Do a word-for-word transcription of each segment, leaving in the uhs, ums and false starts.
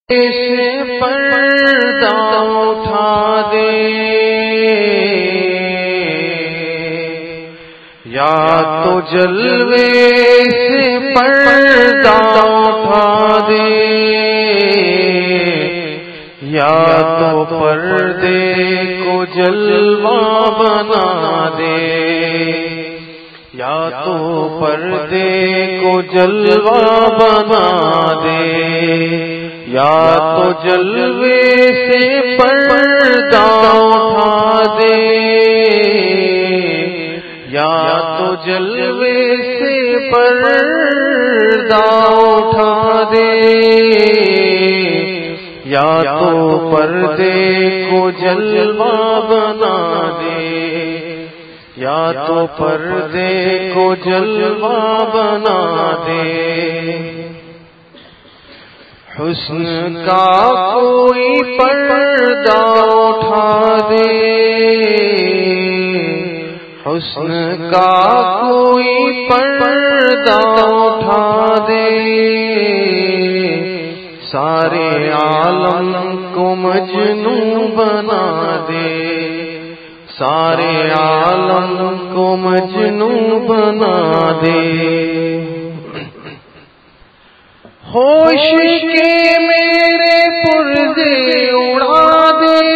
سے پردہ اٹھا دے، یا تو جلوے سے پردہ اٹھا دے، یا تو پردے کو جلوہ بنا دے، یا تو پردے کو جلوہ بنا دے، یا تو جلوے سے پردہ اٹھا دے، یا تو جلوے سے پردہ اٹھا دے، یا تو پردے کو جلوہ بنا دے، یا تو پردے کو جلوہ بنا دے۔ حسن کا کوئی پردہ اٹھا دے، حسن کا کوئی پردہ اٹھا دے، سارے عالم کو مجنوں بنا دے، سارے عالم کو مجنوں بنا دے۔ ہوش کے میرے پردے اڑا دے،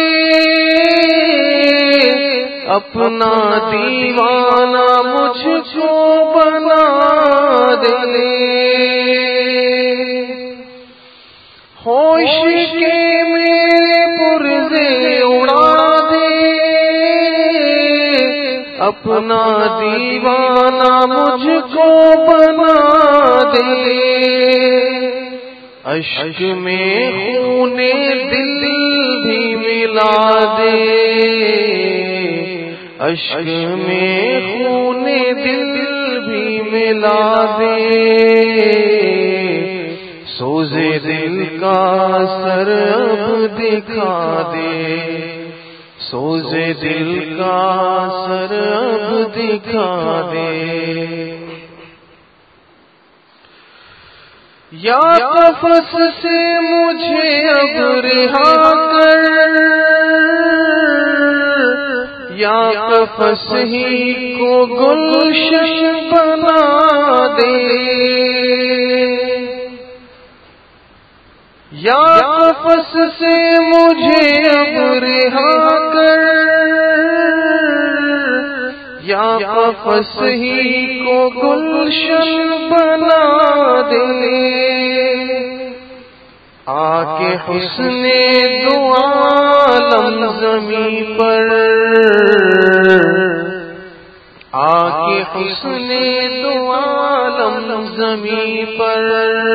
اپنا دیوانہ مجھ کو بنا دے، ہوش کے میرے پردے اڑا دے، اپنا دیوانہ مجھ کو بنا دے، اشک میں خون دل بھی ملا دے، اشک میں خون دل بھی ملا دے، سوزے دل کا سر اب دکھا دے، سوزے دل کا سر اب دکھا دے۔ یا قفس سے مجھے اب رہا کر، یا قفس ہی کو گلشن بنا دے، یا قفس سے مجھے اب رہا کر، یا قفس ہی کو گلشن بنا دے، آ کے حسن دو عالم زمیں پر، آ کے حسن دو عالم زمیں پر،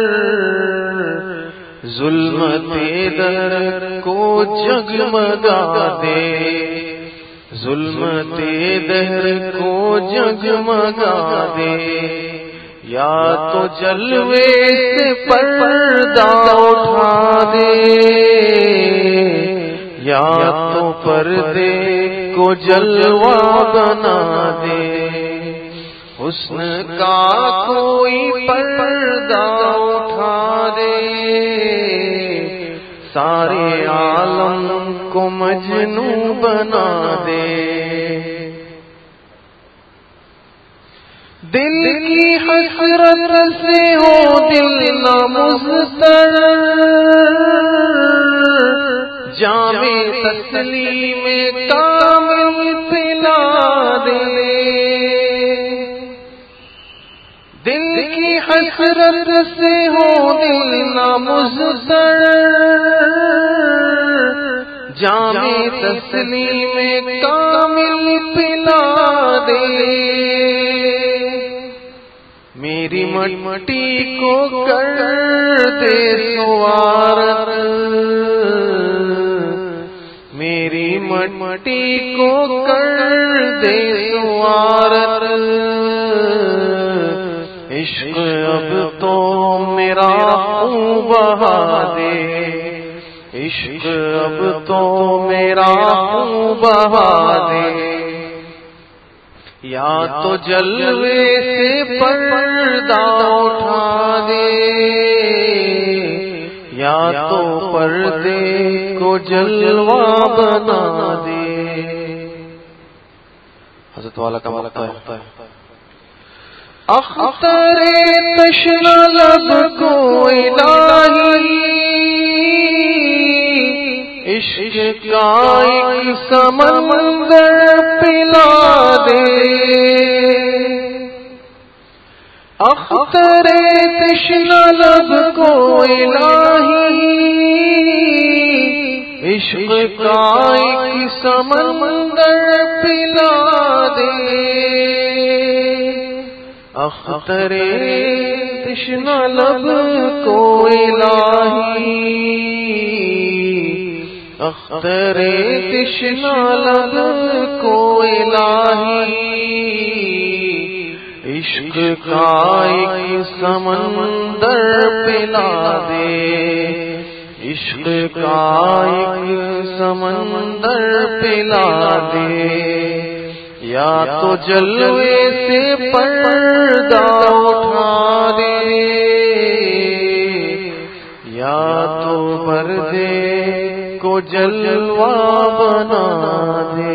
ظلمت در کو جگمگا دے، ظلمت دہر کو جگمگا دے، یا تو جلوے سے پردہ اٹھا دے، یا تو پردے کو جلوہ بنا دے، حسن کا کوئی پردہ اٹھا دے، سارے عالم کو مجنوں بنا دے۔ دل کی حسرت سے ہو دل نہ مضطر، جام تسلیم کامل پلا دے، دل کی حسرت سے ہو دل نہ مضطر، جام تسلیم کامل پلا دے، میری مٹی کو کر دے سوار، میری مٹی کو کر دے سوار، عشق اب تو میرا خون بہا دے، عشق اب تو میرا خون بہا دے، یا تو جلوے سے پردہ اٹھا دے، یا تو پردے کو جلوہ بنا دے. حضرت والا کا ملکہ ہے. اختر تشنہ لب کو الہی عشق کا ایک سمندر پلا دے. اختر تشنہ لب کو الہی عشق کا ایک سمندر پلا دے. اختر تشنہ لب کو الہی اختر تشنہ لب کو الہی عشق کا ایک سمندر پلا دے. عشق کا ایک سمندر پلا دے. یا تو جلوے سے پردہ اٹھا دے یا تو پردے کو جلوہ بنا دے.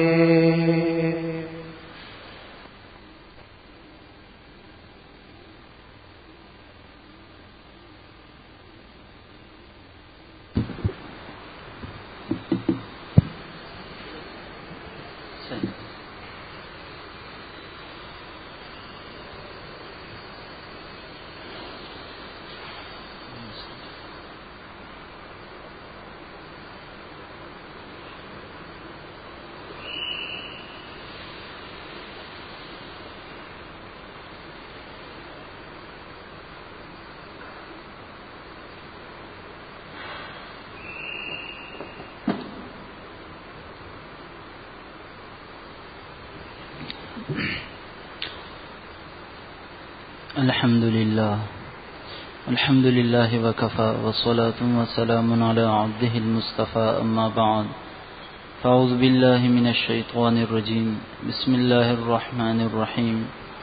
الحمد لله الحمد لله وكفى والصلاة والسلام على عبده المصطفى أما بعد فأعوذ بالله من الشيطان الرجيم بسم الله الرحمن الرحيم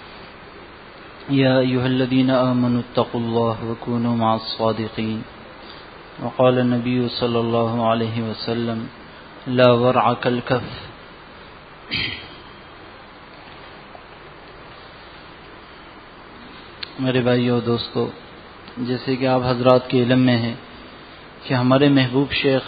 يا أيها الذين آمنوا اتقوا الله وكونوا مع الصادقين وقال النبي صلى الله عليه وسلم لا ورع كالكف. میرے بھائیو دوستو، جیسے کہ آپ حضرات کے علم میں ہے کہ ہمارے محبوب شیخ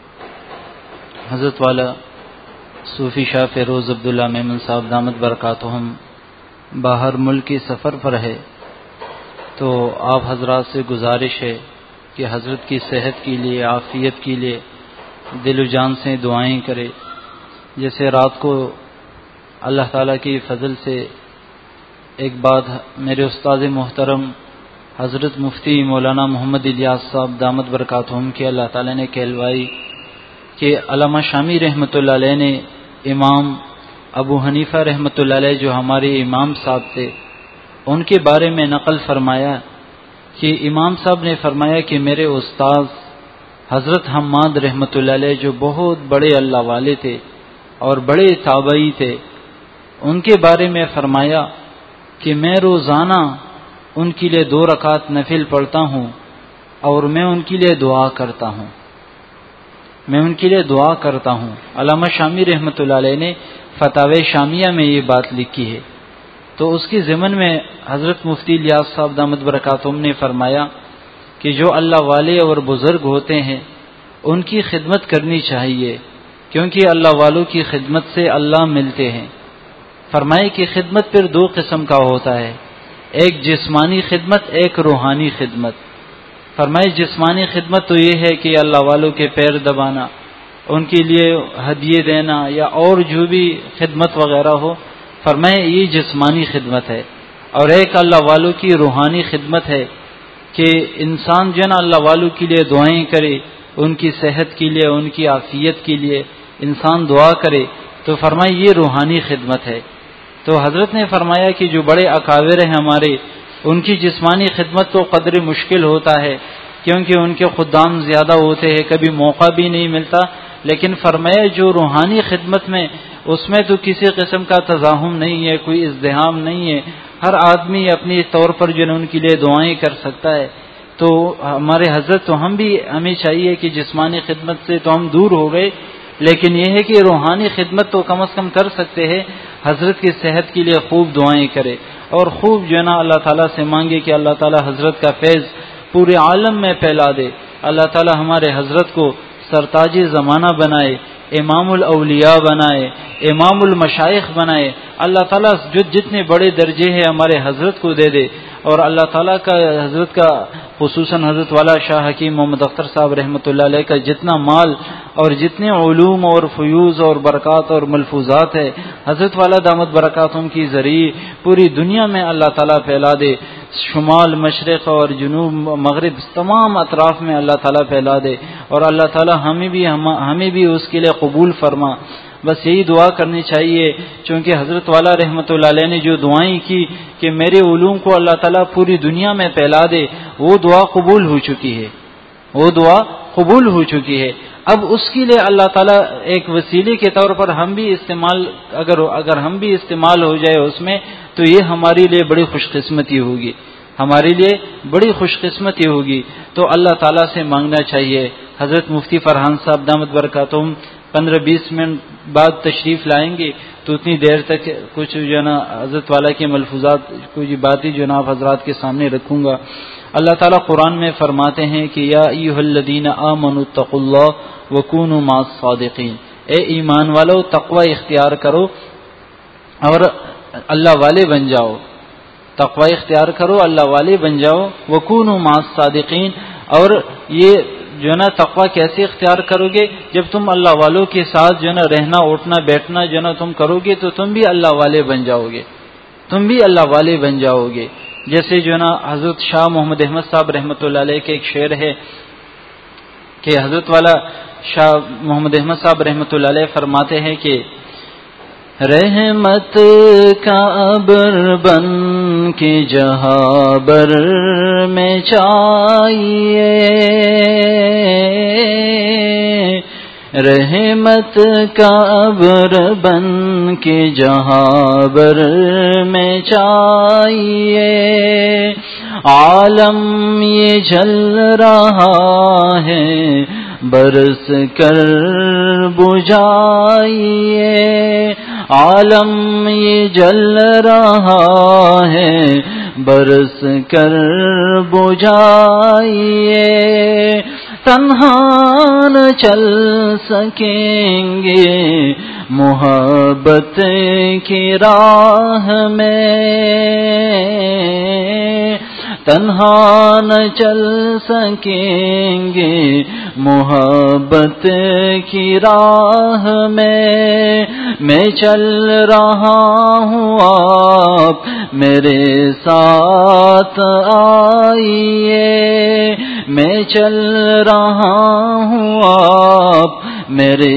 حضرت والا صوفی شاہ فیروز عبداللہ میمن صاحب دامت برکاتہم باہر ملک کے سفر پر ہے، تو آپ حضرات سے گزارش ہے کہ حضرت کی صحت کے لیے، عافیت کے لیے دل و جان سے دعائیں کرے. جیسے رات کو اللہ تعالیٰ کی فضل سے ایک بات میرے استاد محترم حضرت مفتی مولانا محمد الیاس صاحب دامت برکاتہم کے اللہ تعالیٰ نے کہلوائی کہ علامہ شامی رحمۃ اللہ علیہ نے امام ابو حنیفہ رحمۃ اللہ علیہ جو ہمارے امام صاحب تھے ان کے بارے میں نقل فرمایا کہ امام صاحب نے فرمایا کہ میرے استاد حضرت حماد رحمۃ اللہ علیہ جو بہت بڑے اللہ والے تھے اور بڑے تابعی تھے، ان کے بارے میں فرمایا کہ میں روزانہ ان کے لیے دو رکعت نفل پڑھتا ہوں اور میں ان کے لیے دعا کرتا ہوں میں ان کے لیے دعا کرتا ہوں علامہ شامی رحمۃ اللہ علیہ نے فتاوی شامیہ میں یہ بات لکھی ہے. تو اس کے ضمن میں حضرت مفتی الیاس صاحب دامت برکاتہم نے فرمایا کہ جو اللہ والے اور بزرگ ہوتے ہیں ان کی خدمت کرنی چاہیے، کیونکہ اللہ والوں کی خدمت سے اللہ ملتے ہیں. فرمائے کہ خدمت پھر دو قسم کا ہوتا ہے، ایک جسمانی خدمت، ایک روحانی خدمت. فرمائے جسمانی خدمت تو یہ ہے کہ اللہ والوں کے پیر دبانا، ان کے لیے ہدیے دینا یا اور جو بھی خدمت وغیرہ ہو، فرمائے یہ جسمانی خدمت ہے. اور ایک اللہ والوں کی روحانی خدمت ہے کہ انسان جو نا اللہ والوں کے لیے دعائیں کرے، ان کی صحت کے لیے، ان کی عافیت کے لیے انسان دعا کرے، تو فرمائے یہ روحانی خدمت ہے. تو حضرت نے فرمایا کہ جو بڑے اکابر ہیں ہمارے، ان کی جسمانی خدمت تو قدر مشکل ہوتا ہے کیونکہ ان کے خدام زیادہ ہوتے ہیں، کبھی موقع بھی نہیں ملتا. لیکن فرمایا جو روحانی خدمت میں، اس میں تو کسی قسم کا تزاحم نہیں ہے، کوئی ازدحام نہیں ہے، ہر آدمی اپنی طور پر جو ان کے لیے دعائیں کر سکتا ہے. تو ہمارے حضرت تو ہم بھی ہمیں چاہیے کہ جسمانی خدمت سے تو ہم دور ہو گئے، لیکن یہ ہے کہ روحانی خدمت تو کم از کم کر سکتے ہیں. حضرت کی صحت کے لیے خوب دعائیں کرے اور خوب جو ہے نا اللہ تعالیٰ سے مانگے کہ اللہ تعالیٰ حضرت کا فیض پورے عالم میں پھیلا دے. اللہ تعالیٰ ہمارے حضرت کو سرتاج زمانہ بنائے، امام الاولیاء بنائے، امام المشائخ بنائے. اللہ تعالیٰ جو جتنے بڑے درجے ہیں ہمارے حضرت کو دے دے. اور اللہ تعالیٰ کا حضرت کا خصوصاً حضرت والا شاہ حکیم محمد اختر صاحب رحمۃ اللہ علیہ کا جتنا مال اور جتنے علوم اور فیوز اور برکات اور ملفوظات ہے حضرت والا دامت برکاتہم کی ذریعے پوری دنیا میں اللہ تعالیٰ پھیلا دے. شمال مشرق اور جنوب مغرب تمام اطراف میں اللہ تعالیٰ پھیلا دے. اور اللہ تعالیٰ ہمیں بھی ہمیں بھی اس کے لیے قبول فرما. بس یہی دعا کرنی چاہیے، چونکہ حضرت والا رحمۃ اللہ علیہ نے جو دعائیں کی کہ میرے علوم کو اللہ تعالیٰ پوری دنیا میں پھیلا دے، وہ دعا قبول ہو چکی ہے، وہ دعا قبول ہو چکی ہے. اب اس کے لیے اللہ تعالیٰ ایک وسیلے کے طور پر ہم بھی استعمال اگر اگر ہم بھی استعمال ہو جائے اس میں، تو یہ ہمارے لیے بڑی خوش قسمتی ہوگی، ہمارے لیے بڑی خوش قسمتی ہوگی. تو اللہ تعالیٰ سے مانگنا چاہیے. حضرت مفتی فرحان صاحب دامت برکاتہم پندرہ بیس منٹ بعد تشریف لائیں گے، تو اتنی دیر تک کچھ جو ہے نا حضرت والا کے ملفوظات کچھ باتیں جناب حضرات کے سامنے رکھوں گا. اللہ تعالیٰ قرآن میں فرماتے ہیں کہ یا ایھا الذین آمنوا اتقوا اللہ وکونوا مع الصادقین، اے ایمان والو تقوی اختیار کرو اور اللہ والے بن جاؤ. تقوی اختیار کرو، اللہ والے بن جاؤ. وکونوا مع الصادقین، اور یہ جو ہے نا تقوی کیسے اختیار کرو گے؟ جب تم اللہ والوں کے ساتھ جو ہے نا رہنا اٹھنا بیٹھنا جو ہے نا تم کرو گے تو تم بھی اللہ والے بن جاؤ گے، تم بھی اللہ والے بن جاؤ گے. جیسے جو ہے نا حضرت شاہ محمد احمد صاحب رحمۃ اللہ علیہ کے ایک شعر ہے کہ حضرت والا شاہ محمد احمد صاحب رحمۃ اللہ علیہ فرماتے ہیں کہ رحمت کا ابر بن کے جہاں بر میں چاہیے، رحمت کا ابر بن کے جہاں بر میں چاہیے. عالم یہ جل رہا ہے برس کر بجھائیے، عالم یہ جل رہا ہے برس کر بجھائیے. تنہا نہ چل سکیں گے محبت کی راہ میں، تنہا نہ چل سکیں گے محبت کی راہ میں. میں چل رہا ہوں آپ میرے ساتھ آئیے، میں چل رہا ہوں آپ میرے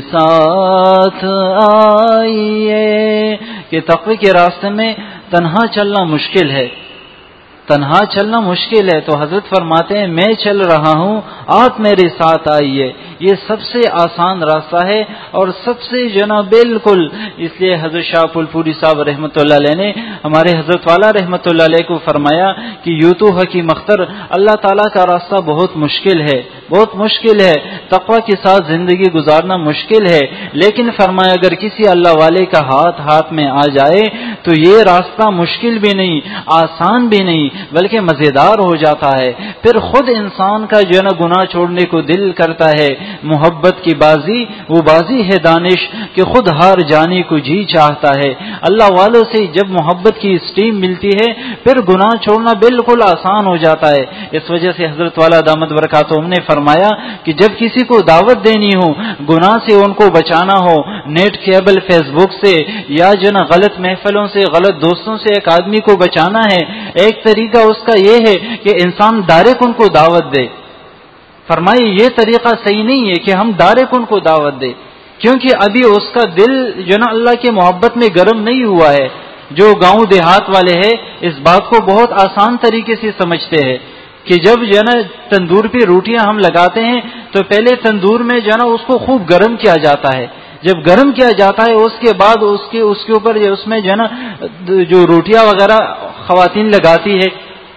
ساتھ آئیے. کہ تقوی کے راستے میں تنہا چلنا مشکل ہے، تنہا چلنا مشکل ہے. تو حضرت فرماتے ہیں میں چل رہا ہوں آپ میرے ساتھ آئیے. یہ سب سے آسان راستہ ہے اور سب سے جو نا بالکل، اس لیے حضرت شاہ پل پوری صاحب رحمۃ اللہ علیہ نے ہمارے حضرت والا رحمۃ اللہ علیہ کو فرمایا کہ یوں تو حکیم اختر اللہ تعالیٰ کا راستہ بہت مشکل ہے، بہت مشکل ہے، تقوی کے ساتھ زندگی گزارنا مشکل ہے، لیکن فرمایا اگر کسی اللہ والے کا ہاتھ ہاتھ میں آ جائے تو یہ راستہ مشکل بھی نہیں، آسان بھی نہیں، بلکہ مزیدار ہو جاتا ہے. پھر خود انسان کا جو ہے نا گناہ چھوڑنے کو دل کرتا ہے. محبت کی بازی وہ بازی ہے دانش کہ خود ہار جانے کو جی چاہتا ہے. اللہ والوں سے جب محبت کی اسٹیم ملتی ہے پھر گناہ چھوڑنا بالکل آسان ہو جاتا ہے. اس وجہ سے حضرت والا دامت برکاتہم نے فرمایا کہ جب کسی کو دعوت دینی ہو، گناہ سے ان کو بچانا ہو، نیٹ کیبل فیس بک سے یا جو نا غلط محفلوں سے غلط دوستوں سے ایک آدمی کو بچانا ہے، ایک طریقہ اس کا یہ ہے کہ انسان ڈائریکٹ ان کو دعوت دے. فرمائے یہ طریقہ صحیح نہیں ہے کہ ہم ڈائریکٹ ان کو دعوت دے، کیونکہ ابھی اس کا دل جو نا اللہ کے محبت میں گرم نہیں ہوا ہے. جو گاؤں دیہات والے ہیں اس بات کو بہت آسان طریقے سے سمجھتے ہیں کہ جب جو نا تندور پہ روٹیاں ہم لگاتے ہیں تو پہلے تندور میں جو نا اس کو خوب گرم کیا جاتا ہے. جب گرم کیا جاتا ہے اس کے بعد اس کے اس کے اوپر اس میں جو ہے نا جو روٹیاں وغیرہ خواتین لگاتی ہے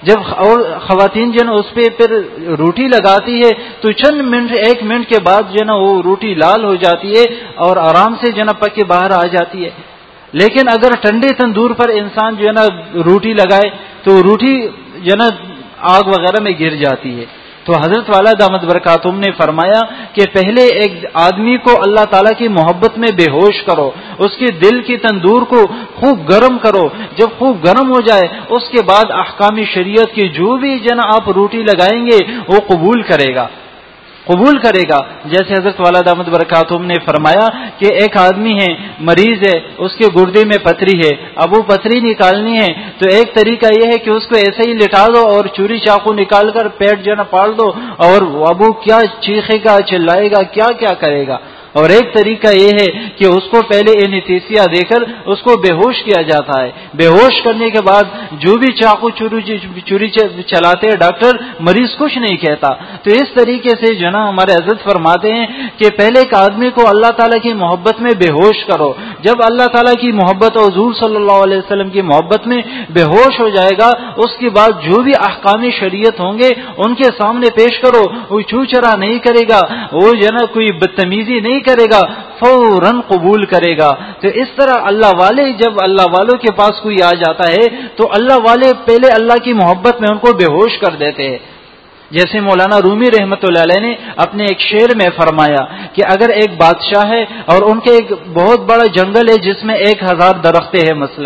جب اور خواتین جو ہے نا اس پہ پھر روٹی لگاتی ہے تو چند منٹ ایک منٹ کے بعد جو ہے نا وہ روٹی لال ہو جاتی ہے اور آرام سے جو ہے نا پک کے باہر آ جاتی ہے. لیکن اگر ٹھنڈے تندور پر انسان جو ہے نا روٹی لگائے تو روٹی جو ہے نا آگ وغیرہ میں گر جاتی ہے. تو حضرت والا دامت برکاتہم نے فرمایا کہ پہلے ایک آدمی کو اللہ تعالیٰ کی محبت میں بے ہوش کرو، اس کے دل کی تندور کو خوب گرم کرو. جب خوب گرم ہو جائے اس کے بعد احکام شریعت کی جو بھی جن آپ روٹی لگائیں گے وہ قبول کرے گا قبول کرے گا جیسے حضرت والا دامت برکاتہم نے فرمایا کہ ایک آدمی ہے، مریض ہے، اس کے گردے میں پتھری ہے، اب وہ پتھری نکالنی ہے تو ایک طریقہ یہ ہے کہ اس کو ایسے ہی لٹا دو اور چوری چاقو نکال کر پیٹ جو نا پاڑ دو اور اب وہ کیا چیخے گا، چلائے گا، کیا کیا کرے گا. اور ایک طریقہ یہ ہے کہ اس کو پہلے اینستھیسیا دے کر اس کو بے ہوش کیا جاتا ہے. بے ہوش کرنے کے بعد جو بھی چاقو چوری چلاتے ہیں ڈاکٹر، مریض کچھ نہیں کہتا. تو اس طریقے سے جو نا ہمارے حضرت فرماتے ہیں کہ پہلے ایک آدمی کو اللہ تعالیٰ کی محبت میں بے ہوش کرو. جب اللہ تعالیٰ کی محبت اور حضور صلی اللہ علیہ وسلم کی محبت میں بے ہوش ہو جائے گا اس کے بعد جو بھی احکام شریعت ہوں گے ان کے سامنے پیش کرو. وہ چھو چرا نہیں کرے گا، وہ جو نا کوئی بدتمیزی نہیں کرے گا، فوراً قبول کرے گا. تو اس طرح اللہ والے جب اللہ والوں کے پاس کوئی آ جاتا ہے تو اللہ والے پہلے اللہ کی محبت میں ان کو بے ہوش کر دیتے ہیں. جیسے مولانا رومی رحمت اللہ علیہ نے اپنے ایک شعر میں فرمایا کہ اگر ایک بادشاہ ہے اور ان کے ایک بہت بڑا جنگل ہے جس میں ایک ہزار درخت ہیں مثلا،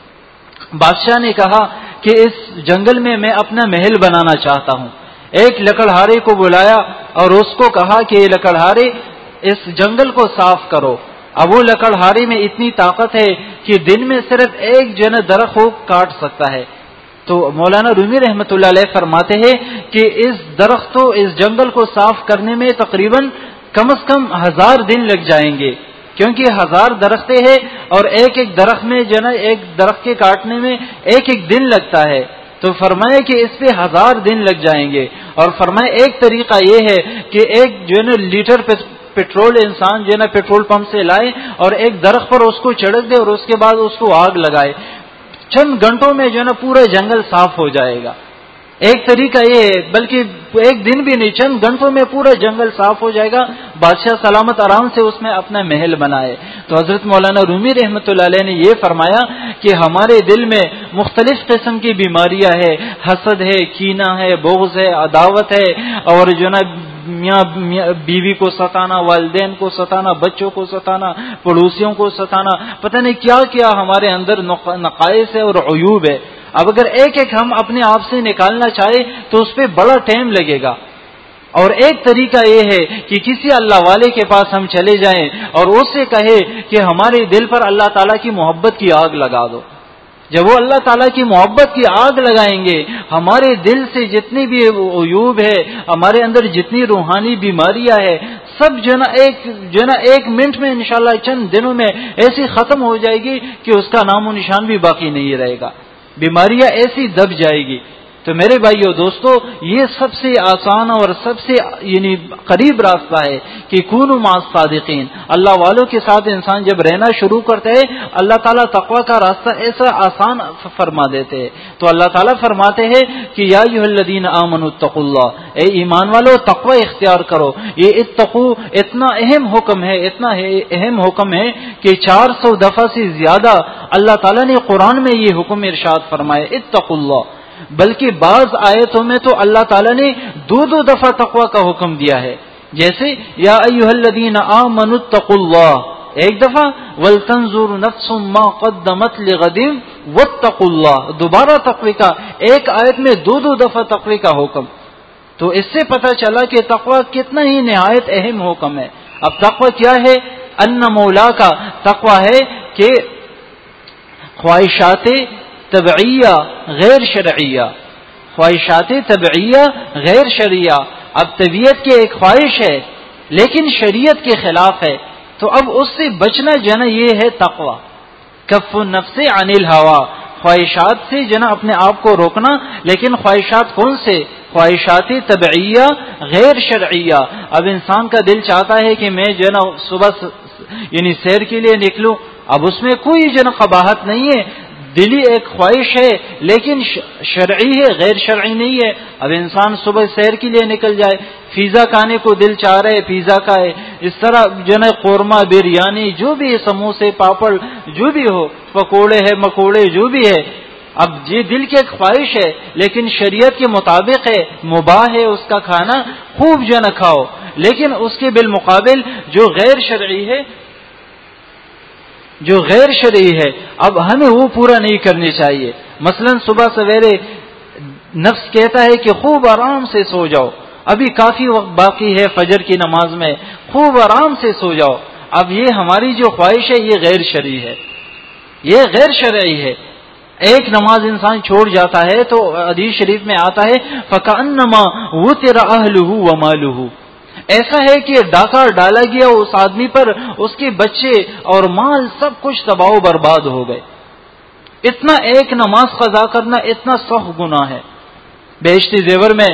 بادشاہ نے کہا کہ اس جنگل میں میں اپنا محل بنانا چاہتا ہوں. ایک لکڑہارے کو بلایا اور اس کو کہا کہ یہ لکڑہارے اس جنگل کو صاف کرو. اب وہ لکڑہارے میں اتنی طاقت ہے کہ دن میں صرف ایک جن درخت کو کاٹ سکتا ہے. تو مولانا رومی رحمت اللہ علیہ فرماتے ہیں کہ اس درخت کو، اس جنگل کو صاف کرنے میں تقریباً کم از کم ہزار دن لگ جائیں گے کیونکہ ہزار درخت ہیں اور ایک ایک درخت میں جو ہے ایک درخت کے کاٹنے میں ایک ایک دن لگتا ہے. تو فرمایا کہ اس پہ ہزار دن لگ جائیں گے. اور فرمایا ایک طریقہ یہ ہے کہ ایک جو ہے نا لیٹر پیٹرول انسان جو ہے نا پیٹرول پمپ سے لائے اور ایک درخت پر اس کو چھڑک دے اور اس کے بعد اس کو آگ لگائے، چند گھنٹوں میں جو ہے نا پورا جنگل صاف ہو جائے گا. ایک طریقہ یہ ہے، بلکہ ایک دن بھی نہیں، چند گھنٹوں میں پورا جنگل صاف ہو جائے گا. بادشاہ سلامت آرام سے اس میں اپنا محل بنائے. تو حضرت مولانا رومی رحمت اللہ علیہ نے یہ فرمایا کہ ہمارے دل میں مختلف قسم کی بیماریاں ہیں، حسد ہے، کینہ ہے، بغض ہے، عداوت ہے، اور جو نا میاں بیوی کو ستانا، والدین کو ستانا، بچوں کو ستانا، پڑوسیوں کو ستانا، پتہ نہیں کیا کیا ہمارے اندر نقائص ہے اور عیوب ہے. اب اگر ایک ایک ہم اپنے آپ سے نکالنا چاہے تو اس پہ بڑا ٹائم لگے گا. اور ایک طریقہ یہ ہے کہ کسی اللہ والے کے پاس ہم چلے جائیں اور اس سے کہے کہ ہمارے دل پر اللہ تعالیٰ کی محبت کی آگ لگا دو. جب وہ اللہ تعالیٰ کی محبت کی آگ لگائیں گے، ہمارے دل سے جتنی بھی عیوب ہے، ہمارے اندر جتنی روحانی بیماریاں ہے، سب جو نا ایک جو نا ایک منٹ میں انشاءاللہ چند دنوں میں ایسی ختم ہو جائے گی کہ اس کا نام و نشان بھی باقی نہیں رہے گا. بیماریاں ایسی دب جائے گی. تو میرے بھائیو دوستو، یہ سب سے آسان اور سب سے یعنی قریب راستہ ہے کہ کونوا مع الصادقین. اللہ والوں کے ساتھ انسان جب رہنا شروع کرتا ہے، اللہ تعالیٰ تقوی کا راستہ ایسا آسان فرما دیتے ہیں. تو اللہ تعالیٰ فرماتے ہیں کہ یا ایھا الذین آمنوا اتقوا اللہ، اے ایمان والو تقوی اختیار کرو. یہ اتقو اتنا اہم حکم ہے، اتنا اہم حکم ہے کہ چار سو دفعہ سے زیادہ اللہ تعالیٰ نے قرآن میں یہ حکم ارشاد فرمائے اتقوا اللہ. بلکہ بعض آیتوں میں تو اللہ تعالیٰ نے دو دو دفعہ تقوی کا حکم دیا ہے. جیسے یا ایھا الذین آمنوا اتقوا اللہ ایک دفعہ، ولتنظر نفس ما قدمت لغد واتقوا اللہ دوبارہ تقوی کا، ایک آیت میں دو دو دفعہ تقوی کا حکم. تو اس سے پتہ چلا کہ تقوی کتنا ہی نہایت اہم حکم ہے. اب تقوی کیا ہے؟ ان مولا کا تقوی ہے کہ خواہشات طبعیہ غیر شرعیہ، خواہشات طبعیہ غیر شرعیہ. اب طبیعت کی ایک خواہش ہے لیکن شریعت کے خلاف ہے، تو اب اس سے بچنا جنا یہ ہے تقوی. کف النفس عن الہوا، خواہشات سے جنا اپنے آپ کو روکنا. لیکن خواہشات کون سے؟ خواہشات طبعیہ غیر شرعیہ. اب انسان کا دل چاہتا ہے کہ میں جو نا صبح یعنی سیر کے لیے نکلوں، اب اس میں کوئی جو نا قباحت نہیں ہے، دلی ایک خواہش ہے لیکن شرعی ہے، غیر شرعی نہیں ہے. اب انسان صبح سیر کے لیے نکل جائے، پیزا کھانے کو دل چاہ رہے پیزا کھائے، اس طرح جو ہے قورمہ، بریانی، جو بھی سموسے، پاپڑ، جو بھی ہو، پکوڑے ہے، مکوڑے، جو بھی ہے. اب یہ دل کی ایک خواہش ہے لیکن شریعت کے مطابق ہے، مباح ہے اس کا کھانا، خوب جو نہ کھاؤ. لیکن اس کے بالمقابل جو غیر شرعی ہے جو غیر شرعی ہے اب ہمیں وہ پورا نہیں کرنی چاہیے. مثلا صبح سویرے نفس کہتا ہے کہ خوب آرام سے سو جاؤ، ابھی کافی وقت باقی ہے فجر کی نماز میں، خوب آرام سے سو جاؤ. اب یہ ہماری جو خواہش ہے یہ غیر شرعی ہے، یہ غیر شرعی ہے. ایک نماز انسان چھوڑ جاتا ہے تو حدیث شریف میں آتا ہے فَكَأَنَّمَا وُتِرَ أَهْلُهُ وَمَالُهُ، ایسا ہے کہ ڈاکہ ڈالا گیا اس آدمی پر، اس کے بچے اور مال سب کچھ تباہ و برباد ہو گئے. اتنا ایک نماز قضا کرنا اتنا سخت گناہ ہے. بہشتی زیور میں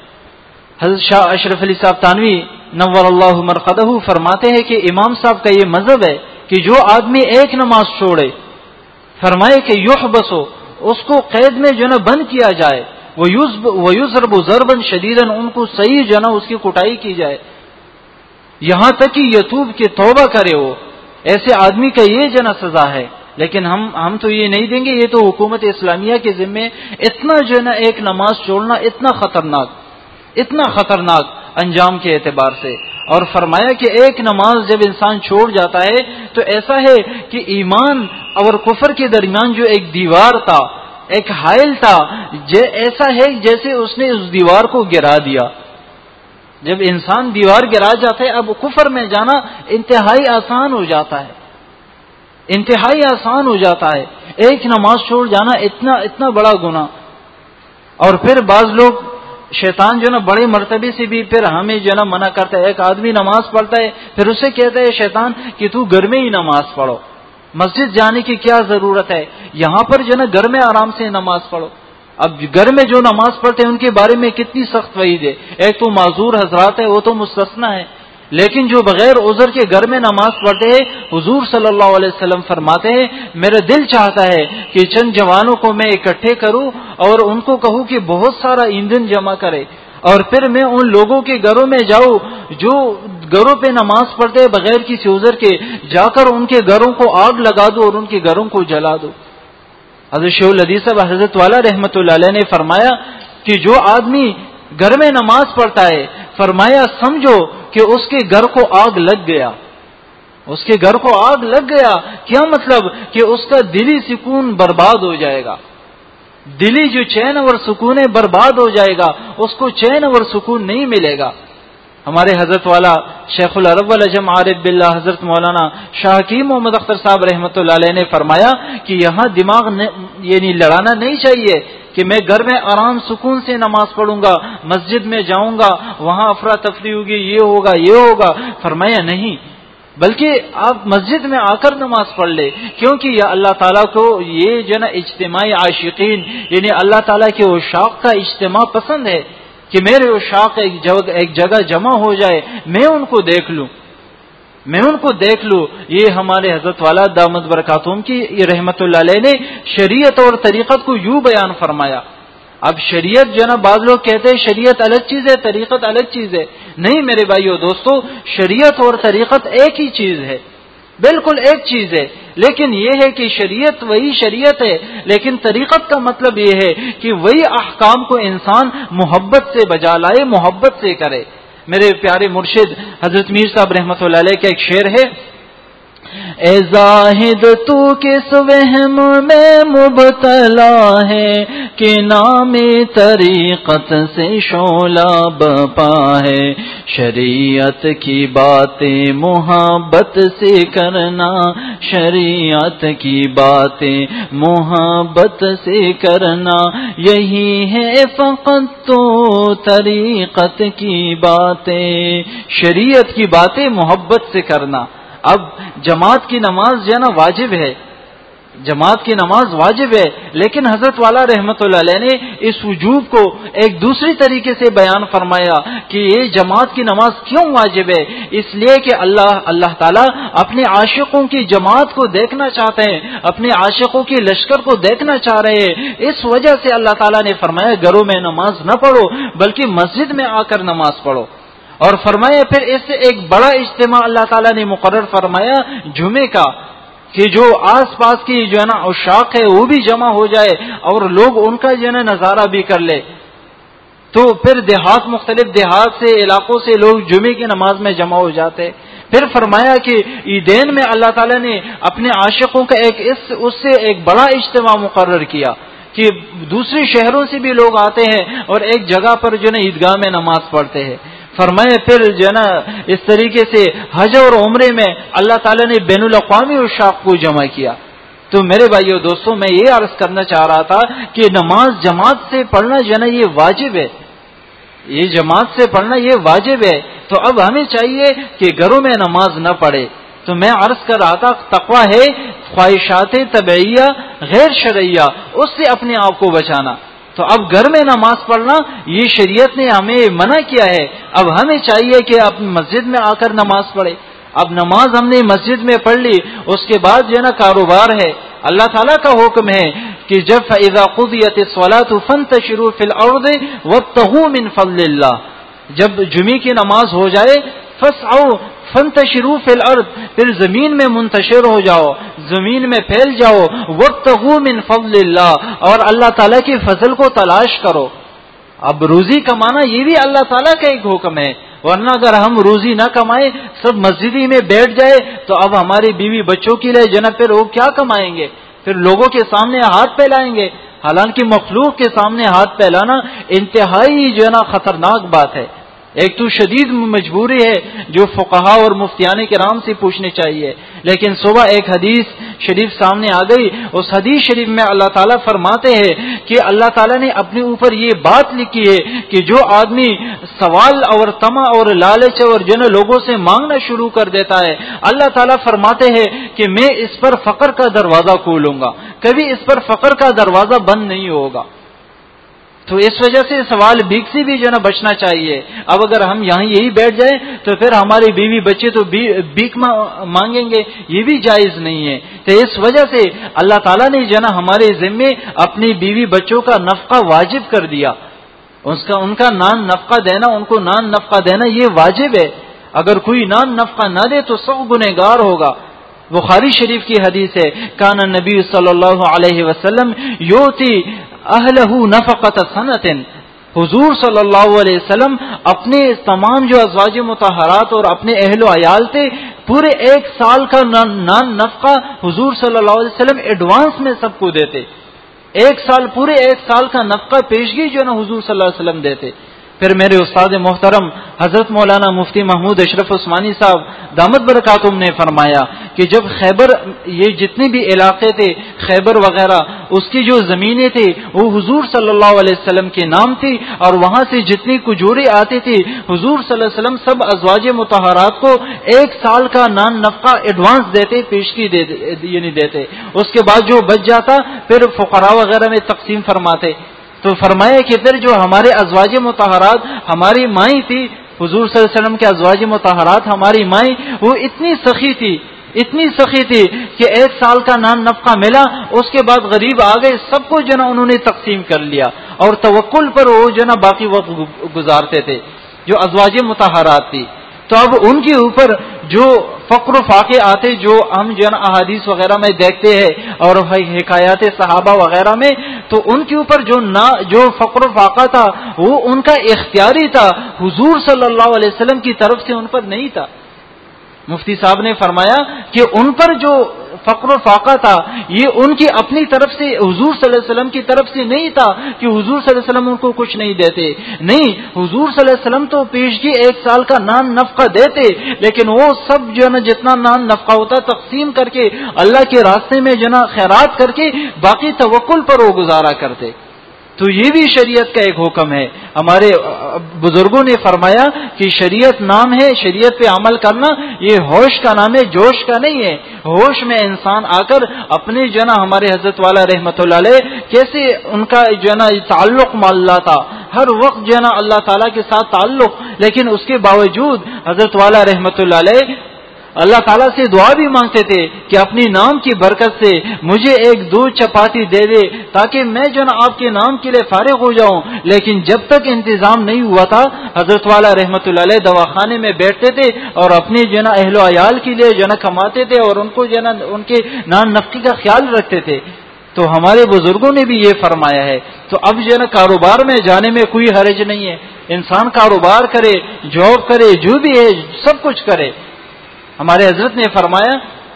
حضرت شاہ اشرف علی صاحب تانوی نور اللہ مرقدہ فرماتے ہیں کہ امام صاحب کا یہ مذہب ہے کہ جو آدمی ایک نماز چھوڑے، فرمائے کہ یحبسو، اس کو قید میں جو نا بند کیا جائے، وَيُضْرَبُ ضَرْبًا شَدِيدًا، ان کو صحیح جو نا اس کی کٹائی کی جائے، یہاں تک کہ یتوب کی توبہ کرے. وہ ایسے آدمی کا یہ جو نا سزا ہے. لیکن ہم ہم تو یہ نہیں دیں گے، یہ تو حکومت اسلامیہ کے ذمے. اتنا جو نا ایک نماز چھوڑنا اتنا خطرناک، اتنا خطرناک انجام کے اعتبار سے. اور فرمایا کہ ایک نماز جب انسان چھوڑ جاتا ہے تو ایسا ہے کہ ایمان اور کفر کے درمیان جو ایک دیوار تھا، ایک حائل تھا، ایسا ہے جیسے اس نے اس دیوار کو گرا دیا. جب انسان دیوار گرا جاتا ہے اب کفر میں جانا انتہائی آسان ہو جاتا ہے، انتہائی آسان ہو جاتا ہے. ایک نماز چھوڑ جانا اتنا اتنا بڑا گناہ. اور پھر بعض لوگ شیطان جو نا بڑے مرتبے سے بھی پھر ہمیں جو نا منع کرتا ہے. ایک آدمی نماز پڑھتا ہے پھر اسے کہتا ہے شیطان کہ تو گھر میں ہی نماز پڑھو، مسجد جانے کی کیا ضرورت ہے، یہاں پر جو نا گھر میں آرام سے نماز پڑھو. اب گھر میں جو نماز پڑھتے ہیں ان کے بارے میں کتنی سخت وعید ہے. ایک تو معذور حضرات ہے، وہ تو مستثنی ہے، لیکن جو بغیر عذر کے گھر میں نماز پڑھتے ہیں، حضور صلی اللہ علیہ وسلم فرماتے ہیں میرا دل چاہتا ہے کہ چند جوانوں کو میں اکٹھے کروں اور ان کو کہوں کہ بہت سارا ایندھن جمع کرے، اور پھر میں ان لوگوں کے گھروں میں جاؤں جو گھروں پہ نماز پڑھتے ہیں بغیر کسی عذر کے، جا کر ان کے گھروں کو آگ لگا دو اور ان کے گھروں کو جلا دو. حضرت شیخ الحدیث صاحب حضرت والا رحمت اللہ علیہ نے فرمایا کہ جو آدمی گھر میں نماز پڑھتا ہے، فرمایا سمجھو کہ اس کے گھر کو آگ لگ گیا، اس کے گھر کو آگ لگ گیا. کیا مطلب کہ اس کا دلی سکون برباد ہو جائے گا، دلی جو چین اور سکون ہے برباد ہو جائے گا، اس کو چین اور سکون نہیں ملے گا. ہمارے حضرت والا شیخ العرب والعجم عارف باللہ حضرت مولانا شاہ حکیم محمد اختر صاحب رحمۃ اللہ علیہ نے فرمایا کہ یہاں دماغ یعنی لڑانا نہیں چاہیے کہ میں گھر میں آرام سکون سے نماز پڑھوں گا، مسجد میں جاؤں گا وہاں افراتفری ہوگی، یہ ہوگا یہ ہوگا. فرمایا نہیں، بلکہ آپ مسجد میں آ کر نماز پڑھ لے، کیونکہ یہ اللہ تعالیٰ کو یہ جو نا اجتماعی عاشقین یعنی اللہ تعالیٰ کے عشاق کا اجتماع پسند ہے کہ میرے عشاق ایک جگہ ایک جگہ جمع ہو جائے، میں ان کو دیکھ لوں میں ان کو دیکھ لوں. یہ ہمارے حضرت والا دامت برکاتہم کی رحمت اللہ علیہ نے شریعت اور طریقت کو یوں بیان فرمایا. اب شریعت جو نا بعض لوگ کہتے ہیں شریعت الگ چیز ہے، طریقت الگ چیز ہے. نہیں میرے بھائیو دوستو، شریعت اور طریقت ایک ہی چیز ہے، بالکل ایک چیز ہے. لیکن یہ ہے کہ شریعت وہی شریعت ہے، لیکن طریقت کا مطلب یہ ہے کہ وہی احکام کو انسان محبت سے بجا لائے، محبت سے کرے. میرے پیارے مرشد حضرت میر صاحب رحمۃ اللہ علیہ کا ایک شعر ہے، اے زاہد تو کس وہم میں مبتلا ہے کہ نام طریقت سے شعلہ بپا ہے. شریعت کی باتیں محبت سے کرنا، شریعت کی باتیں محبت سے کرنا، یہی ہے فقط تو طریقت کی باتیں. شریعت کی باتیں محبت سے کرنا. اب جماعت کی نماز جو ہے نا واجب ہے، جماعت کی نماز واجب ہے، لیکن حضرت والا رحمت اللہ علیہ نے اس وجوب کو ایک دوسری طریقے سے بیان فرمایا کہ یہ جماعت کی نماز کیوں واجب ہے؟ اس لیے کہ اللہ اللہ تعالیٰ اپنے عاشقوں کی جماعت کو دیکھنا چاہتے ہیں، اپنے عاشقوں کی لشکر کو دیکھنا چاہ رہے ہیں، اس وجہ سے اللہ تعالیٰ نے فرمایا گھروں میں نماز نہ پڑھو بلکہ مسجد میں آ کر نماز پڑھو۔ اور فرمایا پھر اس سے ایک بڑا اجتماع اللہ تعالیٰ نے مقرر فرمایا جمعے کا، کہ جو آس پاس کی جو ہے نا عشاق ہے وہ بھی جمع ہو جائے اور لوگ ان کا جو ہے نا نظارہ بھی کر لے۔ تو پھر دیہات مختلف دیہات سے علاقوں سے لوگ جمعے کی نماز میں جمع ہو جاتے۔ پھر فرمایا کہ عیدین میں اللہ تعالیٰ نے اپنے عاشقوں کا ایک اس اس سے ایک بڑا اجتماع مقرر کیا کہ دوسرے شہروں سے بھی لوگ آتے ہیں اور ایک جگہ پر جو ہے نا عیدگاہ میں نماز پڑھتے ہیں۔ فرمائے پھر جو ہے نا اس طریقے سے حج اور عمرے میں اللہ تعالیٰ نے بین الاقوامی عشاق کو جمع کیا۔ تو میرے بھائیو دوستوں، میں یہ عرض کرنا چاہ رہا تھا کہ نماز جماعت سے پڑھنا جو ہے نا یہ واجب ہے، یہ جماعت سے پڑھنا یہ واجب ہے۔ تو اب ہمیں چاہیے کہ گھروں میں نماز نہ پڑھے۔ تو میں عرض کر رہا تھا تقویٰ ہے خواہشات طبعیہ غیر شرعیہ، اس سے اپنے آپ کو بچانا۔ تو اب گھر میں نماز پڑھنا یہ شریعت نے ہمیں منع کیا ہے، اب ہمیں چاہیے کہ اب مسجد میں آ کر نماز پڑھے۔ اب نماز ہم نے مسجد میں پڑھ لی، اس کے بعد جو ہے نا کاروبار ہے۔ اللہ تعالیٰ کا حکم ہے کہ جب فَإِذَا قُضِيَتِ الصَّلَاةُ فَانتَشِرُوا فِي الْأَرْضِ وَابْتَغُوا مِنْ فَضْلِ اللَّهِ، جب جمعے کی نماز ہو جائے فَاسْعَوْا فَانتَشِرُوا فِي الْأَرْضِ، پھر زمین میں منتشر ہو جاؤ، زمین میں پھیل جاؤ، وَابْتَغُوا مِنْ فَضْلِ اللَّهِ، اور اللہ تعالیٰ کی فضل کو تلاش کرو۔ اب روزی کمانا یہ بھی اللہ تعالیٰ کا ایک حکم ہے، ورنہ اگر ہم روزی نہ کمائیں سب مسجدی میں بیٹھ جائے تو اب ہماری بیوی بچوں کے لیے جناب پھر وہ کیا کمائیں گے؟ پھر لوگوں کے سامنے ہاتھ پھیلائیں گے۔ حالانکہ مخلوق کے سامنے ہاتھ پھیلانا انتہائی جو ہے نا خطرناک بات ہے۔ ایک تو شدید مجبوری ہے جو فقہا اور مفتیان کرام سے پوچھنے چاہیے، لیکن صبح ایک حدیث شریف سامنے آ گئی، اس حدیث شریف میں اللہ تعالیٰ فرماتے ہیں کہ اللہ تعالیٰ نے اپنے اوپر یہ بات لکھی ہے کہ جو آدمی سوال اور طمع اور لالچ اور جو ہے لوگوں سے مانگنا شروع کر دیتا ہے، اللہ تعالیٰ فرماتے ہیں کہ میں اس پر فقر کا دروازہ کھولوں گا، کبھی اس پر فقر کا دروازہ بند نہیں ہوگا۔ تو اس وجہ سے سوال بھیک سے بھی جو ہے نا بچنا چاہیے۔ اب اگر ہم یہاں یہی بیٹھ جائیں تو پھر ہماری بیوی بچے تو بھیک مانگیں گے، یہ بھی جائز نہیں ہے۔ تو اس وجہ سے اللہ تعالیٰ نے جو ہے نا ہمارے ذمے اپنی بیوی بچوں کا نفقہ واجب کر دیا، اس کا ان کا نان نفقہ دینا، ان کو نان نفقہ دینا یہ واجب ہے۔ اگر کوئی نان نفقہ نہ دے تو سخت گنہگار ہوگا۔ بخاری شریف کی حدیث ہے، کان النبی صلی اللہ علیہ وسلم یوتی اہلہ نفقۃ سنۃ، حضور صلی اللہ علیہ وسلم اپنے تمام جو ازواج مطہرات اور اپنے اہل و عیال تھے پورے ایک سال کا نان نفقہ حضور صلی اللہ علیہ وسلم ایڈوانس میں سب کو دیتے، ایک سال پورے ایک سال کا نفقہ پیشگی جو ہے نا حضور صلی اللہ علیہ وسلم دیتے۔ پھر میرے استاد محترم حضرت مولانا مفتی محمود اشرف عثمانی صاحب دامت برکاتہم نے فرمایا کہ جب خیبر یہ جتنے بھی علاقے تھے خیبر وغیرہ اس کی جو زمینیں تھی وہ حضور صلی اللہ علیہ وسلم کے نام تھی، اور وہاں سے جتنی کجوریں آتی تھی حضور صلی اللہ علیہ وسلم سب ازواج مطہرات کو ایک سال کا نان نفقہ ایڈوانس دیتے، پیشگی دے یعنی دیتے، اس کے بعد جو بچ جاتا پھر فقراء وغیرہ میں تقسیم فرماتے۔ تو فرمایا کہ پھر جو ہمارے ازواج مطہرات ہماری مائیں تھی، حضور صلی اللہ علیہ وسلم کے ازواج مطہرات ہماری مائیں وہ اتنی سخی تھی اتنی سخی تھی کہ ایک سال کا نان نفقہ ملا، اس کے بعد غریب آ گئے، سب کو جو نا انہوں نے تقسیم کر لیا، اور توکل پر وہ جو نا باقی وقت گزارتے تھے جو ازواج مطہرات تھی۔ تو اب ان کے اوپر جو فقر و فاقے آتے جو ہم جو ہے احادیث وغیرہ میں دیکھتے ہیں اور حکایات صحابہ وغیرہ میں، تو ان کے اوپر جو نا جو فقر و فاقہ تھا وہ ان کا اختیاری تھا، حضور صلی اللہ علیہ وسلم کی طرف سے ان پر نہیں تھا۔ مفتی صاحب نے فرمایا کہ ان پر جو فقر و فاقہ تھا یہ ان کی اپنی طرف سے حضور صلی اللہ علیہ وسلم کی طرف سے نہیں تھا کہ حضور صلی اللہ علیہ وسلم ان کو کچھ نہیں دیتے، نہیں، حضور صلی اللہ علیہ وسلم تو پیشگی ایک سال کا نان نفقہ دیتے، لیکن وہ سب جو ہے نا جتنا نان نفقہ ہوتا تقسیم کر کے اللہ کے راستے میں جو ہے نا خیرات کر کے باقی توکل پر وہ گزارا کرتے۔ تو یہ بھی شریعت کا ایک حکم ہے. ہمارے بزرگوں نے فرمایا کہ شریعت نام ہے, شریعت پہ عمل کرنا یہ ہوش کا نام ہے, جوش کا نہیں ہے. ہوش میں انسان آ کر اپنے جو نا ہمارے حضرت والا رحمت اللہ علیہ کیسے ان کا جو نا تعلق مع اللہ تھا, ہر وقت جو نا اللہ تعالیٰ کے ساتھ تعلق, لیکن اس کے باوجود حضرت والا رحمت اللہ علیہ اللہ تعالیٰ سے دعا بھی مانگتے تھے کہ اپنی نام کی برکت سے مجھے ایک دودھ چپاتی دے دے تاکہ میں جو نا آپ کے نام کے لیے فارغ ہو جاؤں. لیکن جب تک انتظام نہیں ہوا تھا حضرت والا رحمت اللہ علیہ دواخانے میں بیٹھتے تھے اور اپنے جو نا اہل و عیال کے لیے جو نا کماتے تھے اور ان کو جو نا ان کے نان نفقی کا خیال رکھتے تھے. تو ہمارے بزرگوں نے بھی یہ فرمایا ہے. تو اب جو نا کاروبار میں جانے میں کوئی حرج نہیں ہے, انسان کاروبار کرے, جاب کرے, جو بھی ہے سب کچھ کرے. ہمارے حضرت نے فرمایا,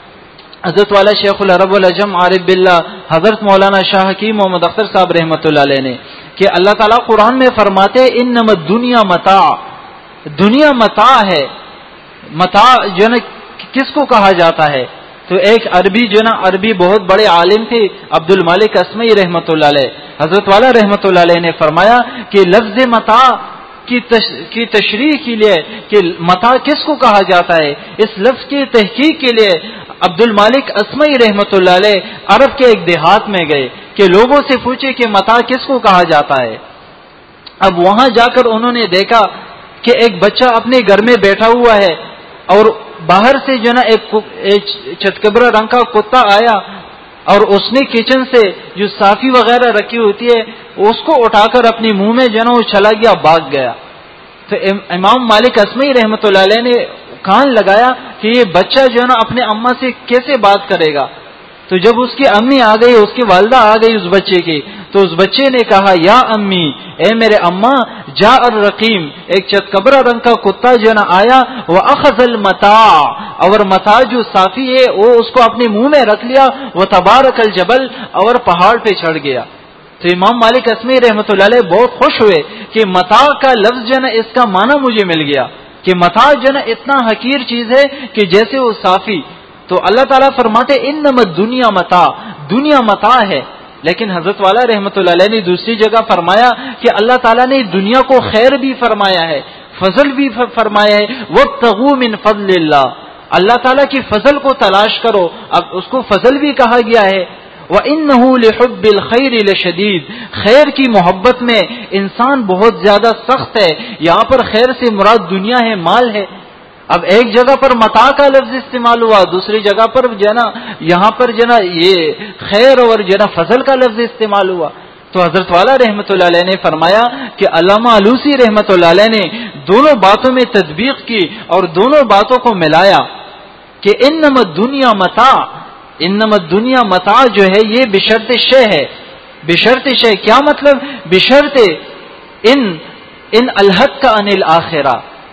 حضرت والا شیخ العرب والعجم عارف باللہ حضرت مولانا شاہ حکیم محمد اختر صاحب رحمۃ اللہ علیہ نے, کہ اللہ تعالیٰ قرآن میں فرماتے انما الدنیا متاع, دنیا متاع ہے. متاع جو نا کس کو کہا جاتا ہے؟ تو ایک عربی جو نا عربی بہت بڑے عالم تھے عبد المالک اسمعی رحمۃ اللہ علیہ, حضرت والا رحمۃ اللہ علیہ نے فرمایا کہ لفظ متاع کی کی تشریح کے لیے کہ متاع کس کو کہا جاتا ہے, اس لفظ کی تحقیق کے لیے عبد المالک اسمعی رحمۃ اللہ علیہ عرب کے ایک دیہات میں گئے کہ لوگوں سے پوچھے کہ متاع کس کو کہا جاتا ہے. اب وہاں جا کر انہوں نے دیکھا کہ ایک بچہ اپنے گھر میں بیٹھا ہوا ہے اور باہر سے جو نا ایک چتکبرا رنگ کا کتا آیا اور اس نے کچن سے جو صافی وغیرہ رکھی ہوتی ہے اس کو اٹھا کر اپنے منہ میں جو نا وہ چلا گیا, بھاگ گیا. تو امام مالک اسمعی رحمۃ اللہ علیہ نے کان لگایا کہ یہ بچہ جو ہے نا اپنے اماں سے کیسے بات کرے گا. تو جب اس کی امی آ گئی, اس کی والدہ آ گئی اس بچے کی, تو اس بچے نے کہا یا امی, اے میرے اماں, جا الرقیم, ایک چتکبرا رنگ کا کتا جو نا آیا, وہ اخذ المتاع, اور متاع جو صافی ہے وہ اس کو اپنے منہ میں رکھ لیا, وہ تبارک الجبل, اور پہاڑ پہ چڑھ گیا. تو امام مالک اسمعی رحمۃ اللہ علیہ بہت خوش ہوئے کہ متاع کا لفظ جو نا اس کا معنی مجھے مل گیا کہ متاع جو نا اتنا حقیر چیز ہے کہ جیسے وہ صافی. تو اللہ تعالیٰ فرماتے انما الدنیا متاع, دنیا متاع ہے. لیکن حضرت والا رحمت اللہ علیہ نے دوسری جگہ فرمایا کہ اللہ تعالیٰ نے دنیا کو خیر بھی فرمایا ہے, فضل بھی فرمایا ہے. وابتغوا من فضل اللہ, اللہ تعالیٰ کی فضل کو تلاش کرو, اب اس کو فضل بھی کہا گیا ہے. وَإِنَّهُ لِحُبِّ الْخَيْرِ لَشَدِيدٌ, خیر کی محبت میں انسان بہت زیادہ سخت ہے. یہاں پر خیر سے مراد دنیا ہے, مال ہے. اب ایک جگہ پر متاع کا لفظ استعمال ہوا, دوسری جگہ پر جو نا یہاں پر جو نا یہ خیر اور جو نا فضل کا لفظ استعمال ہوا. تو حضرت والا رحمت اللہ علیہ نے فرمایا کہ علامہ علوسی رحمت اللہ علیہ نے دونوں باتوں میں تطبیق کی اور دونوں باتوں کو ملایا کہ انما الدنیا متاع, انما الدنیا متاع جو ہے یہ بشرط شے ہے. بشرط شے کیا مطلب؟ بشرط ان ان الحق کا عن الاخرہ,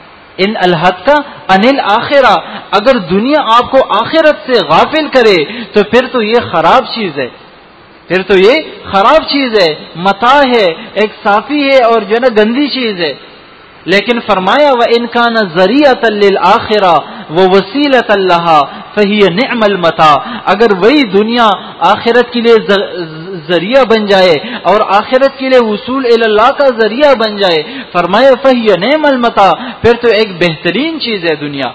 ان الحق کا عن الاخرہ, اگر دنیا آپ کو آخرت سے غافل کرے تو پھر تو یہ خراب چیز ہے, پھر تو یہ خراب چیز ہے. متاع ہے, ایک صافی ہے اور جو نا گندی چیز ہے. لیکن فرمایا وَإِنْ كَانَ ذَرِيعَةً لِلْآخِرَةِ وَوَسِيلَةً لَهَا فَهِيَ نِعْمَ الْمَتَاع, اگر وہی دنیا آخرت کے لیے ذریعہ بن جائے اور آخرت کے لیے وصول الی اللہ کا ذریعہ بن جائے, فرمایا فَهِيَ نِعْمَ الْمَتَاع, پھر تو ایک بہترین چیز ہے دنیا.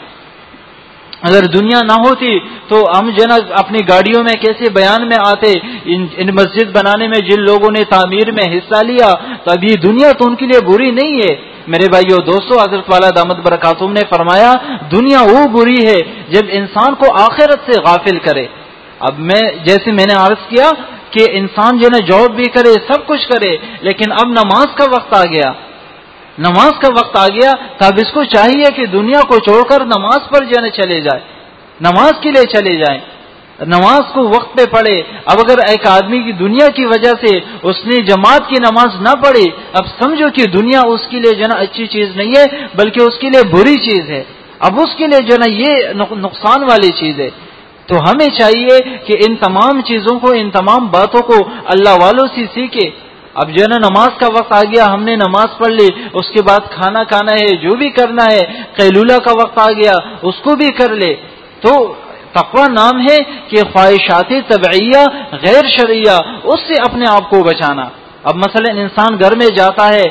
اگر دنیا نہ ہوتی تو ہم جو نا اپنی گاڑیوں میں کیسے بیان میں آتے, ان, ان مسجد بنانے میں جن لوگوں نے تعمیر میں حصہ لیا, تو اب یہ دنیا تو ان کے لیے بری نہیں ہے. میرے بھائیو دوستو, حضرت والا دامت برکاتہم نے فرمایا دنیا وہ بری ہے جب انسان کو آخرت سے غافل کرے. اب میں جیسے میں نے عرض کیا کہ انسان جو نا جاب بھی کرے, سب کچھ کرے, لیکن اب نماز کا وقت آ گیا, نماز کا وقت آ گیا تب اس کو چاہیے کہ دنیا کو چھوڑ کر نماز پر جانے چلے جائے, نماز کے لیے چلے جائیں, نماز کو وقت پہ پڑھے. اب اگر ایک آدمی کی دنیا کی وجہ سے اس نے جماعت کی نماز نہ پڑھی, اب سمجھو کہ دنیا اس کے لیے جو نا اچھی چیز نہیں ہے بلکہ اس کے لیے بری چیز ہے. اب اس کے لیے جو نا یہ نقصان والی چیز ہے. تو ہمیں چاہیے کہ ان تمام چیزوں کو, ان تمام باتوں کو اللہ والوں سے سیکھے. اب جو ہے نا نماز کا وقت آ گیا, ہم نے نماز پڑھ لی, اس کے بعد کھانا کھانا ہے, جو بھی کرنا ہے, قیلولہ کا وقت آ گیا اس کو بھی کر لے. تو تقوی نام ہے کہ خواہشات طبعیہ غیر شرعیہ اس سے اپنے آپ کو بچانا. اب مثلا انسان گھر میں جاتا ہے،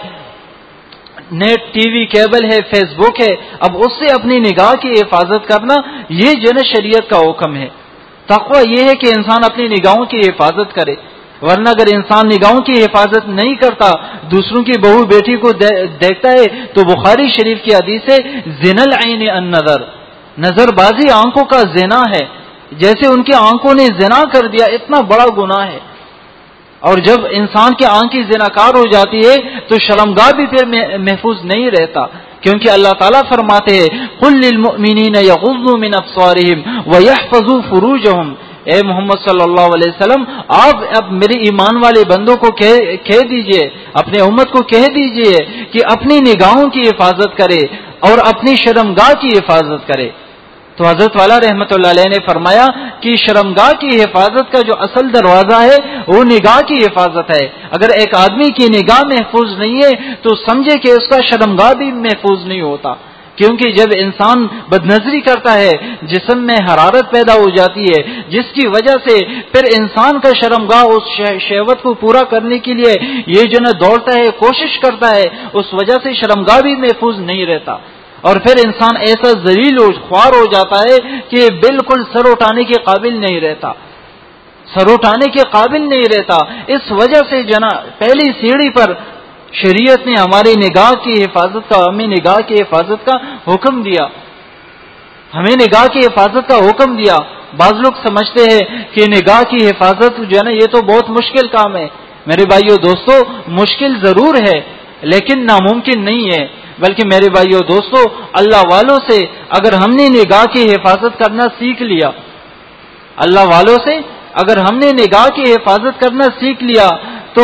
نیٹ، ٹی وی، کیبل ہے، فیس بک ہے، اب اس سے اپنی نگاہ کی حفاظت کرنا یہ جو ہے شریعت کا حکم ہے۔ تقویٰ یہ ہے کہ انسان اپنی نگاہوں کی حفاظت کرے، ورنہ اگر انسان نگاہوں کی حفاظت نہیں کرتا، دوسروں کی بہو بیٹی کو دیکھتا ہے، تو بخاری شریف کی حدیث ہے زنا العین النظر، نظر بازی آنکھوں کا زنا ہے، جیسے ان کی آنکھوں نے زنا کر دیا، اتنا بڑا گناہ ہے۔ اور جب انسان کی آنکھ زناکار ہو جاتی ہے تو شرمگاہ بھی پھر محفوظ نہیں رہتا، کیونکہ اللہ تعالیٰ فرماتے ہیں قل للمؤمنین یغضوا من ابصارہم ویحفظوا فروجہم، اے محمد صلی اللہ علیہ وسلم آپ اب میرے ایمان والے بندوں کو کہہ دیجئے، اپنے امت کو کہہ دیجئے کہ اپنی نگاہوں کی حفاظت کرے اور اپنی شرمگاہ کی حفاظت کرے۔ تو حضرت والا رحمت اللہ علیہ نے فرمایا کہ شرمگاہ کی حفاظت کا جو اصل دروازہ ہے وہ نگاہ کی حفاظت ہے۔ اگر ایک آدمی کی نگاہ محفوظ نہیں ہے تو سمجھے کہ اس کا شرمگاہ بھی محفوظ نہیں ہوتا، کیونکہ جب انسان بدنظری کرتا ہے جسم میں حرارت پیدا ہو جاتی ہے، جس کی وجہ سے پھر انسان کا شرمگاہ اس شہوت کو پورا کرنے کے لیے یہ جو ہے دوڑتا ہے، کوشش کرتا ہے، اس وجہ سے شرمگاہ بھی محفوظ نہیں رہتا، اور پھر انسان ایسا ذلیل و خوار ہو جاتا ہے کہ بالکل سر اٹھانے کے قابل نہیں رہتا، سر اٹھانے کے قابل نہیں رہتا۔ اس وجہ سے جنا پہلی سیڑھی پر شریعت نے ہماری نگاہ کی حفاظت کا ہمیں نگاہ کی حفاظت کا حکم دیا، ہمیں نگاہ کی حفاظت کا حکم دیا۔ بعض لوگ سمجھتے ہیں کہ نگاہ کی حفاظت جو ہے نا یہ تو بہت مشکل کام ہے۔ میرے بھائیو دوستو، مشکل ضرور ہے لیکن ناممکن نہیں ہے، بلکہ میرے بھائیو دوستو اللہ والوں سے اگر ہم نے نگاہ کی حفاظت کرنا سیکھ لیا، اللہ والوں سے اگر ہم نے نگاہ کی حفاظت کرنا سیکھ لیا تو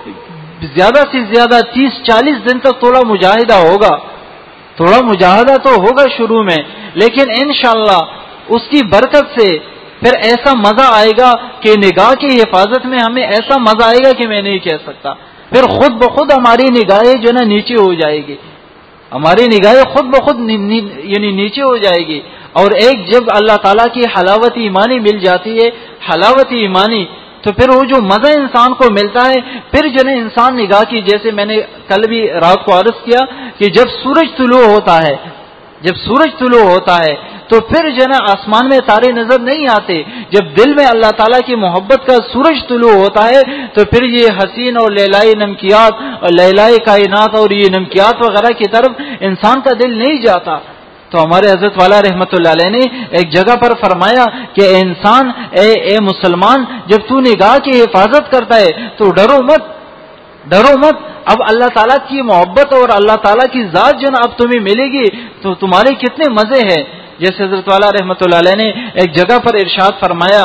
زیادہ سے زیادہ تیس چالیس دن تک تھوڑا مجاہدہ ہوگا، تھوڑا مجاہدہ تو ہوگا شروع میں، لیکن انشاءاللہ اس کی برکت سے پھر ایسا مزہ آئے گا کہ نگاہ کی حفاظت میں ہمیں ایسا مزہ آئے گا کہ میں نہیں کہہ سکتا۔ پھر خود بخود ہماری نگاہیں جو نا نیچے ہو جائے گی، ہماری نگاہیں خود بخود یعنی نیچے ہو جائے گی۔ اور ایک جب اللہ تعالیٰ کی حلاوت ایمانی مل جاتی ہے، حلاوت ایمانی، تو پھر وہ جو مزہ انسان کو ملتا ہے، پھر جو ہے انسان نگاہ کی، جیسے میں نے کل بھی رات کو عرض کیا کہ جب سورج طلوع ہوتا ہے، جب سورج طلوع ہوتا ہے تو پھر جو ہے آسمان میں تارے نظر نہیں آتے، جب دل میں اللہ تعالیٰ کی محبت کا سورج طلوع ہوتا ہے تو پھر یہ حسین اور لیلائے نمکیات اور لیلائے کائنات اور یہ نمکیات وغیرہ کی طرف انسان کا دل نہیں جاتا۔ تو ہمارے حضرت والا رحمت اللہ علیہ نے ایک جگہ پر فرمایا کہ اے انسان، اے اے مسلمان، جب تو نگاہ کی حفاظت کرتا ہے تو ڈرو مت، ڈرو مت، اب اللہ تعالیٰ کی محبت اور اللہ تعالیٰ کی ذات جو نا اب تمہیں ملے گی تو تمہارے کتنے مزے ہیں۔ جیسے حضرت والا رحمت اللہ علیہ نے ایک جگہ پر ارشاد فرمایا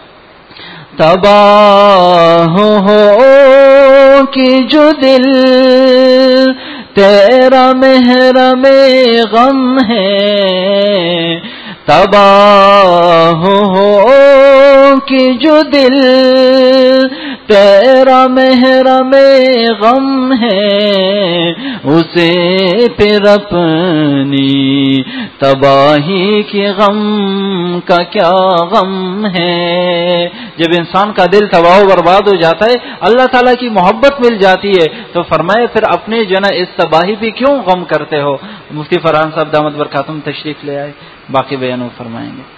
تباہ ہو کہ جو دل تیرا محرم غم ہے، تباہ ہو کہ جو دل تیرا محرم غم ہے، اسے پھر اپنی تباہی کے غم کا کیا غم ہے۔ جب انسان کا دل تباہ و برباد ہو جاتا ہے، اللہ تعالیٰ کی محبت مل جاتی ہے تو فرمائے پھر اپنے جنا اس تباہی پہ کیوں غم کرتے ہو۔ مفتی فرحان صاحب دامت برکاتہم تشریف لے آئے، باقی بیان وہ فرمائیں گے۔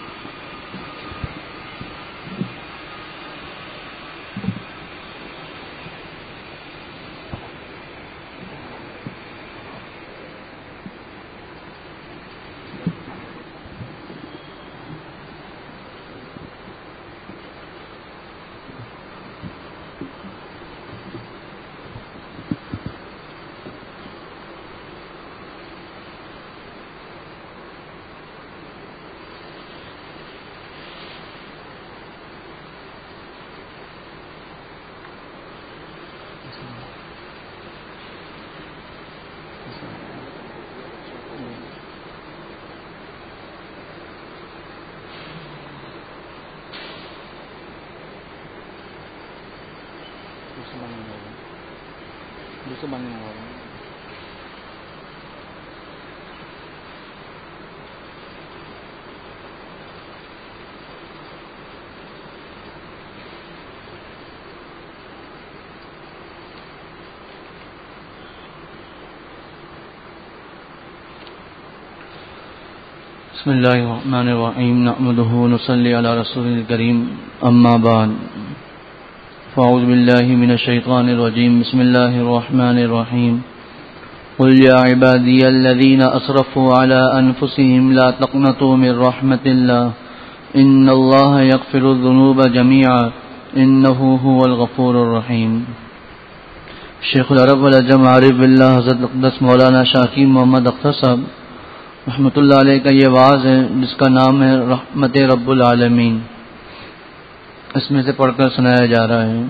بسم الله الرحمن الرحيم نحمده ونصلي على رسول الكريم أما بعد فأعوذ بالله من الشيطان الرجيم بسم الله الرحمن الرحيم قل يا عبادي الذين أسرفوا على أنفسهم لا تقنطوا من رحمة الله إن الله يغفر الذنوب جميعا إنه هو الغفور الرحيم. شیخ العرب والعجم عارف باللہ حضرت اقدس مولانا شاکر محمد اختر صاحب رحمۃ اللہ علیہ کا یہ واعظ ہے جس کا نام ہے رحمت رب العالمین. اس میں سے پڑھ کر سنایا جا رہا ہے.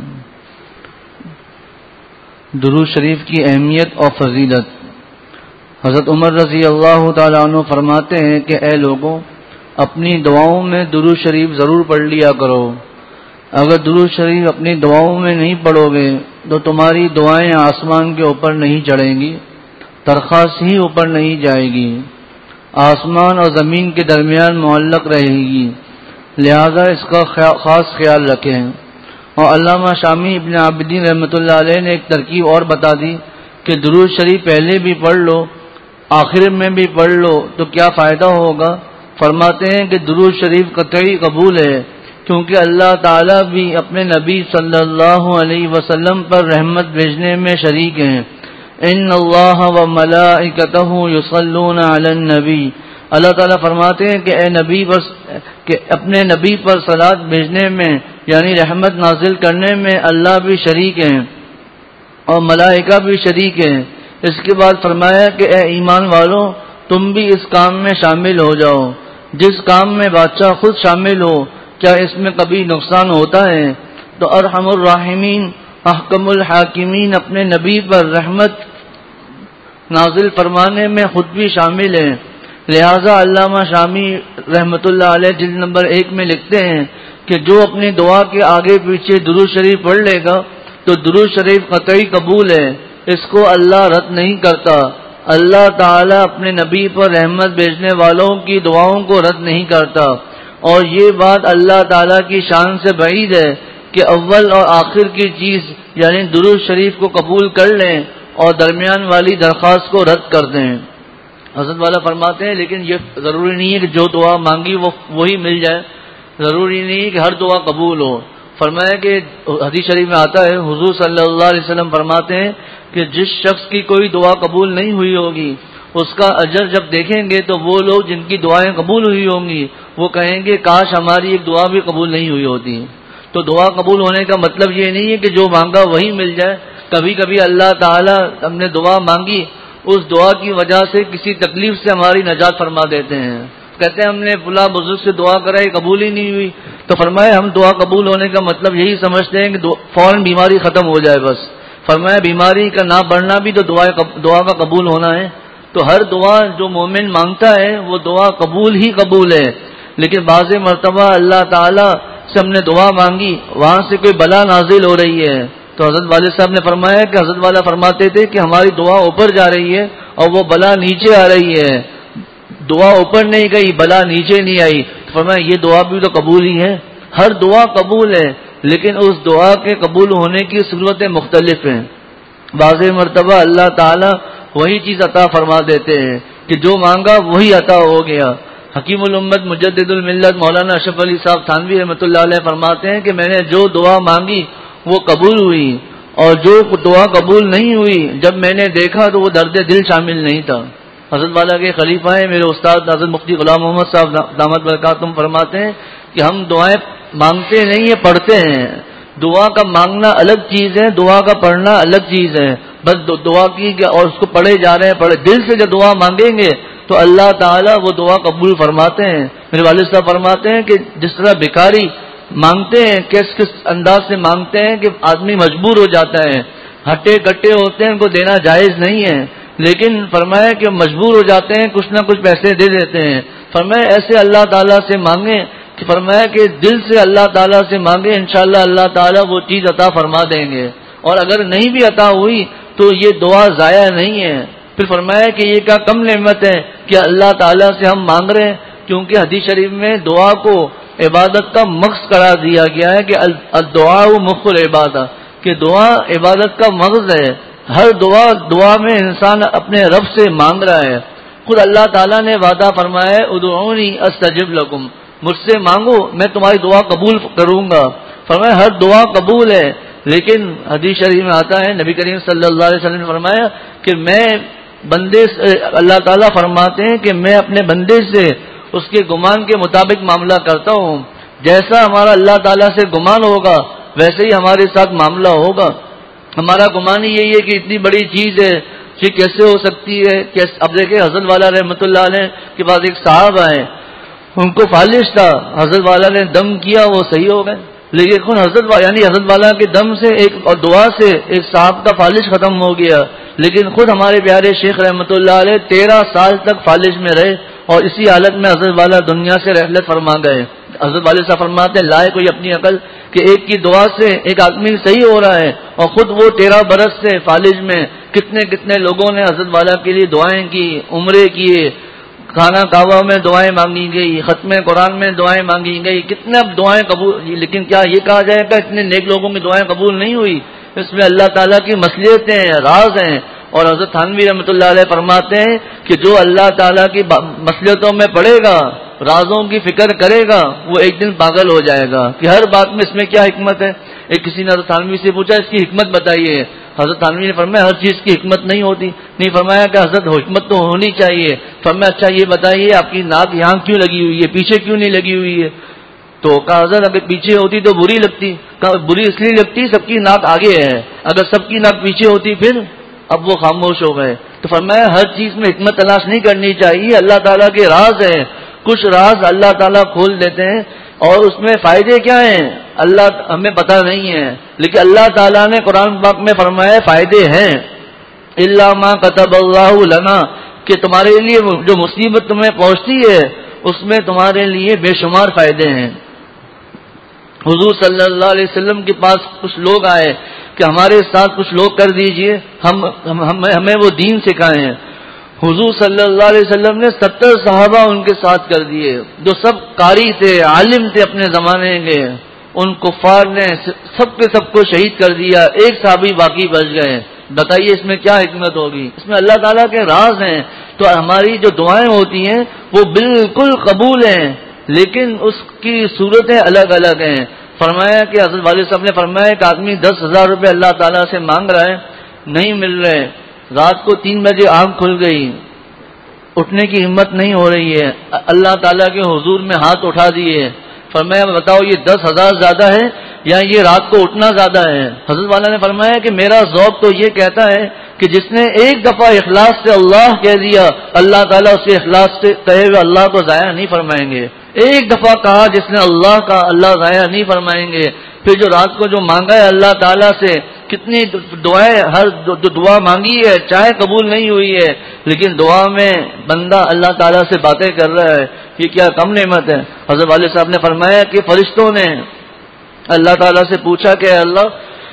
درود شریف کی اہمیت اور فضیلت. حضرت عمر رضی اللہ تعالیٰ عنہ فرماتے ہیں کہ اے لوگوں، اپنی دعاؤں میں درود شریف ضرور پڑھ لیا کرو. اگر درود شریف اپنی دعاؤں میں نہیں پڑھو گے تو تمہاری دعائیں آسمان کے اوپر نہیں چڑھیں گی، درخواست ہی اوپر نہیں جائے گی، آسمان اور زمین کے درمیان معلق رہے گی. لہذا اس کا خاص خیال رکھیں. اور علامہ شامی ابن عابدین رحمۃ اللہ علیہ نے ایک ترکیب اور بتا دی کہ درود شریف پہلے بھی پڑھ لو، آخر میں بھی پڑھ لو تو کیا فائدہ ہوگا. فرماتے ہیں کہ درود شریف قطعی قبول ہے، کیونکہ اللہ تعالیٰ بھی اپنے نبی صلی اللہ علیہ وسلم پر رحمت بھیجنے میں شریک ہیں. ان اللہ و ملائکتہ یصلون علی النبی. اللہ تعالیٰ فرماتے ہیں کہ اے نبی پر کہ اپنے نبی پر صلوات بھیجنے میں یعنی رحمت نازل کرنے میں اللہ بھی شریک ہیں اور ملائکہ بھی شریک ہیں. اس کے بعد فرمایا کہ اے ایمان والوں، تم بھی اس کام میں شامل ہو جاؤ. جس کام میں بادشاہ خود شامل ہو کیا اس میں کبھی نقصان ہوتا ہے؟ تو ارحم الراحمین احکم الحاکمین اپنے نبی پر رحمت نازل فرمانے میں خود بھی شامل ہیں. لہذا علامہ شامی رحمۃ اللہ علیہ جلد نمبر ایک میں لکھتے ہیں کہ جو اپنی دعا کے آگے پیچھے درود شریف پڑھ لے گا تو درود شریف قطعی قبول ہے، اس کو اللہ رد نہیں کرتا. اللہ تعالیٰ اپنے نبی پر رحمت بھیجنے والوں کی دعاؤں کو رد نہیں کرتا. اور یہ بات اللہ تعالیٰ کی شان سے بعید ہے کہ اول اور آخر کی چیز یعنی درود شریف کو قبول کر لیں اور درمیان والی درخواست کو رد کر دیں. حضرت والا فرماتے ہیں لیکن یہ ضروری نہیں ہے کہ جو دعا مانگی وہ وہی مل جائے، ضروری نہیں ہے کہ ہر دعا قبول ہو. فرمایا کہ حدیث شریف میں آتا ہے حضور صلی اللہ علیہ وسلم فرماتے ہیں کہ جس شخص کی کوئی دعا قبول نہیں ہوئی ہوگی اس کا اجر جب دیکھیں گے تو وہ لوگ جن کی دعائیں قبول ہوئی ہوں گی وہ کہیں گے کاش ہماری ایک دعا بھی قبول نہیں ہوئی ہوتی. تو دعا قبول ہونے کا مطلب یہ نہیں ہے کہ جو مانگا وہی مل جائے. کبھی کبھی اللہ تعالیٰ ہم نے دعا مانگی، اس دعا کی وجہ سے کسی تکلیف سے ہماری نجات فرما دیتے ہیں. کہتے ہیں ہم نے فلاں بزرگ سے دعا کرائی قبول ہی نہیں ہوئی، تو فرمایا ہم دعا قبول ہونے کا مطلب یہی سمجھتے ہیں کہ فوراً بیماری ختم ہو جائے بس. فرمایا بیماری کا نہ بڑھنا بھی تو دعا دعا کا قبول ہونا ہے. تو ہر دعا جو مومن مانگتا ہے وہ دعا قبول ہی قبول ہے. لیکن بعض مرتبہ اللہ تعالیٰ سے ہم نے دعا مانگی، وہاں سے کوئی بلا نازل ہو رہی ہے تو حضرت والد صاحب نے فرمایا کہ حضرت والا فرماتے تھے کہ ہماری دعا اوپر جا رہی ہے اور وہ بلا نیچے آ رہی ہے. دعا اوپر نہیں گئی، بلا نیچے نہیں آئی. تو فرمایا یہ دعا بھی تو قبول ہی ہے. ہر دعا قبول ہے لیکن اس دعا کے قبول ہونے کی صورتیں مختلف ہیں. بعض مرتبہ اللہ تعالیٰ وہی چیز عطا فرما دیتے ہیں کہ جو مانگا وہی عطا ہو گیا. حکیم الامت مجدد الملت مولانا اشرف علی صاحب تھانوی رحمۃ اللہ علیہ فرماتے ہیں کہ میں نے جو دعا مانگی وہ قبول ہوئی اور جو دعا قبول نہیں ہوئی جب میں نے دیکھا تو وہ درد دل شامل نہیں تھا. حضرت والا کے خلیفہ ہیں میرے استاد حضرت مفتی غلام محمد صاحب دامت برکاتہم فرماتے ہیں کہ ہم دعائیں مانگتے نہیں ہیں، پڑھتے ہیں. دعا کا مانگنا الگ چیز ہے، دعا کا پڑھنا الگ چیز ہے. بس دعا کی اور اس کو پڑھے جا رہے ہیں، پڑھے دل سے جب دعا مانگیں گے تو اللہ تعالیٰ وہ دعا قبول فرماتے ہیں. میرے والد صاحب فرماتے ہیں کہ جس طرح بھکاری مانگتے ہیں کس کس انداز سے مانگتے ہیں کہ آدمی مجبور ہو جاتا ہے، ہٹے کٹے ہوتے ہیں ان کو دینا جائز نہیں ہے، لیکن فرمایا کہ مجبور ہو جاتے ہیں کچھ نہ کچھ پیسے دے دیتے ہیں. فرمایا ایسے اللہ تعالیٰ سے مانگیں کہ فرمایا کہ دل سے اللہ تعالیٰ سے مانگیں، انشاءاللہ اللہ تعالیٰ وہ چیز عطا فرما دیں گے. اور اگر نہیں بھی عطا ہوئی تو یہ دعا ضائع نہیں ہے. پھر فرمایا کہ یہ کیا کم نعمت ہے کہ اللہ تعالیٰ سے ہم مانگ رہے ہیں، کیونکہ حدیث شریف میں دعا کو عبادت کا مغز قرار دیا گیا ہے کہ الدعاء مخ العبادہ، کہ دعا عبادت کا مغز ہے. ہر دعا دعا میں انسان اپنے رب سے مانگ رہا ہے. خود اللہ تعالیٰ نے وعدہ فرمایا ہے ادعونی استجب لکم، مجھ سے مانگو میں تمہاری دعا قبول کروں گا. فرمایا ہر دعا قبول ہے، لیکن حدیث شریف میں آتا ہے نبی کریم صلی اللہ علیہ وسلم نے فرمایا کہ میں بندے سے، اللہ تعالیٰ فرماتے ہیں کہ میں اپنے بندے سے اس کے گمان کے مطابق معاملہ کرتا ہوں. جیسا ہمارا اللہ تعالیٰ سے گمان ہوگا ویسے ہی ہمارے ساتھ معاملہ ہوگا. ہمارا گمان ہی یہی ہے کہ اتنی بڑی چیز ہے یہ کیسے ہو سکتی ہے. اب دیکھیں حضرت والا رحمۃ اللہ علیہ کے پاس ایک صاحب آئے، ان کو فالش تھا، حضرت والا نے دم کیا وہ صحیح ہو گئے. لیکن خود حضرت یعنی حضرت والا کے دم سے ایک اور دعا سے ایک صاحب کا فالش ختم ہو گیا. لیکن خود ہمارے پیارے شیخ رحمۃ اللہ علیہ تیرہ سال تک فالش میں رہے اور اسی حالت میں حضرت والا دنیا سے رحلت فرما گئے. حضرت والد صاحب فرماتے ہیں لائے کوئی اپنی عقل کہ ایک کی دعا سے ایک آدمی صحیح ہو رہا ہے اور خود وہ تیرہ برس سے فالج میں کتنے کتنے لوگوں نے حضرت والا کے لیے دعائیں کی، عمرے کیے، کھانا کعبہ میں دعائیں مانگی گئی، ختم قرآن میں دعائیں مانگی گئی، کتنے اب دعائیں قبول. لیکن کیا یہ کہا جائے گا اتنے نیک لوگوں کی دعائیں قبول نہیں ہوئی؟ اس میں اللہ تعالیٰ کی مصلحتیں ہیں، راز ہیں. اور حضرت تھانوی رحمۃ اللہ علیہ فرماتے ہیں کہ جو اللہ تعالیٰ کی مصلحتوں میں پڑے گا، رازوں کی فکر کرے گا، وہ ایک دن پاگل ہو جائے گا کہ ہر بات میں اس میں کیا حکمت ہے. ایک کسی نے حضرت تھانوی سے پوچھا اس کی حکمت بتائیے. حضرت تھانوی نے فرمایا ہر چیز کی حکمت نہیں ہوتی. نہیں فرمایا کہ حضرت حکمت تو ہونی چاہیے. فرمایا اچھا یہ بتائیے آپ کی ناک یہاں کیوں لگی ہوئی ہے، پیچھے کیوں نہیں لگی ہوئی ہے؟ تو کہا حضرت اگر پیچھے ہوتی تو بری لگتی. کہا بری اس لیے لگتی سب کی ناک آگے ہے، اگر سب کی ناک پیچھے ہوتی پھر. اب وہ خاموش ہو گئے. تو فرمایا ہر چیز میں حکمت تلاش نہیں کرنی چاہیے، اللہ تعالیٰ کے راز ہیں. کچھ راز اللہ تعالیٰ کھول دیتے ہیں اور اس میں فائدے کیا ہیں اللہ ہمیں پتہ نہیں ہے، لیکن اللہ تعالیٰ نے قرآن پاک میں فرمایا فائدے ہیں. الا ما كتب اللہ لنا، کہ تمہارے لیے جو مصیبت تمہیں پہنچتی ہے اس میں تمہارے لیے بے شمار فائدے ہیں. حضور صلی اللہ علیہ وسلم کے پاس کچھ لوگ آئے کہ ہمارے ساتھ کچھ لوگ کر دیجئے، ہم ہمیں وہ دین سکھائیں. حضور صلی اللہ علیہ وسلم نے ستر صحابہ ان کے ساتھ کر دیے جو سب قاری تھے، عالم تھے اپنے زمانے کے. ان کفار نے سب کے سب کو شہید کر دیا، ایک صحابی باقی بچ گئے. بتائیے اس میں کیا حکمت ہوگی؟ اس میں اللہ تعالیٰ کے راز ہیں. تو ہماری جو دعائیں ہوتی ہیں وہ بالکل قبول ہیں، لیکن اس کی صورتیں الگ الگ ہیں. فرمایا کہ حضرت والد صاحب نے فرمایا کہ آدمی دس ہزار روپے اللہ تعالیٰ سے مانگ رہا ہے، نہیں مل رہے. رات کو تین بجے آنکھ کھل گئی، اٹھنے کی ہمت نہیں ہو رہی ہے، اللہ تعالیٰ کے حضور میں ہاتھ اٹھا دیے. فرمایا بتاؤ یہ دس ہزار زیادہ ہے یا یہ رات کو اٹھنا زیادہ ہے؟ حضرت والا نے فرمایا کہ میرا ذوق تو یہ کہتا ہے کہ جس نے ایک دفعہ اخلاص سے اللہ کہہ دیا، اللہ تعالیٰ اسے اخلاص سے کہے ہوئے اللہ کو ضائع نہیں فرمائیں گے. ایک دفعہ کہا جس نے اللہ کا، اللہ ضائع نہیں فرمائیں گے. پھر جو رات کو جو مانگا ہے اللہ تعالیٰ سے، کتنی دعائیں، ہر جو دعا مانگی ہے چاہے قبول نہیں ہوئی ہے لیکن دعا میں بندہ اللہ تعالیٰ سے باتیں کر رہا ہے، یہ کیا کم نعمت ہے. حضرت والد صاحب نے فرمایا کہ فرشتوں نے اللہ تعالیٰ سے پوچھا کہ اللہ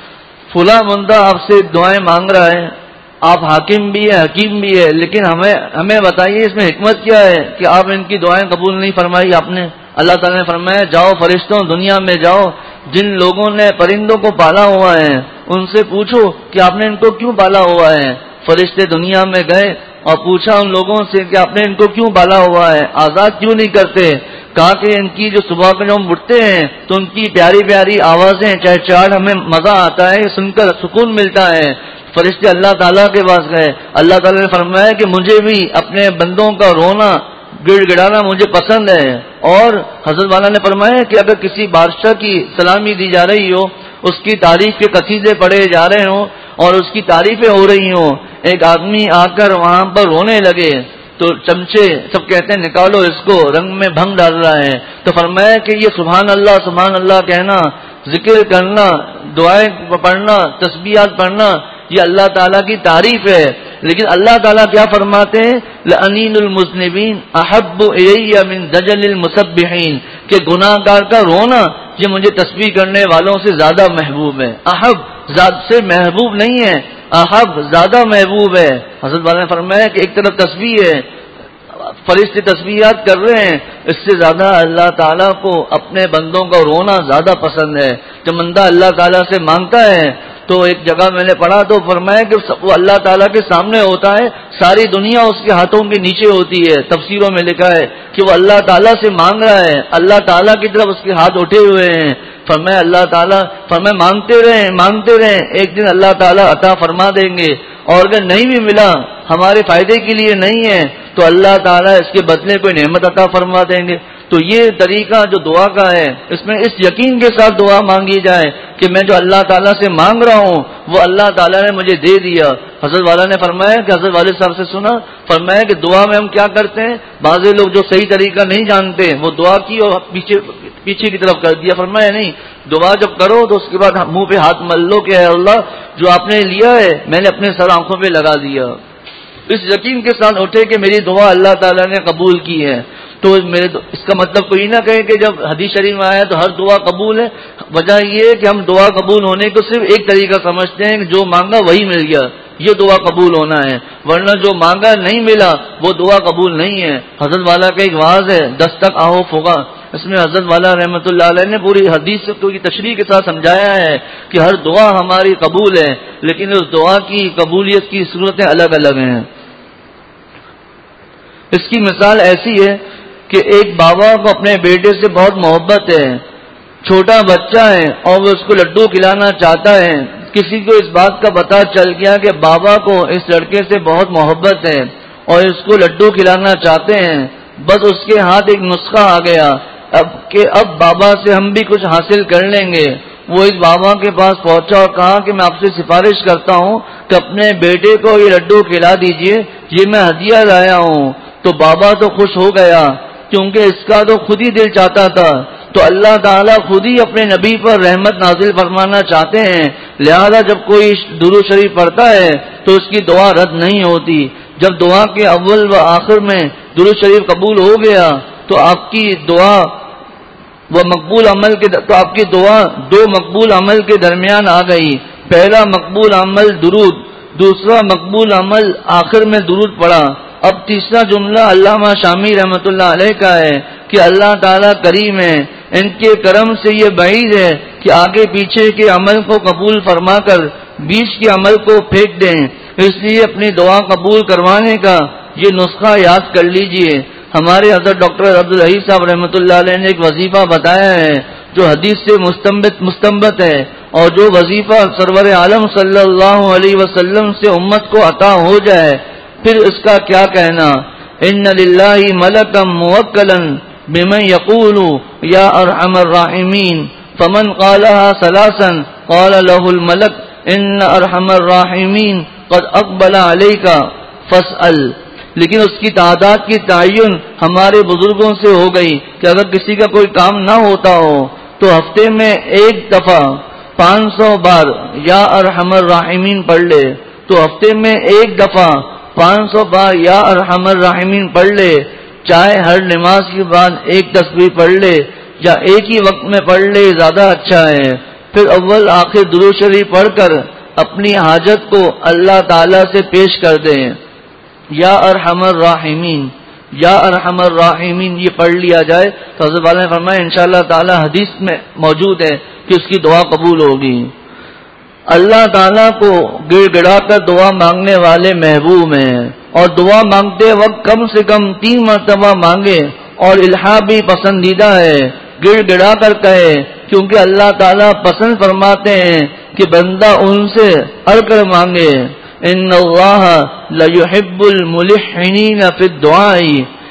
فلاں بندہ آپ سے دعائیں مانگ رہا ہے، آپ حاکم بھی ہے حکیم بھی ہے، لیکن ہمیں ہمیں بتائیے اس میں حکمت کیا ہے کہ آپ ان کی دعائیں قبول نہیں فرمائی آپ نے؟ اللہ تعالیٰ نے فرمایا جاؤ فرشتوں دنیا میں جاؤ، جن لوگوں نے پرندوں کو پالا ہوا ہے ان سے پوچھو کہ آپ نے ان کو کیوں پالا ہوا ہے. فرشتے دنیا میں گئے اور پوچھا ان لوگوں سے کہ آپ نے ان کو کیوں پالا ہوا ہے، آزاد کیوں نہیں کرتے؟ کہا کہ ان کی جو صبح میں جو ہم اٹھتے ہیں تو ان کی پیاری پیاری آوازیں چہچہاٹ ہمیں مزہ آتا ہے، سن کر سکون ملتا ہے. فرشتے اللہ تعالیٰ کے پاس گئے، اللہ تعالیٰ نے فرمایا کہ مجھے بھی اپنے بندوں کا رونا گڑ گڑانا مجھے پسند ہے. اور حضرت والا نے فرمایا کہ اگر کسی بادشاہ کی سلامی دی جا رہی ہو، اس کی تعریف کے قصیدے پڑھے جا رہے ہوں اور اس کی تعریفیں ہو رہی ہوں، ایک آدمی آ کر وہاں پر رونے لگے تو چمچے سب کہتے ہیں نکالو اس کو، رنگ میں بھنگ ڈال رہا ہے. تو فرمایا کہ یہ سبحان اللہ سبحان اللہ کہنا، ذکر کرنا، دعائیں پڑھنا، تسبیحات پڑھنا، یہ اللہ تعالیٰ کی تعریف ہے. لیکن اللہ تعالیٰ کیا فرماتے ہیں؟ لَأَنِينُ الْمُذْنِبِينَ أَحَبُّ إِلَيَّ مِنْ زَجَلِ الْمُسَبِّحِينَ، کہ گناہ گار کا رونا یہ مجھے تسبیح کرنے والوں سے زیادہ محبوب ہے. احب ذات سے محبوب نہیں ہے، احب زیادہ محبوب ہے. حضرت والا نے فرمایا کہ ایک طرف تسبیح ہے، فرشتے تسبیحات کر رہے ہیں، اس سے زیادہ اللہ تعالیٰ کو اپنے بندوں کا رونا زیادہ پسند ہے. جب بندہ اللہ تعالیٰ سے مانگتا ہے تو ایک جگہ میں نے پڑھا تو فرمایا کہ وہ اللہ تعالیٰ کے سامنے ہوتا ہے، ساری دنیا اس کے ہاتھوں کے نیچے ہوتی ہے. تفسیروں میں لکھا ہے کہ وہ اللہ تعالیٰ سے مانگ رہا ہے، اللہ تعالیٰ کی طرف اس کے ہاتھ اٹھے ہوئے ہیں. فرمایا اللہ تعالیٰ فرمایا مانگتے رہیں مانگتے رہیں ایک دن اللہ تعالیٰ عطا فرما دیں گے، اور اگر نہیں بھی ملا ہمارے فائدے کے لیے نہیں ہے تو اللہ تعالیٰ اس کے بدلے کوئی نعمت عطا فرما دیں گے. تو یہ طریقہ جو دعا کا ہے اس میں اس یقین کے ساتھ دعا مانگی جائے کہ میں جو اللہ تعالیٰ سے مانگ رہا ہوں وہ اللہ تعالیٰ نے مجھے دے دیا. حضرت والا نے فرمایا کہ حضرت والد صاحب سے سنا، فرمایا کہ دعا میں ہم کیا کرتے ہیں، بعض لوگ جو صحیح طریقہ نہیں جانتے وہ دعا کی اور پیچھے پیچھے کی طرف کر دیا. فرمایا نہیں، دعا جب کرو تو اس کے بعد منہ پہ ہاتھ مل لو کہ اے اللہ جو آپ نے لیا ہے میں نے اپنے سر آنکھوں پہ لگا دیا، اس یقین کے ساتھ اٹھے کہ میری دعا اللہ تعالیٰ نے قبول کی ہے. تو میرے اس کا مطلب کوئی نہ کہے کہ جب حدیث شریف میں آیا تو ہر دعا قبول ہے. وجہ یہ ہے کہ ہم دعا قبول ہونے کو صرف ایک طریقہ سمجھتے ہیں کہ جو مانگا وہی مل گیا، یہ دعا قبول ہونا ہے، ورنہ جو مانگا نہیں ملا وہ دعا قبول نہیں ہے. حضرت والا کا ایک واعظ ہے دستک آہو فغا، اس میں حضرت والا رحمۃ اللہ علیہ نے پوری حدیث کو کی تشریح کے ساتھ سمجھایا ہے کہ ہر دعا ہماری قبول ہے، لیکن اس دعا کی قبولیت کی صورتیں الگ الگ ہیں. اس کی مثال ایسی ہے کہ ایک بابا کو اپنے بیٹے سے بہت محبت ہے، چھوٹا بچہ ہے اور وہ اس کو لڈو کھلانا چاہتا ہے. کسی کو اس بات کا پتہ چل گیا کہ بابا کو اس لڑکے سے بہت محبت ہے اور اس کو لڈو کھلانا چاہتے ہیں. بس اس کے ہاتھ ایک نسخہ آ گیا اب کہ اب بابا سے ہم بھی کچھ حاصل کر لیں گے. وہ اس بابا کے پاس پہنچا اور کہا کہ میں آپ سے سفارش کرتا ہوں کہ اپنے بیٹے کو یہ لڈو کھلا دیجئے، یہ میں ہدیہ لایا ہوں. تو بابا تو خوش ہو گیا کیونکہ اس کا تو خود ہی دل چاہتا تھا. تو اللہ تعالیٰ خود ہی اپنے نبی پر رحمت نازل فرمانا چاہتے ہیں، لہذا جب کوئی درود شریف پڑھتا ہے تو اس کی دعا رد نہیں ہوتی. جب دعا کے اول و آخر میں درود شریف قبول ہو گیا تو آپ کی دعا وہ مقبول عمل کے تو آپ کی دعا دو مقبول عمل کے درمیان آ گئی. پہلا مقبول عمل درود، دوسرا مقبول عمل آخر میں درود پڑھا. اب تیسرا جملہ علامہ شامی رحمۃ اللہ علیہ کا ہے کہ اللہ تعالیٰ کریم ہے، ان کے کرم سے یہ بعید ہے کہ آگے پیچھے کے عمل کو قبول فرما کر بیچ کے عمل کو پھینک دیں. اس لیے اپنی دعا قبول کروانے کا یہ نسخہ یاد کر لیجئے. ہمارے حضرت ڈاکٹر عبدالحی صاحب رحمۃ اللہ علیہ نے ایک وظیفہ بتایا ہے جو حدیث سے مستنبت مستنبت ہے، اور جو وظیفہ سرور عالم صلی اللہ علیہ وسلم سے امت کو عطا ہو جائے پھر اس کا کیا کہنا. ان للہ ملکا موکلا بمن یقول یا ارحم الراحمین فمن قالها ثلاثا قال له الملک ان ارحم الراحمین قد اقبل علیک فاسأل. لیکن اس کی تعداد کی تعین ہمارے بزرگوں سے ہو گئی کہ اگر کسی کا کوئی کام نہ ہوتا ہو تو ہفتے میں ایک دفعہ پانچ سو بار یا ارحم الراحمین پڑھ لے، تو ہفتے میں ایک دفعہ پانچ سو بار یا ارحم الراحمین پڑھ لے، چاہے ہر نماز کے بعد ایک تسبیح پڑھ لے یا ایک ہی وقت میں پڑھ لے زیادہ اچھا ہے. پھر اول آخر درود شریف پڑھ کر اپنی حاجت کو اللہ تعالی سے پیش کر دیں. یا ارحم الراحمین یا ارحم الراحمین یہ پڑھ لیا جائے تو حضرت والا نے فرمایا انشاءاللہ تعالی حدیث میں موجود ہے کہ اس کی دعا قبول ہوگی. اللہ تعالیٰ کو گڑ گڑا کر دعا مانگنے والے محبوب ہیں، اور دعا مانگتے وقت کم سے کم تین مرتبہ مانگے، اور الہا بھی پسندیدہ ہے، گڑ گڑا کر کہے، کیونکہ اللہ تعالیٰ پسند فرماتے ہیں کہ بندہ ان سے اڑ کر مانگے. ان اللہ لیحب الملحنین فی الدعاء.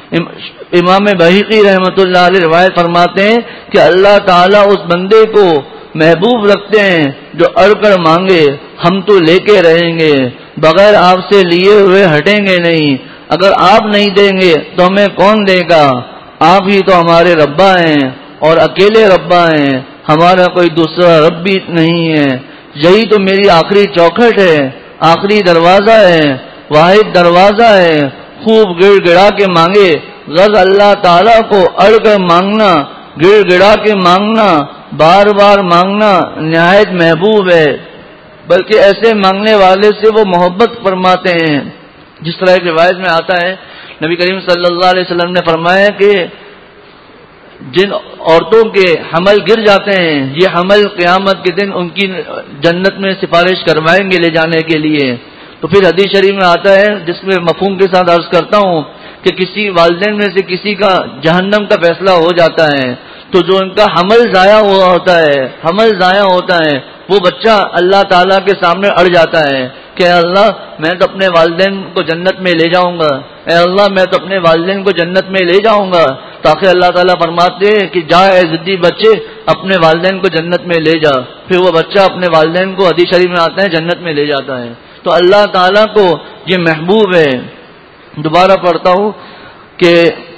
امام بحیقی رحمۃ اللہ علیہ روایت فرماتے ہیں کہ اللہ تعالیٰ اس بندے کو محبوب رکھتے ہیں جو اڑ کر مانگے. ہم تو لے کے رہیں گے، بغیر آپ سے لیے ہوئے ہٹیں گے نہیں. اگر آپ نہیں دیں گے تو ہمیں کون دے گا؟ آپ ہی تو ہمارے ربا ہیں اور اکیلے ربا ہیں، ہمارا کوئی دوسرا رب بھی نہیں ہے. یہی تو میری آخری چوکھٹ ہے، آخری دروازہ ہے، واحد دروازہ ہے. خوب گڑ گڑا کے مانگے. غرض اللہ تعالیٰ کو اڑ کر مانگنا، گڑ گڑا کے مانگنا، بار بار مانگنا نہایت محبوب ہے، بلکہ ایسے مانگنے والے سے وہ محبت فرماتے ہیں. جس طرح ایک روایت میں آتا ہے نبی کریم صلی اللہ علیہ وسلم نے فرمایا کہ جن عورتوں کے حمل گر جاتے ہیں، یہ حمل قیامت کے دن ان کی جنت میں سفارش کروائیں گے لے جانے کے لیے۔ تو پھر حدیث شریف میں آتا ہے، جس میں مفہوم کے ساتھ عرض کرتا ہوں کہ کسی والدین میں سے کسی کا جہنم کا فیصلہ ہو جاتا ہے تو جو ان کا حمل ضائع ہوا ہوتا ہے حمل ضائع ہوتا ہے وہ بچہ اللہ تعالیٰ کے سامنے اڑ جاتا ہے کہ اے اللہ میں تو اپنے والدین کو جنت میں لے جاؤں گا، اے اللہ میں تو اپنے والدین کو جنت میں لے جاؤں گا، تاکہ اللہ تعالیٰ فرماتے ہیں کہ جا اے ضدی بچے اپنے والدین کو جنت میں لے جا۔ پھر وہ بچہ اپنے والدین کو حدیث شریف میں آتا ہے جنت میں لے جاتا ہے۔ تو اللہ تعالیٰ کو یہ محبوب ہے۔ دوبارہ پڑھتا ہوں کہ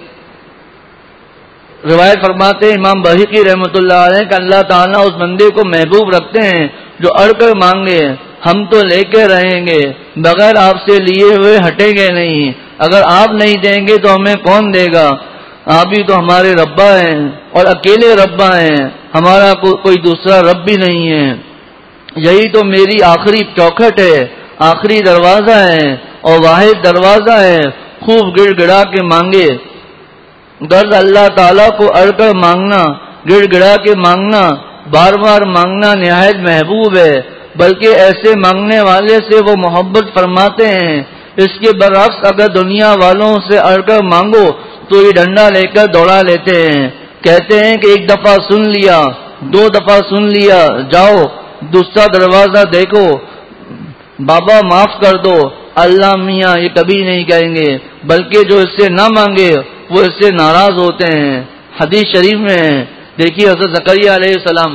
روایت فرماتے ہیں امام بہقی رحمۃ اللہ علیہ کہ اللہ تعالیٰ اس بندے کو محبوب رکھتے ہیں جو اڑ کر مانگے، ہم تو لے کے رہیں گے، بغیر آپ سے لیے ہوئے ہٹیں گے نہیں، اگر آپ نہیں دیں گے تو ہمیں کون دے گا؟ آپ ہی تو ہمارے ربا ہیں اور اکیلے ربا ہیں، ہمارا کو, کوئی دوسرا رب بھی نہیں ہے۔ یہی تو میری آخری چوکھٹ ہے، آخری دروازہ ہے اور واحد دروازہ ہے، خوب گڑ گڑا کے مانگے۔ غرض اللہ تعالیٰ کو اڑ کر مانگنا، گڑ گڑا کے مانگنا، بار بار مانگنا نہایت محبوب ہے، بلکہ ایسے مانگنے والے سے وہ محبت فرماتے ہیں۔ اس کے برعکس اگر دنیا والوں سے اڑ کر مانگو تو یہ ڈنڈا لے کر دوڑا لیتے ہیں، کہتے ہیں کہ ایک دفعہ سن لیا، دو دفعہ سن لیا، جاؤ دوسرا دروازہ دیکھو، بابا معاف کر دو۔ اللہ میاں یہ کبھی نہیں کہیں گے، بلکہ جو اس سے نہ مانگے وہ اس سے ناراض ہوتے ہیں۔ حدیث شریف میں ہے، دیکھیے حضرت زکریا علیہ السلام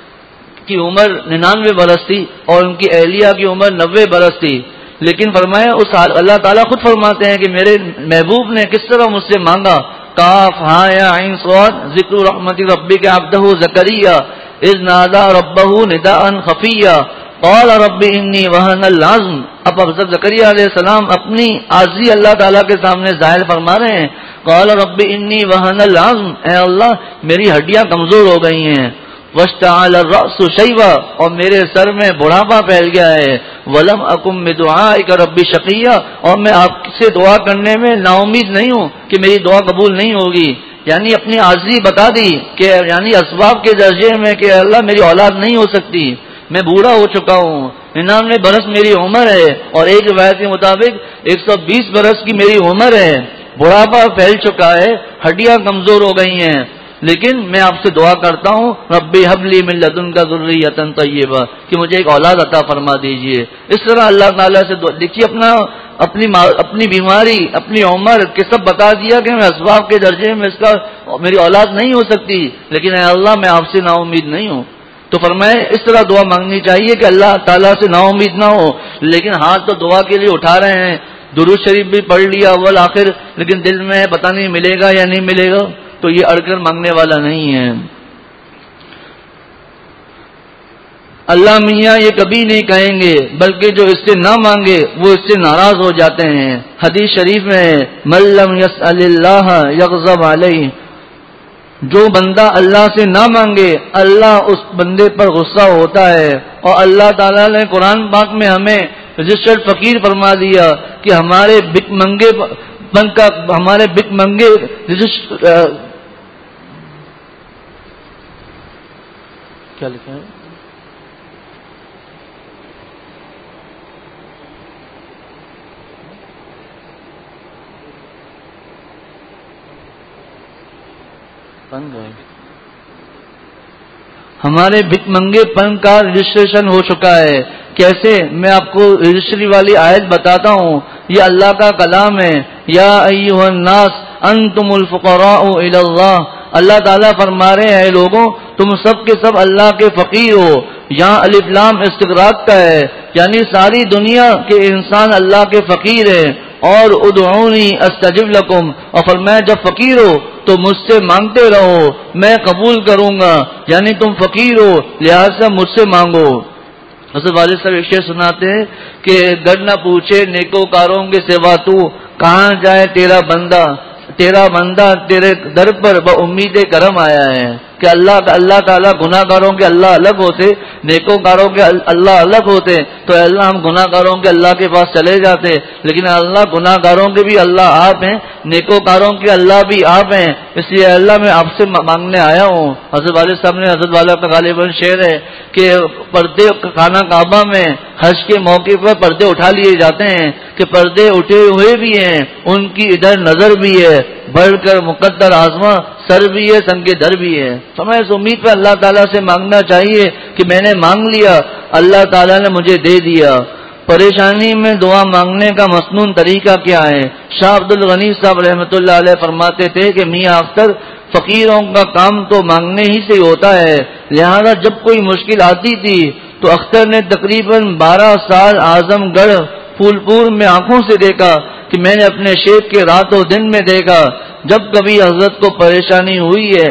کی عمر ننانوے برس تھی اور ان کی اہلیہ کی عمر نوے برس تھی، لیکن فرمایا اس اللہ تعالیٰ خود فرماتے ہیں کہ میرے محبوب نے کس طرح مجھ سے مانگا۔ کاف ہاں یا عین صاد ذکر رحمت ربک عبدہ زکریا اذ نادى ربه نداء خفیا قال رب انی وہن العظم۔ اب حضرت زکریا علیہ السلام اپنی عاجزی اللہ تعالیٰ کے سامنے ظاہر فرما رہے ہیں، قال رب انی وہن العظم، اے اللہ میری ہڈیاں کمزور ہو گئی ہیں، واشتعل الرأس شیبا، اور میرے سر میں بڑھاپا پھیل گیا ہے، ولم اکن بدعائک رب شقیا، اور میں آپ سے دعا کرنے میں نا امید نہیں ہوں کہ میری دعا قبول نہیں ہوگی۔ یعنی اپنی عاجزی بتا دی کہ یعنی اسباب کے درجے میں کہ اللہ میری اولاد نہیں ہو سکتی، میں بوڑھا ہو چکا ہوں، ننانوے برس میری عمر ہے اور ایک روایت کے مطابق ایک سو بیس برس کی میری عمر ہے، بڑھاپا پھیل چکا ہے، ہڈیاں کمزور ہو گئی ہیں، لیکن میں آپ سے دعا کرتا ہوں ربی حب لی من لدنک ذریۃ طیبہ کہ مجھے ایک اولاد عطا فرما دیجئے۔ اس طرح اللہ تعالیٰ سے دیکھیے اپنا اپنی اپنی بیماری اپنی عمر کے سب بتا دیا کہ میں اسباب کے درجے میں اس کا میری اولاد نہیں ہو سکتی، لیکن اے اللہ میں آپ سے نا امید نہیں ہوں۔ تو فرمائے اس طرح دعا مانگنی چاہیے کہ اللہ تعالیٰ سے نا امید نہ ہو، لیکن ہاتھ تو دعا کے لیے اٹھا رہے ہیں، درود شریف بھی پڑھ لیا اول آخر، لیکن دل میں پتہ نہیں ملے گا یا نہیں ملے گا، تو یہ اڑ کر مانگنے والا نہیں ہے۔ اللہ میاں یہ کبھی نہیں کہیں گے، بلکہ جو اس سے نہ مانگے وہ اس سے ناراض ہو جاتے ہیں۔ حدیث شریف میں من لم یسأل اللہ یغضب علیہ، جو بندہ اللہ سے نہ مانگے اللہ اس بندے پر غصہ ہوتا ہے، اور اللہ تعالیٰ نے قرآن پاک میں ہمیں رجسٹرڈ فقیر فرما دیا کہ ہمارے بک منگے بن کا ہمارے بک منگے کیا لکھا ہے ہمارے بک منگے پن کا رجسٹریشن ہو چکا ہے۔ کیسے؟ میں آپ کو رجسٹری والی آیت بتاتا ہوں، یہ اللہ کا کلام ہے، یا ایھا الناس انتم الفقراء الی اللہ، اللہ تعالیٰ فرما رہے ہیں اے لوگوں تم سب کے سب اللہ کے فقیر ہو۔ یہاں الف لام استغراق کا ہے، یعنی ساری دنیا کے انسان اللہ کے فقیر ہیں، اور ادعونی استجب لکم، اور فرمایا جب فقیر ہو تو مجھ سے مانگتے رہو میں قبول کروں گا، یعنی تم فقیر ہو لہذا مجھ سے مانگو۔ حضرت والد صاحب ایک شعر سناتے ہیں کہ گر نہ پوچھے نیکوکاروں کے سوا تو کہاں جائے تیرا بندہ، تیرا بندہ تیرے در پر با امید کرم آیا ہے، کہ اللہ اللہ تعالیٰ گناہ گاروں کے اللہ الگ ہوتے، نیکوکاروں کے اللہ الگ ہوتے تو اللہ ہم گناہ گاروں کے اللہ کے پاس چلے جاتے، لیکن اللہ گناہ گاروں کے بھی اللہ آپ ہیں، نیکوکاروں کے اللہ بھی آپ ہیں، اس لیے اللہ میں آپ سے مانگنے آیا ہوں۔ حضرت والد صاحب نے حضرت والا کا غالباً شعر ہے کہ پردے خانہ کعبہ میں حج کے موقع پر پردے اٹھا لیے جاتے ہیں کہ پردے اٹھے ہوئے بھی ہیں، ان کی ادھر نظر بھی ہے، بڑھ کر مقدر آزما سر بھی ہے، سنگ در بھی ہے۔ تو ہمیں اس امید پہ اللہ تعالیٰ سے مانگنا چاہیے کہ میں نے مانگ لیا، اللہ تعالیٰ نے مجھے دے دیا۔ پریشانی میں دعا مانگنے کا مسنون طریقہ کیا ہے؟ شاہ عبد الغنی صاحب رحمۃ اللہ علیہ فرماتے تھے کہ میاں اختر فقیروں کا کام تو مانگنے ہی سے ہوتا ہے، لہذا جب کوئی مشکل آتی تھی تو اختر نے تقریباً بارہ سال اعظم گڑھ پھول پور میں آنکھوں سے دیکھا کہ میں نے اپنے شیخ کے رات و دن میں دیکھا، جب کبھی حضرت کو پریشانی ہوئی ہے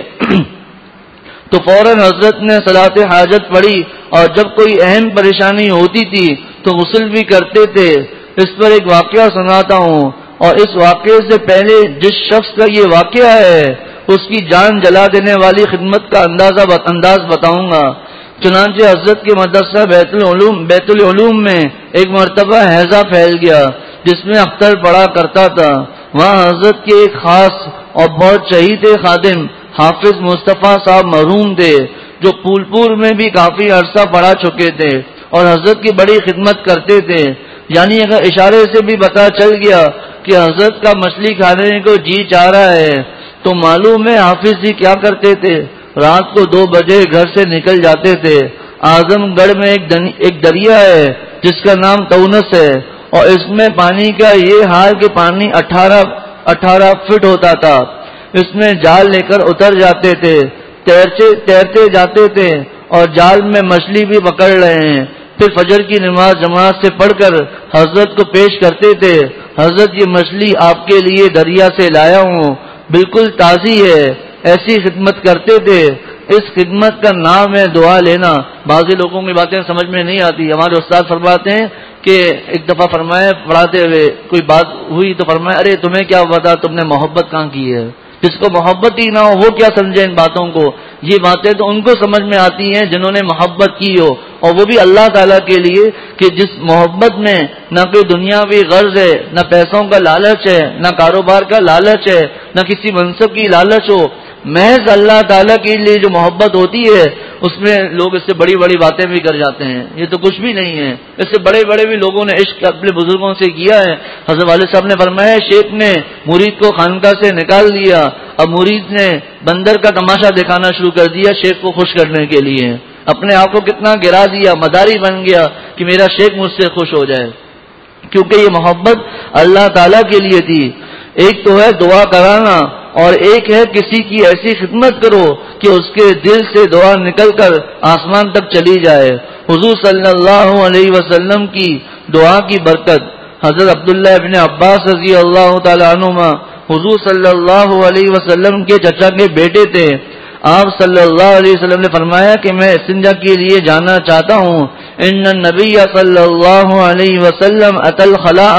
تو فوراً حضرت نے صلاۃ حاجت پڑھی، اور جب کوئی اہم پریشانی ہوتی تھی تو غسل بھی کرتے تھے۔ اس پر ایک واقعہ سناتا ہوں، اور اس واقعے سے پہلے جس شخص کا یہ واقعہ ہے اس کی جان جلا دینے والی خدمت کا اندازہ انداز بتاؤں گا۔ چنانچہ حضرت کے مدرسہ بیت العلوم بیت العلوم میں ایک مرتبہ ہیضہ پھیل گیا جس میں اختر پڑھا کرتا تھا۔ وہاں حضرت کے ایک خاص اور بہت چہیتے خادم حافظ مصطفیٰ صاحب مرحوم تھے، جو پھول پور میں بھی کافی عرصہ پڑھا چکے تھے اور حضرت کی بڑی خدمت کرتے تھے۔ یعنی اگر اشارے سے بھی پتہ چل گیا کہ حضرت کا مچھلی کھانے کو جی چاہ رہا ہے تو معلوم ہے حافظ جی کیا کرتے تھے، رات کو دو بجے گھر سے نکل جاتے تھے۔ اعظم گڑھ میں ایک ایک دریا ہے جس کا نام تونس ہے، اور اس میں پانی کا یہ حال کہ پانی اٹھارہ اٹھارہ فٹ ہوتا تھا۔ اس میں جال لے کر اتر جاتے تھے، تیرتے تیرتے جاتے تھے اور جال میں مچھلی بھی پکڑ رہے ہیں۔ پھر فجر کی نماز جماعت سے پڑھ کر حضرت کو پیش کرتے تھے، حضرت یہ مچھلی آپ کے لیے دریا سے لایا ہوں، بالکل تازی ہے۔ ایسی خدمت کرتے تھے۔ اس خدمت کا نام ہے دعا لینا۔ بعض لوگوں کی باتیں سمجھ میں نہیں آتی۔ ہمارے استاد فرماتے ہیں کہ ایک دفعہ فرمایا پڑھاتے ہوئے کوئی بات ہوئی تو فرمایا ارے تمہیں کیا پتا تم نے محبت کہاں کی ہے، جس کو محبت ہی نہ ہو وہ کیا سمجھے ان باتوں کو۔ یہ باتیں تو ان کو سمجھ میں آتی ہیں جنہوں نے محبت کی ہو، اور وہ بھی اللہ تعالیٰ کے لیے، کہ جس محبت میں نہ کوئی دنیاوی غرض ہے، نہ پیسوں کا لالچ ہے، نہ کاروبار کا لالچ ہے، نہ کسی منصب کی لالچ ہو، محض اللہ تعالیٰ کے لیے جو محبت ہوتی ہے اس میں لوگ اس سے بڑی بڑی باتیں بھی کر جاتے ہیں۔ یہ تو کچھ بھی نہیں ہے، اس سے بڑے بڑے بھی لوگوں نے عشق اپنے بزرگوں سے کیا ہے۔ حضرت والد صاحب نے فرمایا شیخ نے مرید کو خانقاہ سے نکال دیا، اب مرید نے بندر کا تماشا دکھانا شروع کر دیا شیخ کو خوش کرنے کے لیے، اپنے آپ کو کتنا گرا دیا، مداری بن گیا کہ میرا شیخ مجھ سے خوش ہو جائے، کیونکہ یہ محبت اللہ تعالیٰ کے لیے تھی۔ ایک تو ہے دعا کرانا، اور ایک ہے کسی کی ایسی خدمت کرو کہ اس کے دل سے دعا نکل کر آسمان تک چلی جائے۔ حضور صلی اللہ علیہ وسلم کی دعا کی برکت۔ حضرت عبداللہ ابن عباس رضی اللہ تعالی عنہما حضور صلی اللہ علیہ وسلم کے چچا کے بیٹے تھے۔ آپ صلی اللہ علیہ وسلم نے فرمایا کہ میں استنجا کے لیے جانا چاہتا ہوں۔ ان النبی صلی اللہ علیہ وسلم اتى الخلاء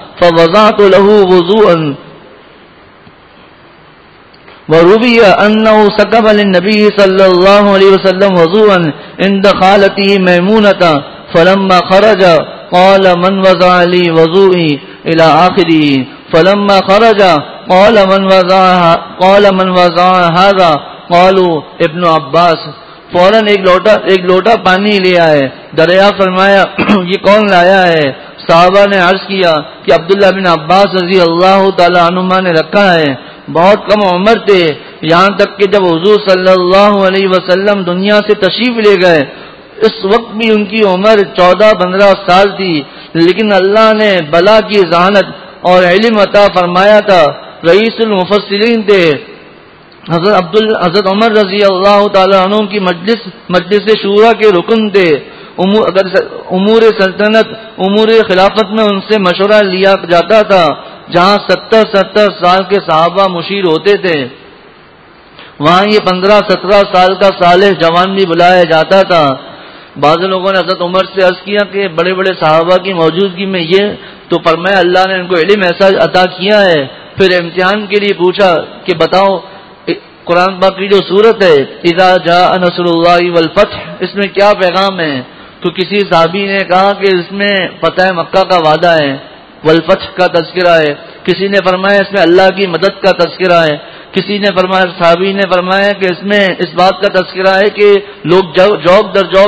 فوضعت له وضوءا وروي أنه سكب للنبي صلى الله عليه وسلم وضوءا عند خالته ميمونة فلما خرج قال من وضع لي وضوئي إلى آخره فلما خرج قال من وضع قال من وضع هذا قالوا ابن عباس۔ فوراً ایک لوٹا ایک لوٹا پانی لے آئے، دریا فرمایا یہ کون لایا ہے؟ صحابہ نے عرض کیا کہ عبداللہ بن عباس رضی اللہ تعالی عنہما نے رکھا ہے۔ بہت کم عمر تھے، یہاں تک کہ جب حضور صلی اللہ علیہ وسلم دنیا سے تشریف لے گئے اس وقت بھی ان کی عمر چودہ پندرہ سال تھی، لیکن اللہ نے بلا کی ذہانت اور علم عطا فرمایا تھا۔ رئیس المفسرین تھے، حضرت عبد حضرت عمر رضی اللہ تعالی عنہ کی مجلس مجلس شورا کے رکن تھے۔ امور اگر امور سلطنت امور خلافت میں ان سے مشورہ لیا جاتا تھا۔ جہاں ستر ستر سال کے صحابہ مشیر ہوتے تھے وہاں یہ پندرہ سترہ سال کا صالح جوان بھی بلایا جاتا تھا۔ بعض لوگوں نے حضرت عمر سے عرض کیا کہ بڑے بڑے صحابہ کی موجودگی میں یہ تو فرمایا اللہ نے ان کو علم ایسا عطا کیا ہے۔ پھر امتحان کے لیے پوچھا کہ بتاؤ قرآن پاک کی جو صورت ہے اذا جاء نصر اللہ والفتح، اس میں کیا پیغام ہے؟ تو کسی صحابی نے کہا کہ اس میں فتح مکہ کا وعدہ ہے، والفتح کا تذکرہ ہے، کسی نے فرمایا اس میں اللہ کی مدد کا تذکرہ ہے، کسی نے فرمایا صحابی نے فرمایا کہ اس میں اس بات کا تذکرہ ہے کہ لوگ جوک در جوک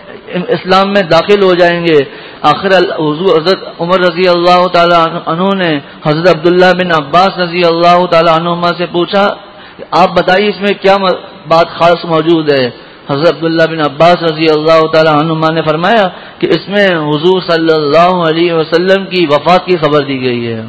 اسلام میں داخل ہو جائیں گے۔ آخر حضور حضرت عمر رضی اللہ تعالی عنہ نے حضرت عبداللہ بن عباس رضی اللہ تعالی عنہما سے پوچھا آپ بتائیے اس میں کیا بات خاص موجود ہے؟ حضرت عبداللہ بن عباس رضی اللہ تعالی عنہما نے فرمایا کہ اس میں حضور صلی اللہ علیہ وسلم کی وفات کی خبر دی گئی ہے۔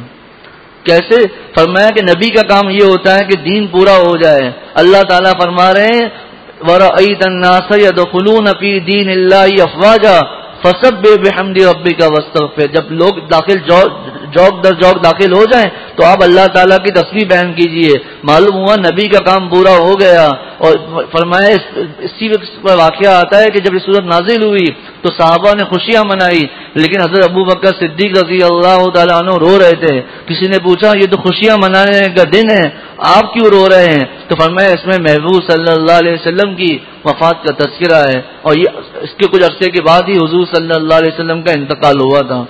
کیسے؟ فرمایا کہ نبی کا کام یہ ہوتا ہے کہ دین پورا ہو جائے۔ اللہ تعالیٰ فرما رہے ہیں وَرَأَيْتَ النَّاسَ يَدْخُلُونَ فِي دِينِ اللَّهِ أَفْوَاجًا فَسَبِّحْ بِحَمْدِ رَبِّكَ وَاسْتَغْفِرْ۔ جب لوگ داخل جوک در جوک داخل ہو جائیں تو آپ اللہ تعالیٰ کی تسبیح بیان کیجئے۔ معلوم ہوا نبی کا کام پورا ہو گیا۔ اور فرمایا اسی پر واقعہ آتا ہے کہ جب یہ صورت نازل ہوئی تو صحابہ نے خوشیاں منائی، لیکن حضرت ابو بکر صدیق رضی اللہ تعالیٰ عنہ رو رہے تھے۔ کسی نے پوچھا یہ تو خوشیاں منانے کا دن ہے، آپ کیوں رو رہے ہیں؟ تو فرمایا اس میں محبوب صلی اللہ علیہ وسلم کی وفات کا تذکرہ ہے، اور یہ اس کے کچھ عرصے کے بعد ہی حضور صلی اللہ علیہ وسلم کا انتقال ہوا تھا۔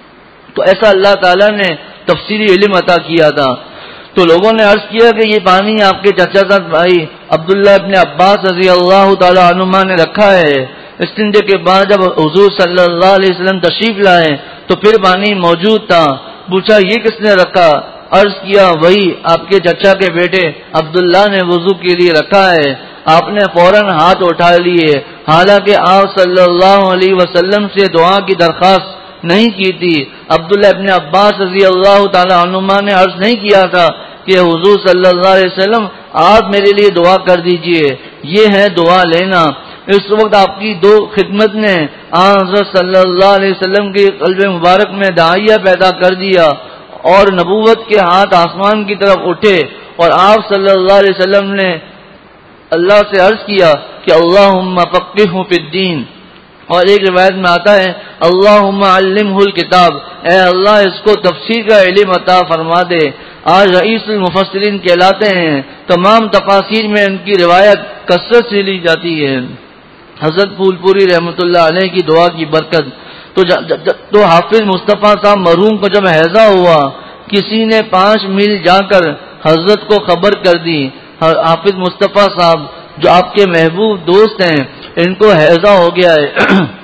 تو ایسا اللہ تعالیٰ نے تفصیلی علم عطا کیا تھا۔ تو لوگوں نے عرض کیا کہ یہ پانی آپ کے چچا زاد بھائی عبداللہ ابن عباس رضی اللہ تعالی عنہما نے رکھا ہے۔ استنجے کے بعد جب حضور صلی اللہ علیہ وسلم تشریف لائے تو پھر پانی موجود تھا۔ پوچھا یہ کس نے رکھا؟ عرض کیا وہی آپ کے چچا کے بیٹے عبداللہ نے وضو کے لیے رکھا ہے۔ آپ نے فوراً ہاتھ اٹھا لیے، حالانکہ آپ صلی اللہ علیہ وسلم سے دعا کی درخواست نہیں کی تھی۔ عبداللہ ابن عباس رضی اللہ تعالی عنہما نے عرض نہیں کیا تھا کہ حضور صلی اللہ علیہ وسلم آپ میرے لیے دعا کر دیجئے، یہ ہے دعا لینا۔ اس وقت آپ کی دو خدمت نے حضرت صلی اللہ علیہ وسلم کے قلب مبارک میں داعیہ پیدا کر دیا، اور نبوت کے ہاتھ آسمان کی طرف اٹھے، اور آپ صلی اللہ علیہ وسلم نے اللہ سے عرض کیا کہ اللہم فقہہ فی الدین، اور ایک روایت میں آتا ہے اللہم علمہ الکتاب، اے اللہ اس کو تفسیر کا علم عطا فرما دے۔ آج رئیس المفسرین کہلاتے ہیں، تمام تفاسیر میں ان کی روایت کثرت سے لی جاتی ہے۔ حضرت پھول پوری رحمۃ اللہ علیہ کی دعا کی برکت تو, تو حافظ مصطفیٰ صاحب مرحوم کو جب ہیضہ ہوا، کسی نے پانچ میل جا کر حضرت کو خبر کر دی حافظ مصطفیٰ صاحب جو آپ کے محبوب دوست ہیں ان کو ہیضہ ہو گیا ہے،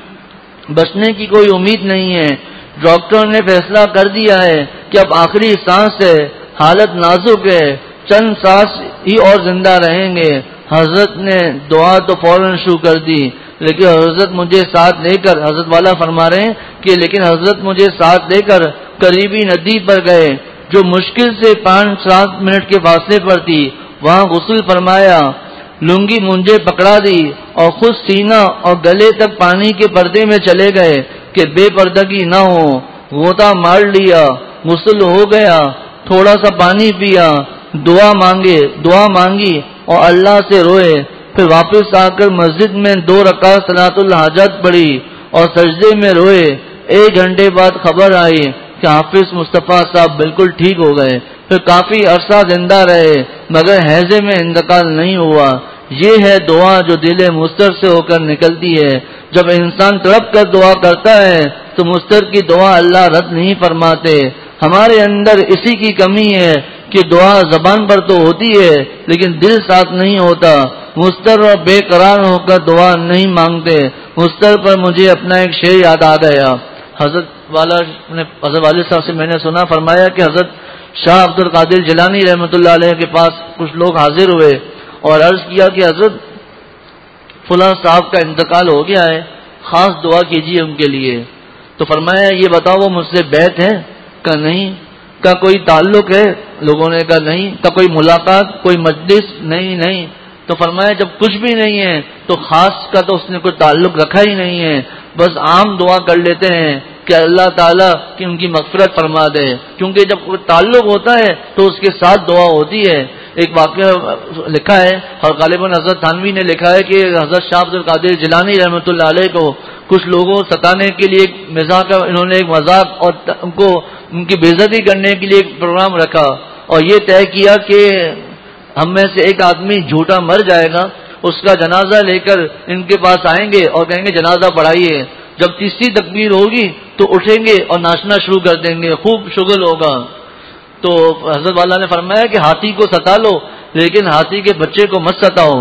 بچنے کی کوئی امید نہیں ہے۔ ڈاکٹر نے فیصلہ کر دیا ہے کہ اب آخری سانس ہے، حالت نازک ہے، چند سانس ہی اور زندہ رہیں گے۔ حضرت نے دعا تو فوراً شروع کر دی، لیکن حضرت مجھے ساتھ لے کر حضرت والا فرما رہے ہیں کہ لیکن حضرت مجھے ساتھ لے کر قریبی ندی پر گئے جو مشکل سے پانچ سات منٹ کے فاصلے پر تھی، وہاں غسل فرمایا، لنگی منجے پکڑا دی اور خود سینہ اور گلے تک پانی کے پردے میں چلے گئے کہ بے پردگی نہ ہو۔ غوطہ مار لیا، غسل ہو گیا، تھوڑا سا پانی پیا، دعا مانگے دعا مانگی اور اللہ سے روئے۔ پھر واپس آ کر مسجد میں دو رکعت صلاۃ الحاجات پڑھی اور سجدے میں روئے۔ ایک گھنٹے بعد خبر آئی کہ حافظ مصطفیٰ صاحب بالکل ٹھیک ہو گئے۔ پھر کافی عرصہ زندہ رہے مگر ہیضے میں انتقال نہیں ہوا۔ یہ ہے دعا جو دل مستر سے ہو کر نکلتی ہے۔ جب انسان تڑپ کر دعا کرتا ہے تو مستر کی دعا اللہ رد نہیں فرماتے۔ ہمارے اندر اسی کی کمی ہے کہ دعا زبان پر تو ہوتی ہے لیکن دل ساتھ نہیں ہوتا۔ مستر اور بے قرار ہو کر دعا نہیں مانگتے۔ مستر پر مجھے اپنا ایک شعر یاد آ گیا۔ حضرت والا نے حضرت والد صاحب سے میں نے سنا، فرمایا کہ حضرت شاہ عبد القادر جیلانی رحمۃ اللہ علیہ کے پاس کچھ لوگ حاضر ہوئے اور عرض کیا کہ حضرت فلاں صاحب کا انتقال ہو گیا ہے، خاص دعا کیجیے ان کے لیے۔ تو فرمایا یہ بتاؤ وہ مجھ سے بیعت ہے؟ کہ نہیں۔ کا کوئی تعلق ہے؟ لوگوں نے کہا نہیں۔ کا کوئی ملاقات، کوئی مجلس؟ نہیں نہیں۔ تو فرمایا جب کچھ بھی نہیں ہے تو خاص کا تو اس نے کوئی تعلق رکھا ہی نہیں ہے، بس عام دعا کر لیتے ہیں کہ اللہ تعالیٰ کی ان کی مغفرت فرما دے، کیونکہ جب کوئی تعلق ہوتا ہے تو اس کے ساتھ دعا ہوتی ہے۔ ایک واقعہ لکھا ہے اور غالباً حضرت تھانوی نے لکھا ہے کہ حضرت شاہ عبد القادر جیلانی رحمۃ اللہ علیہ کو کچھ لوگوں ستانے کے لیے ایک مزاح کا انہوں نے ایک مذاق اور ان کو ان کی بے عزتی کرنے کے لیے ایک پروگرام رکھا اور یہ طے کیا کہ ہم میں سے ایک آدمی جھوٹا مر جائے گا، اس کا جنازہ لے کر ان کے پاس آئیں گے اور کہیں گے جنازہ پڑھائیے. جب تیسری تکبیر ہوگی تو اٹھیں گے اور ناچنا شروع کر دیں گے، خوب شغل ہوگا. تو حضرت والا نے فرمایا کہ ہاتھی کو ستا لو لیکن ہاتھی کے بچے کو مت ستاؤ.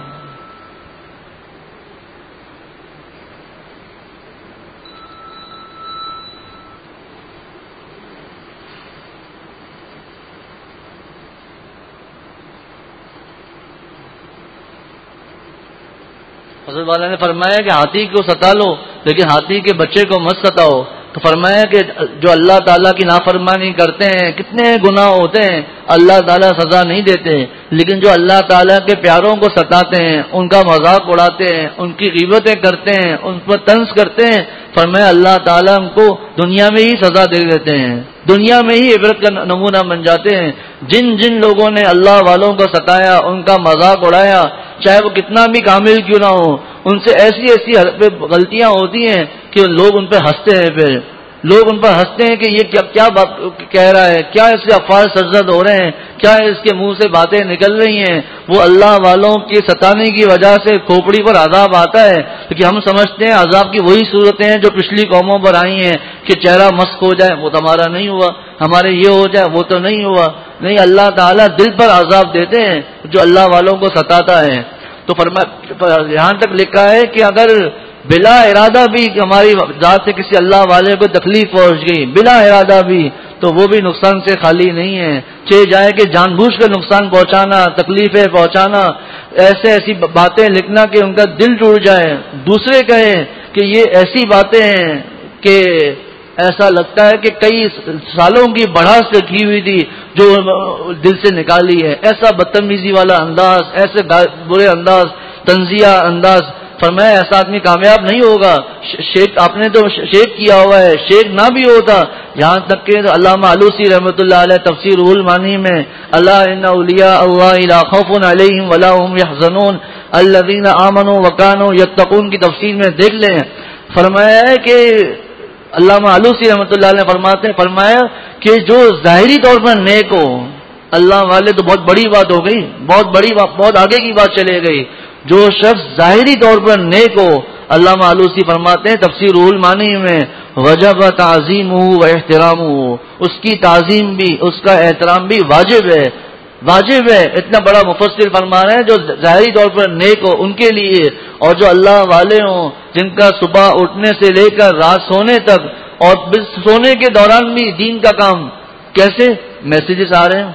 حضرت والا نے فرمایا کہ ہاتھی کو ستا لو لیکن ہاتھی کے بچے کو مت ستاؤ. تو فرمایا کہ جو اللہ تعالیٰ کی نافرمانی کرتے ہیں کتنے گناہ ہوتے ہیں، اللہ تعالیٰ سزا نہیں دیتے، لیکن جو اللہ تعالیٰ کے پیاروں کو ستاتے ہیں، ان کا مذاق اڑاتے ہیں، ان کی غیبتیں کرتے ہیں، ان پر طنز کرتے ہیں، فرمایا اللہ تعالیٰ ان کو دنیا میں ہی سزا دے دیتے ہیں، دنیا میں ہی عبرت کا نمونہ بن جاتے ہیں. جن جن لوگوں نے اللہ والوں کو ستایا، ان کا مذاق اڑایا، چاہے وہ کتنا بھی کامل کیوں نہ ہو، ان سے ایسی ایسی غلطیاں ہوتی ہیں کہ لوگ ان پہ ہنستے ہیں. پھر لوگ ان پر ہنستے ہیں کہ یہ کیا کیا بات کہہ رہا ہے، کیا اس سے الفاظ سرزد ہو رہے ہیں، کیا اس کے منہ سے باتیں نکل رہی ہیں. وہ اللہ والوں کے ستانے کی وجہ سے کھوپڑی پر عذاب آتا ہے، کیونکہ ہم سمجھتے ہیں عذاب کی وہی صورتیں ہیں جو پچھلی قوموں پر آئی ہیں کہ چہرہ مسک ہو جائے، وہ تو ہمارا نہیں ہوا، ہمارے یہ ہو جائے، وہ تو نہیں ہوا. نہیں، اللہ تعالیٰ دل پر عذاب دیتے ہیں جو اللہ والوں کو ستاتا ہے. تو فرما یہاں تک لکھا ہے کہ اگر بلا ارادہ بھی ہماری ذات سے کسی اللہ والے کو تکلیف پہنچ گئی، بلا ارادہ بھی، تو وہ بھی نقصان سے خالی نہیں ہے. چاہے جائے کہ جان بوجھ کر نقصان پہنچانا، تکلیفیں پہنچانا، ایسے ایسی باتیں لکھنا کہ ان کا دل ٹوٹ جائے. دوسرے کہیں کہ یہ ایسی باتیں ہیں کہ ایسا لگتا ہے کہ کئی سالوں کی بڑھاس رکھی ہوئی تھی جو دل سے نکالی ہے. ایسا بدتمیزی والا انداز، ایسے برے انداز، تنزیہ انداز. فرمایا ایسا آدمی کامیاب نہیں ہوگا. شیخ آپ نے تو شیخ کیا ہوا ہے، شیخ نہ بھی ہوتا. یہاں تک کہ علامہ علوسی رحمۃ اللہ علیہ تفسیر روح المعانی میں اللہ ان اولیاء اللہ لا خوف علیہم ولا هم يحزنون الذین آمنوا وکانوا یتقون کی تفسیر میں دیکھ لیں. فرمایا ہے کہ علامہ علوسی رحمۃ اللہ علیہ فرماتے ہیں، فرمایا کہ جو ظاہری طور پر نیک ہو، اللہ والے تو بہت بڑی بات ہو گئی، بہت بڑی بات، بہت آگے کی بات چلے گئی. جو شخص ظاہری طور پر نیک ہو، علامہ علوسی فرماتے ہیں تفسیر روح المعانی میں وجب تعظیمہ و احترامہ، اس کی تعظیم بھی، اس کا احترام بھی واجب ہے، واجب ہے. اتنا بڑا مفسر فرما رہے ہیں جو ظاہری طور پر نیک ہو ان کے لیے، اور جو اللہ والے ہوں جن کا صبح اٹھنے سے لے کر رات سونے تک اور سونے کے دوران بھی دین کا کام. کیسے میسیجز آ رہے ہیں،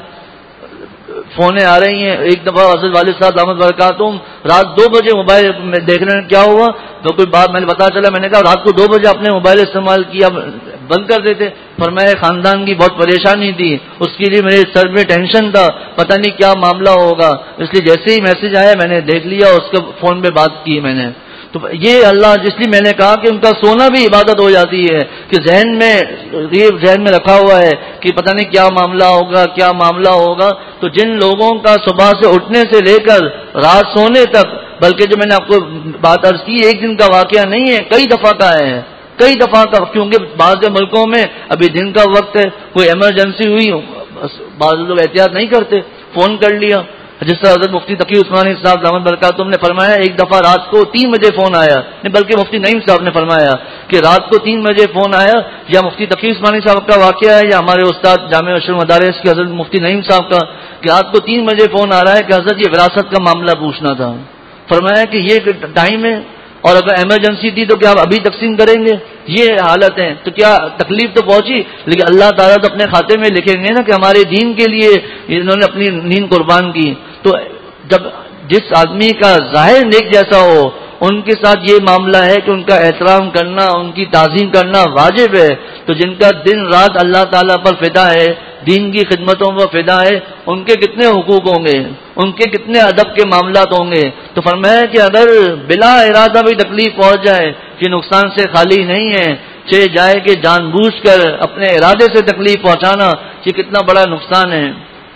فونیں آ رہی ہیں. ایک دفعہ حضرت والد صاحب دامت برکاتہم رات دو بجے موبائل میں دیکھ رہے ہیں، کیا ہوا تو کوئی بات میں نے پتا چلا، میں نے کہا رات کو دو بجے اپنے موبائل استعمال کیا، بند کر دیتے. فرمایا خاندان کی بہت پریشانی تھی، اس کے لیے میرے سر میں ٹینشن تھا، پتہ نہیں کیا معاملہ ہوگا، اس لیے جیسے ہی میسج آیا میں نے دیکھ لیا، اس کے فون پہ بات کی میں نے. تو یہ اللہ، جس لیے میں نے کہا کہ ان کا سونا بھی عبادت ہو جاتی ہے کہ ذہن میں یہ ذہن میں رکھا ہوا ہے کہ پتہ نہیں کیا معاملہ ہوگا، کیا معاملہ ہوگا. تو جن لوگوں کا صبح سے اٹھنے سے لے کر رات سونے تک، بلکہ جو میں نے آپ کو بات عرض کی ایک دن کا واقعہ نہیں ہے، کئی دفعہ کا ہے، کئی دفعہ کا. کیونکہ بعض ملکوں میں ابھی دن کا وقت ہے، کوئی ایمرجنسی ہوئی، بعض لوگ احتیاط نہیں کرتے، فون کر لیا. جس طرح حضرت مفتی تقی عثمانی صاحب دامت برکاتہم نے فرمایا ایک دفعہ رات کو تین بجے فون آیا، نہیں بلکہ مفتی نعیم صاحب نے فرمایا کہ رات کو تین بجے فون آیا. یا مفتی تقی عثمانی صاحب کا واقعہ ہے یا ہمارے استاد جامع اشرف مدارس کے حضرت مفتی نعیم صاحب کا کہ رات کو تین بجے فون آ رہا ہے کہ حضرت یہ وراثت کا معاملہ پوچھنا تھا. فرمایا کہ یہ ٹائم ہے اور اگر ایمرجنسی تھی تو کیا آپ ابھی تقسیم کریں گے؟ یہ حالت ہے. تو کیا تکلیف تو پہنچی، لیکن اللہ تعالیٰ تو اپنے کھاتے میں لکھیں گے نا کہ ہمارے دین کے لیے انہوں نے اپنی نیند قربان کی. تو جب جس آدمی کا ظاہر نیک جیسا ہو ان کے ساتھ یہ معاملہ ہے کہ ان کا احترام کرنا، ان کی تعظیم کرنا واجب ہے. تو جن کا دن رات اللہ تعالیٰ پر فدا ہے، دین کی خدمتوں پر فدا ہے، ان کے کتنے حقوق ہوں گے، ان کے کتنے ادب کے معاملات ہوں گے. تو فرمایا کہ اگر بلا ارادہ بھی تکلیف پہنچ جائے کہ نقصان سے خالی نہیں ہے، چاہے جائے کہ جان بوجھ کر اپنے ارادے سے تکلیف پہنچانا یہ کتنا بڑا نقصان ہے.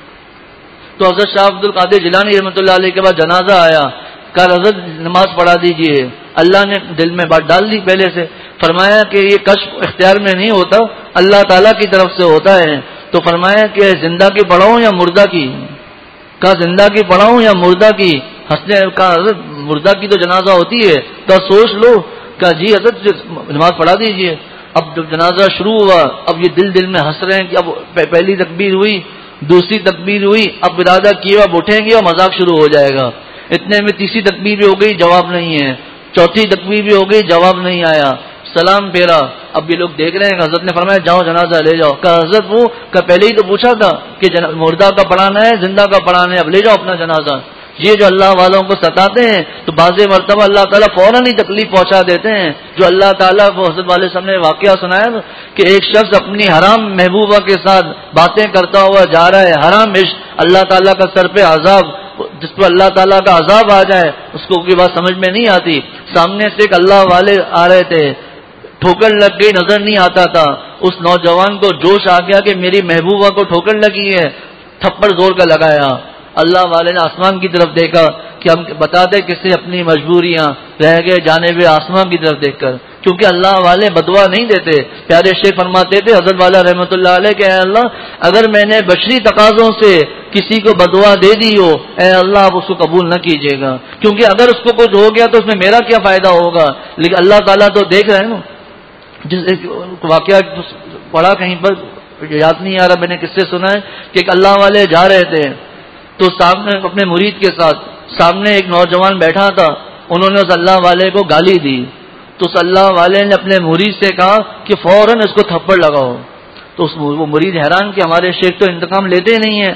تو حضرت شاہ عبد القادر جیلانی رحمۃ اللہ علیہ کے بعد جنازہ آیا، کہا حضرت نماز پڑھا دیجئے. اللہ نے دل میں بات ڈال دی پہلے سے. فرمایا کہ یہ کشف اختیار میں نہیں ہوتا، اللہ تعالیٰ کی طرف سے ہوتا ہے. تو فرمایا کہ زندہ کی پڑھاؤں یا مردہ کی؟ کہا زندہ کی پڑھاؤں یا مردہ کی؟ ہنسنے کہا حضرت مردہ کی تو جنازہ ہوتی ہے، کہا سوچ لو. کہا جی حضرت نماز پڑھا دیجئے. اب جب جنازہ شروع ہوا اب یہ دل دل میں ہنس رہے ہیں کہ اب پہلی تکبیر ہوئی، دوسری تکبیر ہوئی، اب ارادہ کیا اب اٹھیں گے اور مذاق شروع ہو جائے گا. اتنے میں تیسری تکبیر بھی ہو گئی، جواب نہیں ہے. چوتھی تکبیر بھی ہو گئی، جواب نہیں آیا. سلام پھیرا. اب یہ لوگ دیکھ رہے ہیں کہ حضرت نے فرمایا جاؤ جنازہ لے جاؤ. کہا حضرت وہ کہ پہلے ہی تو پوچھا تھا کہ مردہ کا پڑھانا ہے زندہ کا پڑھانا ہے، اب لے جاؤ اپنا جنازہ. یہ جو اللہ والوں کو ستاتے ہیں تو بعض مرتبہ اللہ تعالیٰ فوراً ہی تکلیف پہنچا دیتے ہیں. جو اللہ تعالیٰ کو حضرت والے صاحب نے واقعہ سنایا کہ ایک شخص اپنی حرام محبوبہ کے ساتھ باتیں کرتا ہوا جا رہا ہے، حرام عشق، اللہ تعالیٰ کا سر پہ عذاب، جس پر اللہ تعالیٰ کا عذاب آ جائے اس کو کوئی بات سمجھ میں نہیں آتی. سامنے سے ایک اللہ والے آ رہے تھے، ٹھوکر لگ گئی، نظر نہیں آتا تھا. اس نوجوان کو جوش آ گیا کہ میری محبوبہ کو ٹھوکر لگی ہے، تھپڑ زور کا لگایا. اللہ والے نے آسمان کی طرف دیکھا کہ ہم بتا دیں کس سے اپنی مجبوریاں، رہ گئے جانب آسمان کی طرف دیکھ کر، کیونکہ اللہ والے بدعا نہیں دیتے. پیارے شیخ فرماتے تھے حضرت والا رحمۃ اللہ علیہ کہ اے اللہ اگر میں نے بشری تقاضوں سے کسی کو بدعا دے دی ہو، اے اللہ آپ اس کو قبول نہ کیجیے گا، کیونکہ اگر اس کو کچھ ہو گیا تو اس میں میرا کیا فائدہ ہوگا. لیکن اللہ تعالیٰ تو دیکھ رہے ہیں نا. جس ایک واقعہ پڑھا کہیں پر، یاد نہیں آ رہا، میں نے کس سے سنا ہے کہ ایک اللہ والے جا رہے تھے تو سامنے اپنے مرید کے ساتھ سامنے ایک نوجوان بیٹھا تھا، انہوں نے اس اللہ والے کو گالی دی تو اس اللہ والے نے اپنے مرید سے کہا کہ فوراً اس کو تھپڑ لگاؤ. تو اس وہ مرید حیران کہ ہمارے شیخ تو انتقام لیتے نہیں ہیں،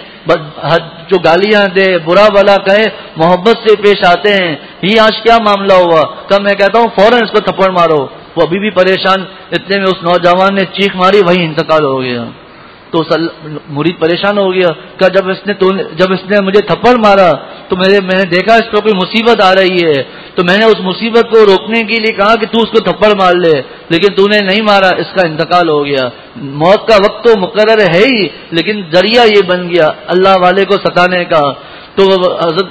جو گالیاں دے برا بلا کہے محبت سے پیش آتے ہیں، یہ آج کیا معاملہ ہوا؟ کہ میں کہتا ہوں فوراً اس کو تھپڑ مارو. وہ ابھی بھی پریشان، اتنے میں اس نوجوان نے چیخ ماری، وہی انتقال ہو گیا. تو مرید پریشان ہو گیا کہ جب اس نے جب اس نے مجھے تھپڑ مارا تو میں نے دیکھا اس پر کوئی مصیبت آ رہی ہے، تو میں نے اس مصیبت کو روکنے کے لیے کہا کہ تو اس کو تھپڑ مار لے، لیکن تو نے نہیں مارا، اس کا انتقال ہو گیا. موت کا وقت تو مقرر ہے ہی، لیکن ذریعہ یہ بن گیا اللہ والے کو ستانے کا. تو حضرت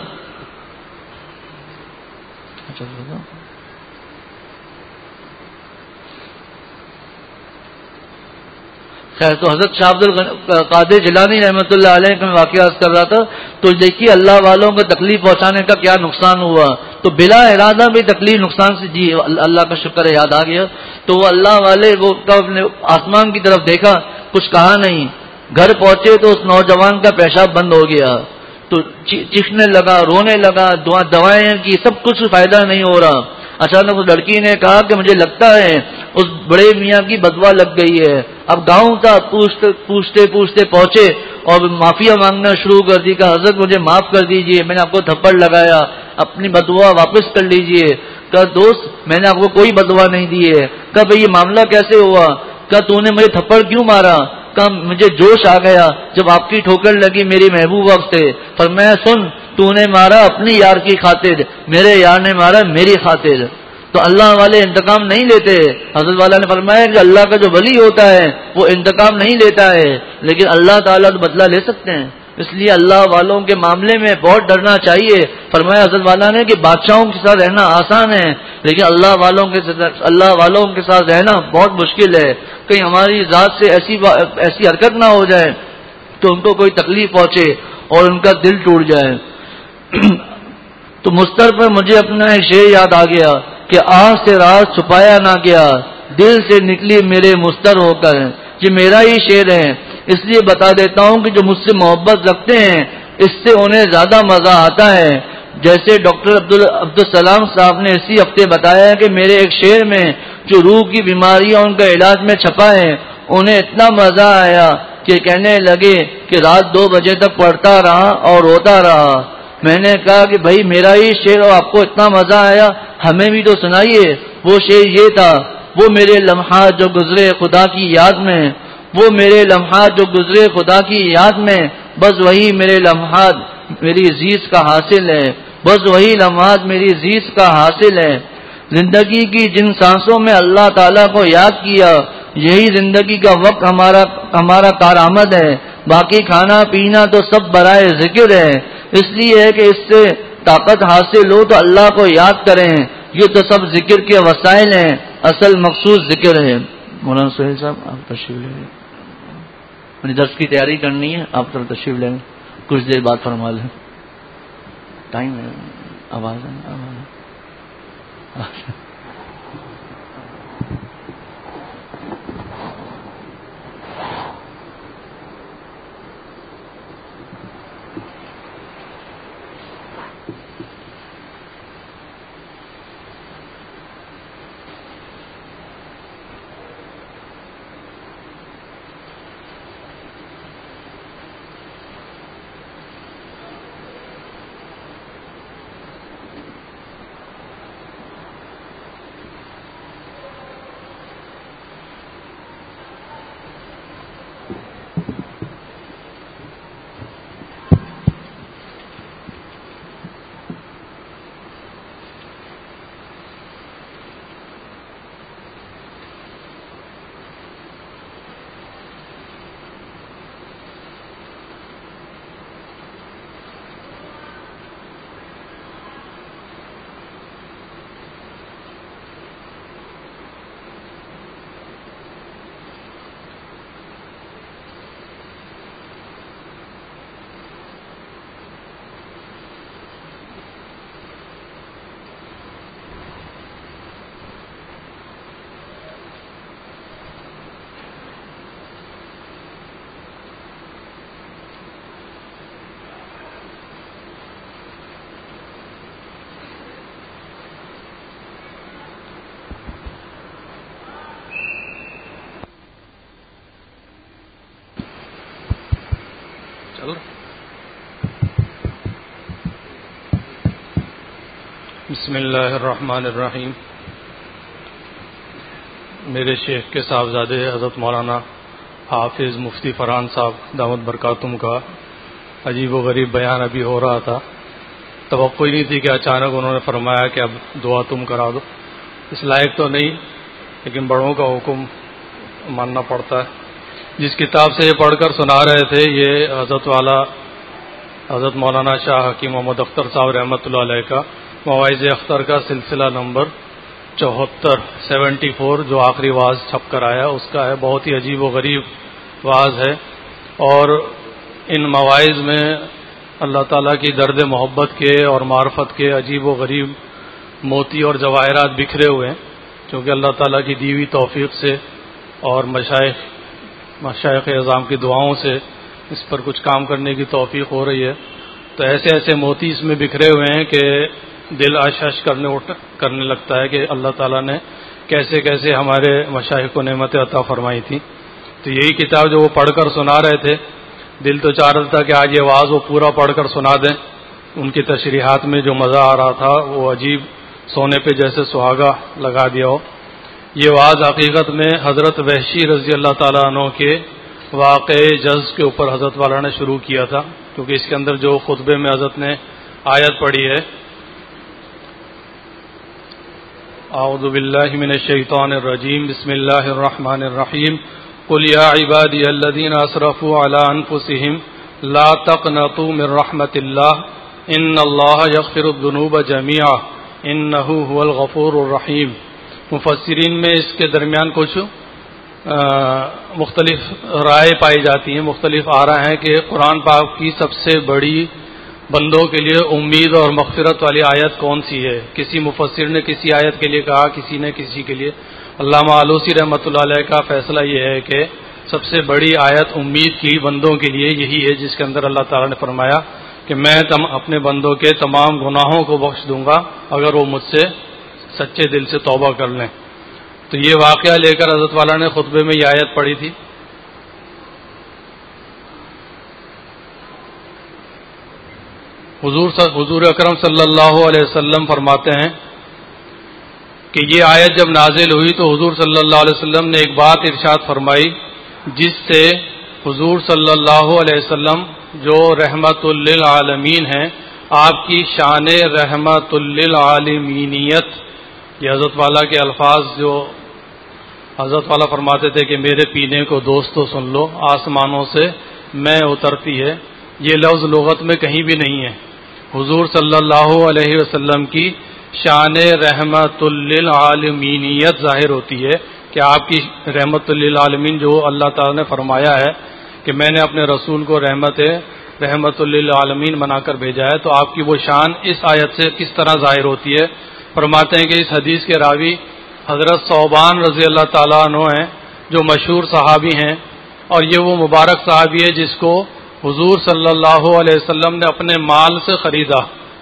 خیر تو حضرت شاہ عبد القادر جیلانی رحمۃ اللہ علیہ کا میں واقعہ کر رہا تھا. تو دیکھیے اللہ والوں کو تکلیف پہنچانے کا کیا نقصان ہوا. تو بلا ارادہ بھی تکلیف نقصان سے جی اللہ کا شکر ہے یاد آ گیا. تو وہ اللہ والے وہ آسمان کی طرف دیکھا، کچھ کہا نہیں. گھر پہنچے تو اس نوجوان کا پیشاب بند ہو گیا، تو چیخنے لگا، رونے لگا، دوائیں کی، سب کچھ فائدہ نہیں ہو رہا. اچانک اس لڑکی نے کہا کہ مجھے لگتا ہے اس بڑے میاں کی بدوا لگ گئی ہے. اب گاؤں تھا، پوچھتے پوچھتے پوچھتے پہنچے اور معافیا مانگنا شروع کر دی کہ حضرت مجھے معاف کر دیجئے، میں نے آپ کو تھپڑ لگایا، اپنی بدوا واپس کر لیجئے. کہا دوست میں نے آپ کو کوئی بدوا نہیں دی ہے. کہا بھئی یہ معاملہ کیسے ہوا؟ کہا تو نے مجھے تھپڑ کیوں مارا؟ کہا مجھے جوش آ گیا جب آپ کی ٹھوکر لگی میری محبوب وقت سے. فرمایا سن تو نے مارا اپنی یار کی خاطر، میرے یار نے مارا میری خاطر. تو اللہ والے انتقام نہیں لیتے. حضرت والا نے فرمایا کہ اللہ کا جو ولی ہوتا ہے وہ انتقام نہیں لیتا ہے، لیکن اللہ تعالیٰ تو بدلہ لے سکتے ہیں. اس لیے اللہ والوں کے معاملے میں بہت ڈرنا چاہیے. فرمایا حضرت والا نے کہ بادشاہوں کے ساتھ رہنا آسان ہے، لیکن اللہ والوں کے اللہ والوں کے ساتھ رہنا بہت مشکل ہے. کہیں ہماری ذات سے ایسی ایسی حرکت نہ ہو جائے تو ان کو کوئی تکلیف پہنچے اور ان کا دل ٹوٹ جائے. تو مستر پر مجھے اپنا ایک شعر یاد آ گیا کہ آہ سے راز چھپایا نہ گیا، دل سے نکلی میرے مستر ہو کر. یہ میرا ہی شعر ہے، اس لیے بتا دیتا ہوں کہ جو مجھ سے محبت رکھتے ہیں اس سے انہیں زیادہ مزہ آتا ہے. جیسے ڈاکٹر عبدالسلام صاحب نے اسی ہفتے بتایا کہ میرے ایک شعر میں جو روح کی بیماریاں ان کا علاج میں چھپا ہے، انہیں اتنا مزہ آیا کہ کہنے لگے کہ رات دو بجے تک پڑھتا رہا اور روتا رہا. میں نے کہا کہ بھائی میرا ہی شعر اور آپ کو اتنا مزہ آیا، ہمیں بھی تو سنائیے. وہ شعر یہ تھا، وہ میرے لمحات جو گزرے خدا کی یاد میں، وہ میرے لمحات جو گزرے خدا کی یاد میں، بس وہی میرے لمحات میری عزیز کا حاصل ہے، بس وہی لمحات میری عزیز کا حاصل ہے. زندگی کی جن سانسوں میں اللہ تعالیٰ کو یاد کیا، یہی زندگی کا وقت ہمارا ہمارا کارآمد ہے. باقی کھانا پینا تو سب برائے ذکر ہے. اس لیے ہے کہ اس سے طاقت حاصل ہو تو اللہ کو یاد کریں. یہ تو سب ذکر کے وسائل ہیں، اصل مقصود ذکر ہے. مولانا سہیل صاحب آپ تشریف لیں، مجھے درس کی تیاری کرنی ہے، آپ طرف تشریف لیں، کچھ دیر بعد فرما لیں. ٹائم ہے. آواز ہے آواز بسم اللہ الرحمن الرحیم. میرے شیخ کے صاحبزادے حضرت مولانا حافظ مفتی فرحان صاحب دامت برکاتہم کا عجیب و غریب بیان ابھی ہو رہا تھا. توقع ہی نہیں تھی کہ اچانک انہوں نے فرمایا کہ اب دعا تم کرا دو. اس لائق تو نہیں، لیکن بڑوں کا حکم ماننا پڑتا ہے. جس کتاب سے یہ پڑھ کر سنا رہے تھے یہ حضرت والا حضرت مولانا شاہ حکیم محمد اختر صاحب رحمۃ اللہ علیہ کا مواعظ اختر کا سلسلہ نمبر چوہتر سیونٹی فور جو آخری واعظ چھپ کر آیا اس کا ہے. بہت ہی عجیب و غریب واعظ ہے، اور ان مواعظ میں اللہ تعالیٰ کی درد محبت کے اور معرفت کے عجیب و غریب موتی اور جواہرات بکھرے ہوئے ہیں، کیونکہ اللہ تعالیٰ کی دی ہوئی توفیق سے اور مشائخ مشائخ اعظام کی دعاؤں سے اس پر کچھ کام کرنے کی توفیق ہو رہی ہے. تو ایسے ایسے موتی اس میں بکھرے ہوئے ہیں کہ دل اش اش کرنے کرنے لگتا ہے کہ اللہ تعالیٰ نے کیسے کیسے ہمارے مشائخ کو نعمت عطا فرمائی تھی. تو یہی کتاب جو وہ پڑھ کر سنا رہے تھے، دل تو چاہ رہا تھا کہ آج یہ واعظ وہ پورا پڑھ کر سنا دیں. ان کی تشریحات میں جو مزہ آ رہا تھا وہ عجیب سونے پہ جیسے سہاگا لگا دیا ہو. یہ واعظ حقیقت میں حضرت وحشی رضی اللہ تعالیٰ عنہ کے واقع جز کے اوپر حضرت والا نے شروع کیا تھا، کیونکہ اس کے اندر جو خطبے میں حضرت نے آیت پڑھی ہے، اعوذ باللہ من الشیطان الرجیم بسم اللہ الرحمن الرحیم قل یا عبادی الذین اسرفوا علی انفسہم لا تقنطوا من رحمت اللہ ان اللہ یغفر الذنوب جميعا انہ هو الغفور الرحیم. مفسرین میں اس کے درمیان کچھ مختلف رائے پائی جاتی ہیں، مختلف آراء ہیں کہ قرآن پاک کی سب سے بڑی بندوں کے لیے امید اور مغفرت والی آیت کون سی ہے. کسی مفسر نے کسی آیت کے لیے کہا، کسی نے کسی کے لیے. علامہ آلوسی رحمۃ اللہ علیہ کا فیصلہ یہ ہے کہ سب سے بڑی آیت امید کی بندوں کے لیے یہی ہے، جس کے اندر اللہ تعالیٰ نے فرمایا کہ میں تم اپنے بندوں کے تمام گناہوں کو بخش دوں گا اگر وہ مجھ سے سچے دل سے توبہ کر لیں. تو یہ واقعہ لے کر حضرت والا نے خطبے میں یہ آیت پڑھی تھی. حضور حضور اکرم صلی اللہ علیہ وسلم فرماتے ہیں کہ یہ آیت جب نازل ہوئی تو حضور صلی اللہ علیہ وسلم نے ایک بات ارشاد فرمائی جس سے حضور صلی اللہ علیہ وسلم جو رحمت للعالمین ہیں، آپ کی شان رحمت للعالمینیت، یہ حضرت والا کے الفاظ جو حضرت والا فرماتے تھے کہ میرے پینے کو دوستو سن لو، آسمانوں سے میں اترتی ہے، یہ لفظ لغت میں کہیں بھی نہیں ہے. حضور صلی اللہ علیہ وسلم کی شان رحمت للعالمینیت ظاہر ہوتی ہے کہ آپ کی رحمت للعالمین جو اللہ تعالیٰ نے فرمایا ہے کہ میں نے اپنے رسول کو رحمت رحمت للعالمین بنا کر بھیجا ہے، تو آپ کی وہ شان اس آیت سے کس طرح ظاہر ہوتی ہے؟ فرماتے ہیں کہ اس حدیث کے راوی حضرت ثوبان رضی اللہ تعالیٰ عنہ ہیں، جو مشہور صحابی ہیں، اور یہ وہ مبارک صحابی ہے جس کو حضور صلی اللہ علیہ وسلم نے اپنے مال سے خریدا۔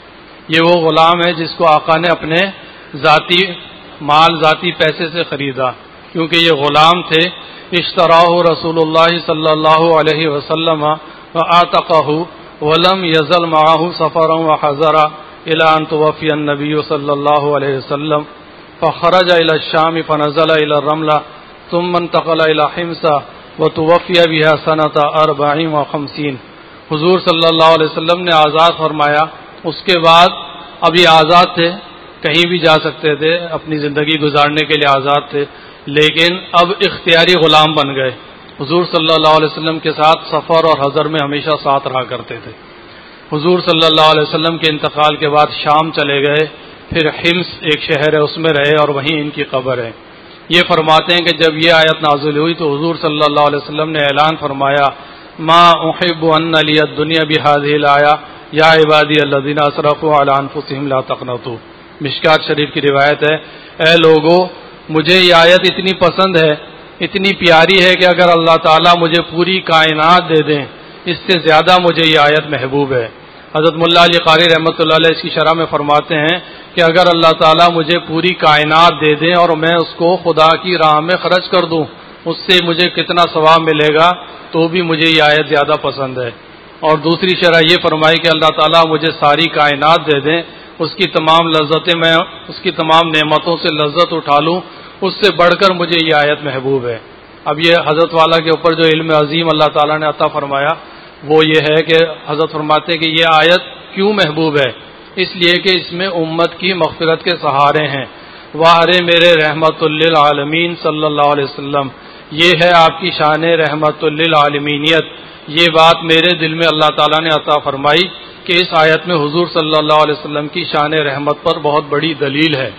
یہ وہ غلام ہے جس کو آقا نے اپنے ذاتی مال، ذاتی پیسے سے خریدا، کیونکہ یہ غلام تھے۔ اشتراہ رسول اللہ صلی اللہ علیہ وسلم وآتقہ ولم یزل معہ سفرا وحضرا الی ان توفی النبی صلی اللہ علیہ وسلم فخرج الی الشام فنزل الی الرملہ ثم انتقل الی حمص وتوفی بها سنۃ اربع وخمسین۔ حضور صلی اللہ علیہ وسلم نے آزاد فرمایا، اس کے بعد اب یہ آزاد تھے، کہیں بھی جا سکتے تھے، اپنی زندگی گزارنے کے لیے آزاد تھے، لیکن اب اختیاری غلام بن گئے۔ حضور صلی اللہ علیہ وسلم کے ساتھ سفر اور حضر میں ہمیشہ ساتھ رہا کرتے تھے۔ حضور صلی اللہ علیہ وسلم کے انتقال کے بعد شام چلے گئے، پھر حمص ایک شہر ہے اس میں رہے اور وہیں ان کی قبر ہے۔ یہ فرماتے ہیں کہ جب یہ آیت نازل ہوئی تو حضور صلی اللہ علیہ وسلم نے اعلان فرمایا، ما احب ان لی الدنیا بهذه الآیہ یا عبادی الذین اسرفوا علی انفسهم لا تقنطوا۔ مشکات شریف کی روایت ہے، اے لوگو مجھے یہ آیت اتنی پسند ہے، اتنی پیاری ہے کہ اگر اللہ تعالیٰ مجھے پوری کائنات دے دیں اس سے زیادہ مجھے یہ آیت محبوب ہے۔ حضرت ملا علی قاری رحمۃ اللہ علیہ اس کی شرح میں فرماتے ہیں کہ اگر اللہ تعالیٰ مجھے پوری کائنات دے دیں اور میں اس کو خدا کی راہ میں خرچ کر دوں، اس سے مجھے کتنا ثواب ملے گا، تو بھی مجھے یہ آیت زیادہ پسند ہے۔ اور دوسری شرح یہ فرمائی کہ اللہ تعالیٰ مجھے ساری کائنات دے دیں، اس کی تمام لذتیں میں اس کی تمام نعمتوں سے لذت اٹھا لوں، اس سے بڑھ کر مجھے یہ آیت محبوب ہے۔ اب یہ حضرت والا کے اوپر جو علم عظیم اللہ تعالیٰ نے عطا فرمایا وہ یہ ہے کہ حضرت فرماتے ہیں کہ یہ آیت کیوں محبوب ہے؟ اس لیے کہ اس میں امت کی مغفرت کے سہارے ہیں۔ وارے میرے رحمت للعالمین صلی اللہ علیہ وسلم، یہ ہے آپ کی شان رحمت للعالمینیت۔ یہ بات میرے دل میں اللہ تعالیٰ نے عطا فرمائی کہ اس آیت میں حضور صلی اللہ علیہ وسلم کی شان رحمت پر بہت بڑی دلیل ہے۔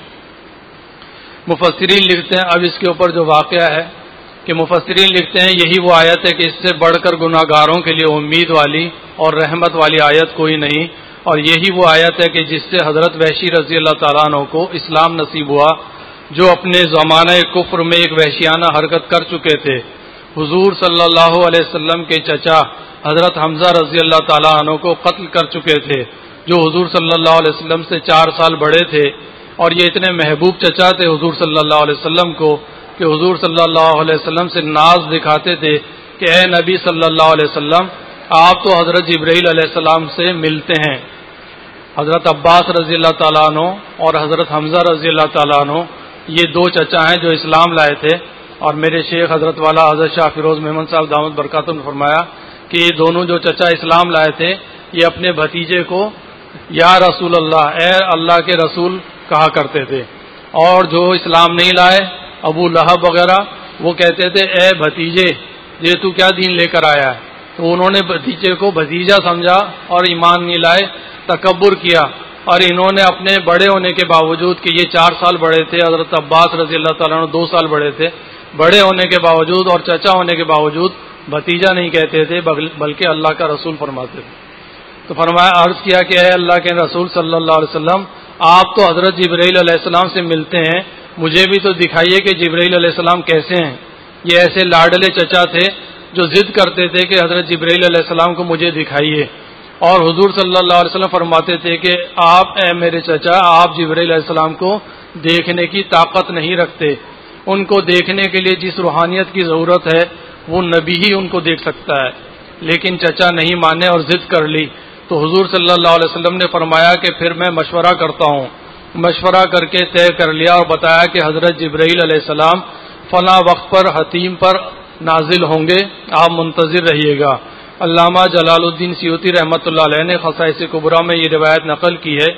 مفسرین لکھتے ہیں، اب اس کے اوپر جو واقعہ ہے کہ مفسرین لکھتے ہیں یہی وہ آیت ہے کہ اس سے بڑھ کر گناہ گاروں کے لیے امید والی اور رحمت والی آیت کوئی نہیں، اور یہی وہ آیت ہے کہ جس سے حضرت وحشی رضی اللہ تعالیٰ عنہ کو اسلام نصیب ہوا، جو اپنے زمانہ کفر میں ایک وحشیانہ حرکت کر چکے تھے۔ حضور صلی اللہ علیہ وسلم کے چچا حضرت حمزہ رضی اللہ تعالیٰ عنہ کو قتل کر چکے تھے، جو حضور صلی اللہ علیہ وسلم سے چار سال بڑے تھے، اور یہ اتنے محبوب چچا تھے حضور صلی اللہ علیہ وسلم کو کہ حضور صلی اللہ علیہ وسلم سے ناز دکھاتے تھے کہ اے نبی صلی اللہ علیہ وسلم، آپ تو حضرت جبرائیل علیہ السلام سے ملتے ہیں۔ حضرت عباس رضی اللہ تعالیٰ عنہ اور حضرت حمزہ رضی اللہ تعالیٰ عنہ یہ دو چچا ہیں جو اسلام لائے تھے، اور میرے شیخ حضرت والا حضرت شاہ فیروز محمد صاحب دامت برکاتہ نے فرمایا کہ یہ دونوں جو چچا اسلام لائے تھے یہ اپنے بھتیجے کو یا رسول اللہ، اے اللہ کے رسول کہا کرتے تھے، اور جو اسلام نہیں لائے ابو لہب وغیرہ وہ کہتے تھے اے بھتیجے یہ تو کیا دین لے کر آیا ہے۔ تو انہوں نے بھتیجے کو بھتیجا سمجھا اور ایمان نہیں لائے، تکبر کیا، اور انہوں نے اپنے بڑے ہونے کے باوجود کہ یہ چار سال بڑے تھے، حضرت عباس رضی اللہ تعالیٰ عنہ دو سال بڑے تھے، بڑے ہونے کے باوجود اور چچا ہونے کے باوجود بھتیجا نہیں کہتے تھے بلکہ اللہ کا رسول فرماتے تھے۔ تو فرمایا، عرض کیا کہ اے اللہ کے رسول صلی اللہ علیہ وسلم، آپ تو حضرت جبرائیل علیہ السلام سے ملتے ہیں، مجھے بھی تو دکھائیے کہ جبرائیل علیہ السلام کیسے ہیں۔ یہ ایسے لاڈلے چچا تھے جو ضد کرتے تھے کہ حضرت جبرائیل علیہ السلام کو مجھے دکھائیے، اور حضور صلی اللہ علیہ وسلم فرماتے تھے کہ آپ اے میرے چچا، آپ جبرائیل علیہ السلام کو دیکھنے کی طاقت نہیں رکھتے، ان کو دیکھنے کے لیے جس روحانیت کی ضرورت ہے وہ نبی ہی ان کو دیکھ سکتا ہے، لیکن چچا نہیں مانے اور ضد کر لی۔ تو حضور صلی اللہ علیہ وسلم نے فرمایا کہ پھر میں مشورہ کرتا ہوں۔ مشورہ کر کے طے کر لیا اور بتایا کہ حضرت جبرائیل علیہ السلام فلاں وقت پر حتیم پر نازل ہوں گے، آپ منتظر رہیے گا۔ علامہ جلال الدین سیوطی رحمۃ اللہ علیہ نے خصائص کبریٰ میں یہ روایت نقل کی ہے،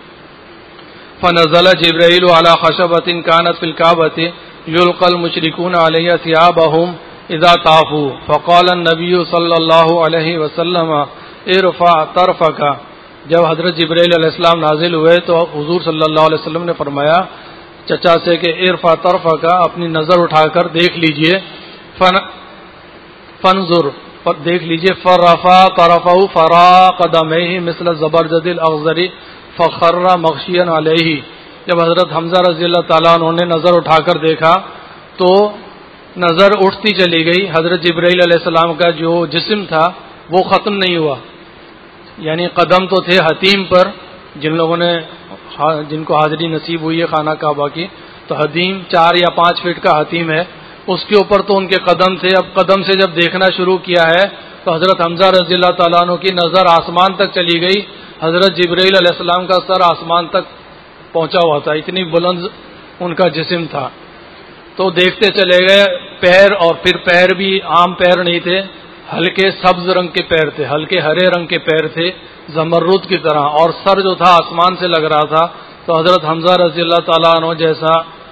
فنزل جبرائیل علی خشبۃ کانت فی الکعبۃ یلقی المشرکون علیہا ثیابہم اذا طافوا فقال النبی صلی اللہ علیہ وسلم ارفع طرفک۔ جب حضرت جبرائیل علیہ السلام نازل ہوئے تو حضور صلی اللہ علیہ وسلم نے فرمایا چچا سے کہ ارفع طرفک، اپنی نظر اٹھا کر دیکھ لیجئے، فن فنظر پر دیکھ لیجئے فرفا طرفہ فرا قدمہ مثل زبرجد الاغزری فخر مغشیا علیہ. جب حضرت حمزہ رضی اللہ تعالیٰ عنہ نے نظر اٹھا کر دیکھا تو نظر اٹھتی چلی گئی. حضرت جبرائیل علیہ السلام کا جو جسم تھا وہ ختم نہیں ہوا، یعنی قدم تو تھے حتیم پر، جن لوگوں نے جن کو حاضری نصیب ہوئی ہے خانہ کعبہ کی، تو حتیم چار یا پانچ فٹ کا حتیم ہے، اس کے اوپر تو ان کے قدم تھے. اب قدم سے جب دیکھنا شروع کیا ہے تو حضرت حمزہ رضی اللہ تعالیٰ عنہ کی نظر آسمان تک چلی گئی. حضرت جبرائیل علیہ السلام کا سر آسمان تک پہنچا ہوا تھا، اتنی بلند ان کا جسم تھا. تو دیکھتے چلے گئے، پیر اور پھر پیر بھی عام پیر نہیں تھے، ہلکے سبز رنگ کے پیر تھے، ہلکے ہرے رنگ کے پیر تھے زمرد کی طرح، اور سر جو تھا آسمان سے لگ رہا تھا. تو حضرت حمزہ رضی اللہ تعالیٰ عنہ جیسا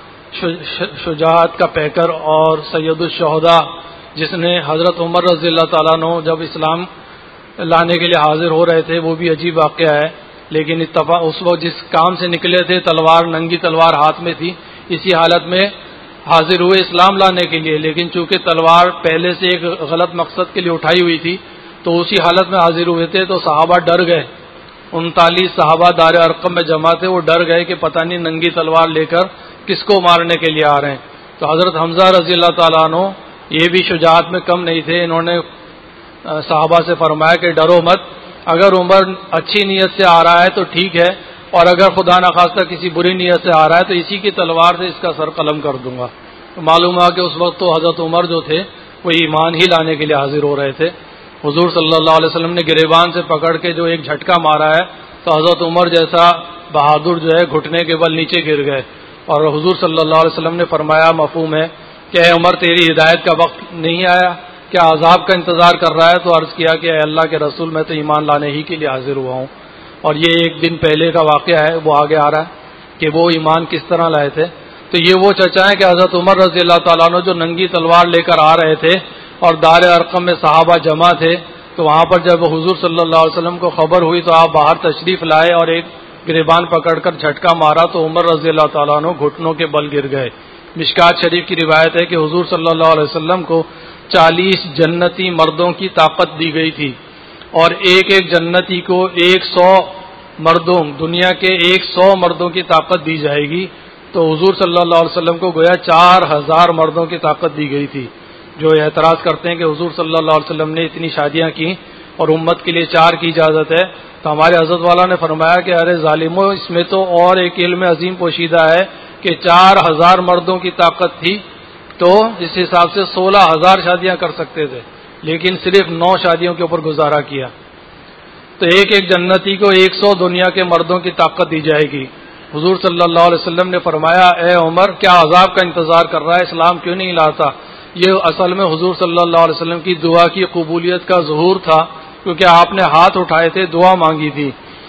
شجاعت کا پیکر اور سید الشہداء، جس نے حضرت عمر رضی اللہ تعالیٰ عنہ جب اسلام لانے کے لیے حاضر ہو رہے تھے، وہ بھی عجیب واقعہ ہے، لیکن اتفاق اس وقت جس کام سے نکلے تھے تلوار، ننگی تلوار ہاتھ میں تھی، اسی حالت میں حاضر ہوئے اسلام لانے کے لیے، لیکن چونکہ تلوار پہلے سے ایک غلط مقصد کے لیے اٹھائی ہوئی تھی تو اسی حالت میں حاضر ہوئے تھے. تو صحابہ ڈر گئے، انتالیس صحابہ دار ارقم میں جمع تھے، وہ ڈر گئے کہ پتہ نہیں ننگی تلوار لے کر کس کو مارنے کے لیے آ رہے ہیں. تو حضرت حمزہ رضی اللہ تعالیٰ عنہ یہ بھی شجاعت میں کم نہیں تھے، انہوں نے صحابہ سے فرمایا کہ ڈرو مت، اگر عمر اچھی نیت سے آ رہا ہے تو ٹھیک ہے، اور اگر خدا نخواستہ کسی بری نیت سے آ رہا ہے تو اسی کی تلوار سے اس کا سر قلم کر دوں گا. تو معلوم ہوا کہ اس وقت تو حضرت عمر جو تھے وہ ایمان ہی لانے کے لیے حاضر ہو رہے تھے. حضور صلی اللہ علیہ وسلم نے گریبان سے پکڑ کے جو ایک جھٹکا مارا ہے تو حضرت عمر جیسا بہادر جو ہے گھٹنے کے بل نیچے گر گئے، اور حضور صلی اللہ علیہ وسلم نے فرمایا، مفہوم ہے کہ اے عمر تیری ہدایت کا وقت نہیں آیا، کیا عذاب کا انتظار کر رہا ہے؟ تو عرض کیا کہ اے اللہ کے رسول میں تو ایمان لانے ہی کے لیے حاضر ہوا ہوں. اور یہ ایک دن پہلے کا واقعہ ہے، وہ آگے آ رہا ہے کہ وہ ایمان کس طرح لائے تھے. تو یہ وہ چچا ہیں کہ حضرت عمر رضی اللہ تعالیٰ عنہ جو ننگی تلوار لے کر آ رہے تھے اور دار ارقم میں صحابہ جمع تھے، تو وہاں پر جب حضور صلی اللہ علیہ وسلم کو خبر ہوئی تو آپ باہر تشریف لائے اور ایک گریبان پکڑ کر جھٹکا مارا تو عمر رضی اللہ تعالیٰ عنہ گھٹنوں کے بل گر گئے. مشکات شریف کی روایت ہے کہ حضور صلی اللہ علیہ وسلم کو چالیس جنتی مردوں کی طاقت دی گئی تھی، اور ایک ایک جنتی کو ایک سو مردوں، دنیا کے ایک سو مردوں کی طاقت دی جائے گی. تو حضور صلی اللہ علیہ وسلم کو گویا چار ہزار مردوں کی طاقت دی گئی تھی. جو اعتراض کرتے ہیں کہ حضور صلی اللہ علیہ وسلم نے اتنی شادیاں کی اور امت کے لیے چار کی اجازت ہے، تو ہمارے حضرت والا نے فرمایا کہ ارے ظالموں، اس میں تو اور ایک علم عظیم پوشیدہ ہے کہ چار ہزار مردوں کی طاقت تھی تو اس حساب سے سولہ ہزار شادیاں کر سکتے تھے، لیکن صرف نو شادیوں کے اوپر گزارا کیا. تو ایک ایک جنتی کو ایک سو دنیا کے مردوں کی طاقت دی جائے گی. حضور صلی اللہ علیہ وسلم نے فرمایا، اے عمر کیا عذاب کا انتظار کر رہا ہے، اسلام کیوں نہیں لاتا؟ یہ اصل میں حضور صلی اللہ علیہ وسلم کی دعا کی قبولیت کا ظہور تھا، کیونکہ آپ نے ہاتھ اٹھائے تھے، دعا مانگی تھی،